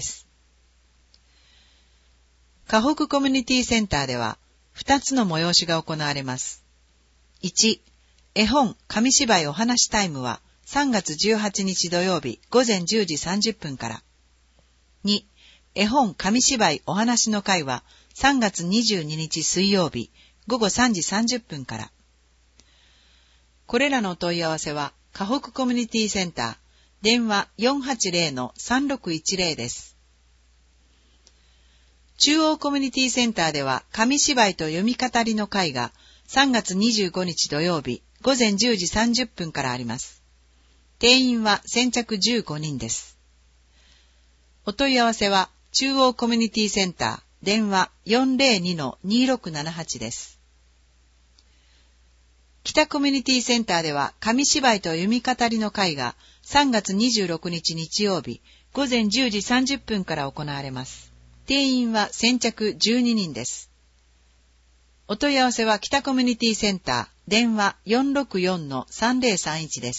河北コミュニティセンターでは、2つの催しが行われます。1、絵本紙芝居お話タイムは3月18日土曜日午前10時30分から。2、絵本紙芝居お話の会は3月22日水曜日午後3時30分から。これらのお問い合わせは、河北コミュニティセンター、電話 480-3610 です。中央コミュニティセンターでは、紙芝居と読み語りの会が3月25日土曜日午前10時30分からあります。定員は先着15人です。お問い合わせは、中央コミュニティセンター、電話 402-2678 です。北コミュニティセンターでは、紙芝居と読み語りの会が3月26日日曜日午前10時30分から行われます。定員は先着12人です。お問い合わせは北コミュニティセンター、電話 464-3031 です。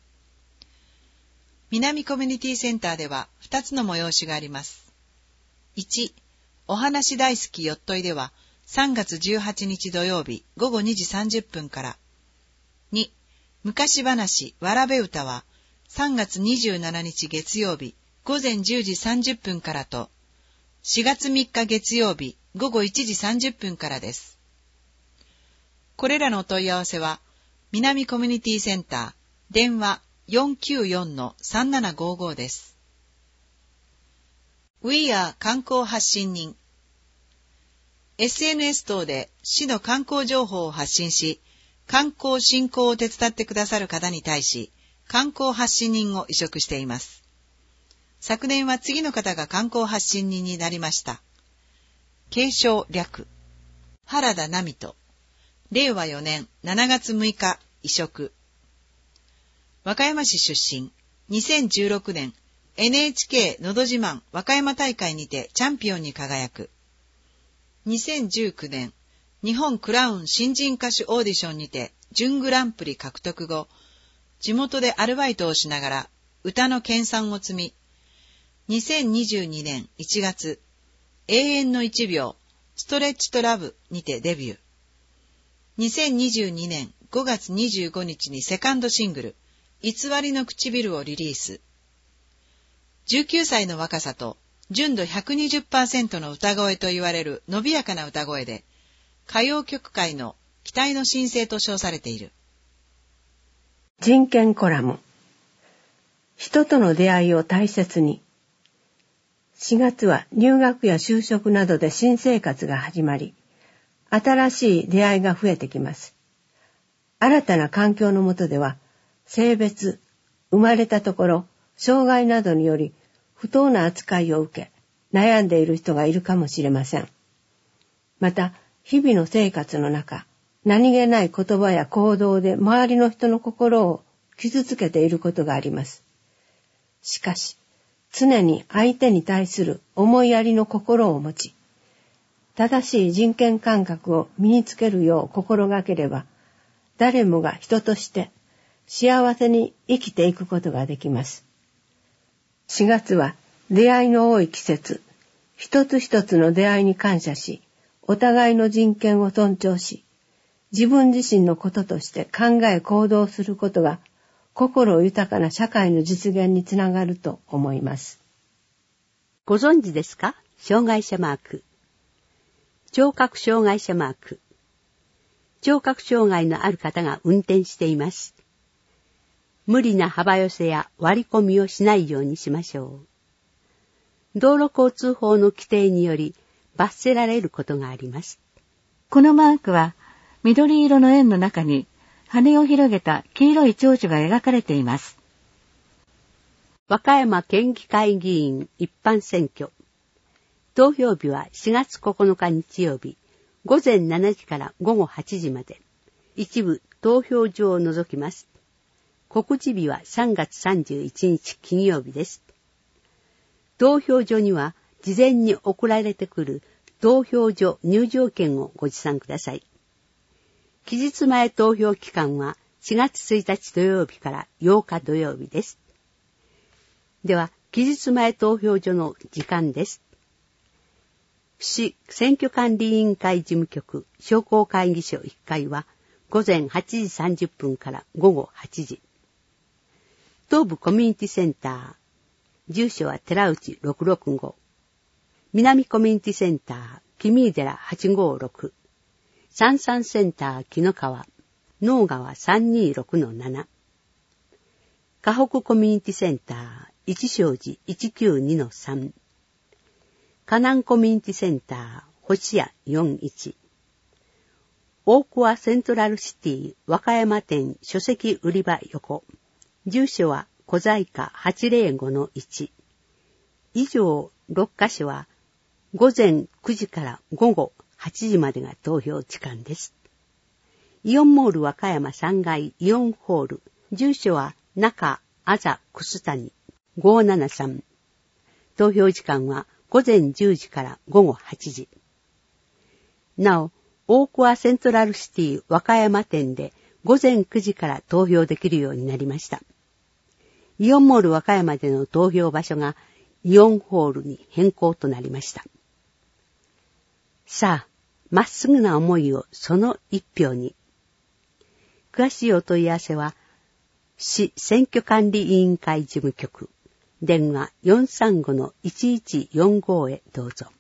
南コミュニティセンターでは2つの催しがあります。1、お話大好きよっといでは3月18日土曜日午後2時30分から。2、昔話わらべ歌は3月27日月曜日午前10時30分からと、4月3日月曜日午後1時30分からです。これらのお問い合わせは、南コミュニティセンター、電話 494-3755 です。We are 観光発信人。SNS 等で市の観光情報を発信し、観光振興を手伝ってくださる方に対し、観光発信人を委嘱しています。昨年は次の方が観光発信人になりました。継承略、原田奈美と、令和4年7月6日委嘱。和歌山市出身、2016年 NHK のど自慢和歌山大会にてチャンピオンに輝く。2019年日本クラウン新人歌手オーディションにて準グランプリ獲得後、地元でアルバイトをしながら歌の研鑽を積み、2022年1月、永遠の1秒、ストレッチとラブにてデビュー。2022年5月25日にセカンドシングル、偽りの唇をリリース。19歳の若さと、純度 120% の歌声と言われる伸びやかな歌声で、歌謡曲界の期待の新星と称されている。 人権コラム。人との出会いを大切に。4月は入学や就職などで新生活が始まり、新しい出会いが増えてきます。新たな環境の下では、性別、生まれたところ、障害などにより不当な扱いを受け、悩んでいる人がいるかもしれません。また、日々の生活の中、何気ない言葉や行動で周りの人の心を傷つけていることがあります。しかし、常に相手に対する思いやりの心を持ち、正しい人権感覚を身につけるよう心がければ、誰もが人として幸せに生きていくことができます。4月は出会いの多い季節、一つ一つの出会いに感謝し、お互いの人権を尊重し、自分自身のこととして考え行動することが心豊かな社会の実現につながると思います。 ご存知ですか？障害者マーク。聴覚障害者マーク。聴覚障害のある方が運転しています。無理な幅寄せや割り込みをしないようにしましょう。道路交通法の規定により罰せられることがあります。 このマークは緑色の円の中に羽を広げた黄色い蝶々が描かれています。 和歌山県議会議員一般選挙。投票日は4月9日日曜日、午前7時から午後8時まで。一部投票所を除きます。告示日は3月31日金曜日です。投票所には事前に送られてくる投票所入場券をご持参ください。期日前投票期間は4月1日土曜日から8日土曜日です。では、期日前投票所の時間です。市選挙管理委員会事務局商工会議所1階は午前8時30分から午後8時。東部コミュニティセンター。住所は寺内665。南コミュニティセンター、君井寺856。三々センター、木の川。能川326-7。河北コミュニティセンター、一正寺 192-3。河南コミュニティセンター、星屋41。大桑セントラルシティ和歌山店書籍売り場横。住所は小細工 805-1。以上6カ所は午前9時から午後8時までが投票時間です。イオンモール和歌山3階イオンホール。住所は中あざくす谷573。投票時間は午前10時から午後8時。なお、大桑セントラルシティ和歌山店で午前9時から投票できるようになりました。イオンモール和歌山での投票場所がイオンホールに変更となりました。さあ、まっすぐな思いをその一票に。詳しいお問い合わせは、市選挙管理委員会事務局、電話 435-1145 へどうぞ。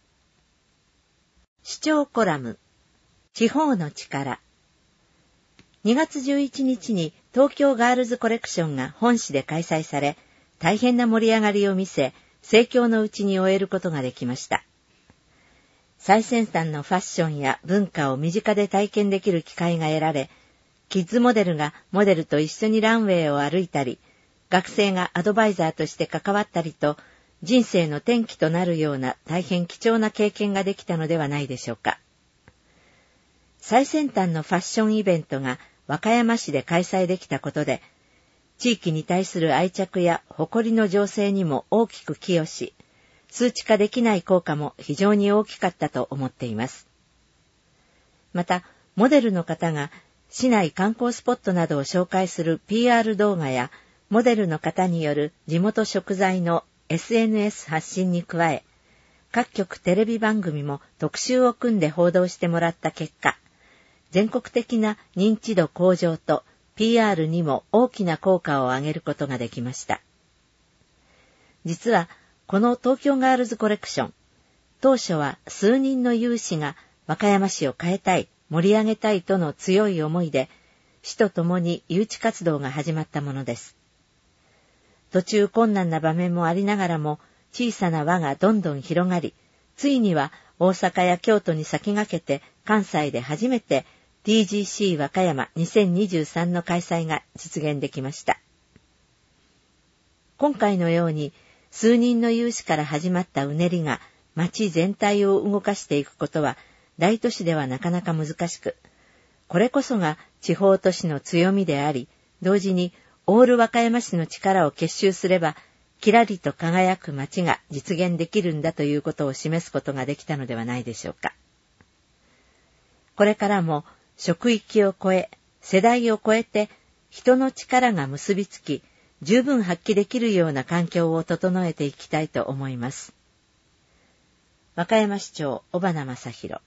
視聴コラム、地方の力。2月11日に東京ガールズコレクションが本市で開催され、大変な盛り上がりを見せ、盛況のうちに終えることができました。最先端のファッションや文化を身近で体験できる機会が得られ、キッズモデルがモデルと一緒にランウェイを歩いたり、学生がアドバイザーとして関わったりと、人生の転機となるような大変貴重な経験ができたのではないでしょうか。最先端のファッションイベントが和歌山市で開催できたことで、地域に対する愛着や誇りの醸成にも大きく寄与し、数値化できない効果も非常に大きかったと思っています。また、モデルの方が市内観光スポットなどを紹介する PR 動画や、モデルの方による地元食材の SNS 発信に加え、各局テレビ番組も特集を組んで報道してもらった結果、全国的な認知度向上と PR にも大きな効果を上げることができました。実は、この東京ガールズコレクション、当初は数人の有志が和歌山市を変えたい、盛り上げたいとの強い思いで、市と共に誘致活動が始まったものです。途中困難な場面もありながらも、小さな輪がどんどん広がり、ついには大阪や京都に先駆けて関西で初めて TGC 和歌山2023の開催が実現できました。今回のように数人の有志から始まったうねりが町全体を動かしていくことは大都市ではなかなか難しく、これこそが地方都市の強みであり、同時にオール和歌山市の力を結集すれば、きらりと輝く町が実現できるんだということを示すことができたのではないでしょうか。これからも職域を超え、世代を超えて、人の力が結びつき、 十分発揮できるような環境を整えていきたいと思います。和歌山市長尾花正弘。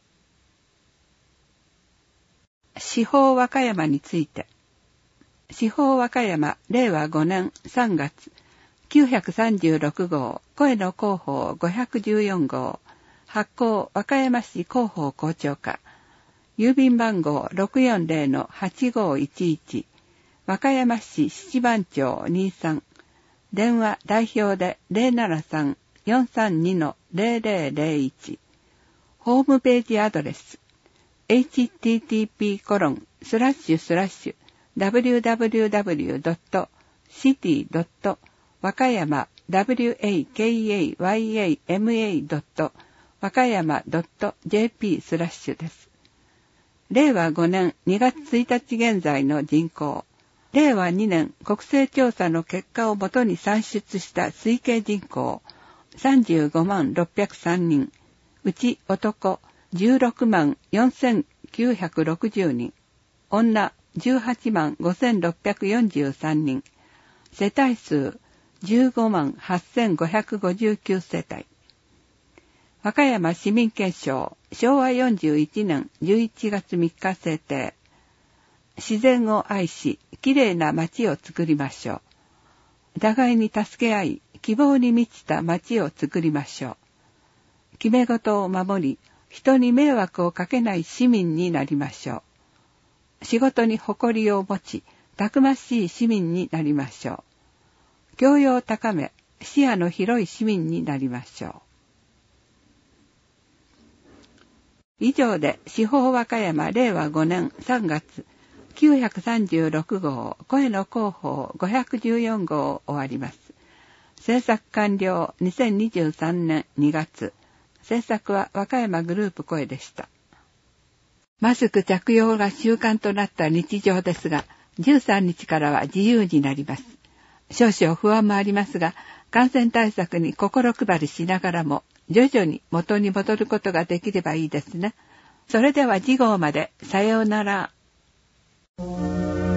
司法和歌山について。司法和歌山令和5年3月936号声の広報514号発行和歌山市広報校長課郵便番号 640-8511 和歌山市七番町23電話代表で 073-432-0001 ホームページアドレス http://www.city.wakayama.wakayama.jp/ です。令和5年2月1日現在の人口、令和2年国勢調査の結果をもとに算出した推計人口、35万603人、うち男16万4960人、女18万5643人、世帯数15万8559世帯。和歌山市民憲章、昭和41年11月3日制定。自然を愛し、きれいな街を作りましょう。互いに助け合い、希望に満ちた街を作りましょう。決め事を守り、人に迷惑をかけない市民になりましょう。仕事に誇りを持ち、たくましい市民になりましょう。教養を高め、視野の広い市民になりましょう。以上で司法和歌山令和5年3月936号声の広報514号を終わります。制作完了2023年2月。制作は和歌山グループ声でした。マスク着用が習慣となった日常ですが、13日からは自由になります。少々不安もありますが、感染対策に心配りしながらも、徐々に元に戻ることができればいいですね。それでは次号まで、さようなら。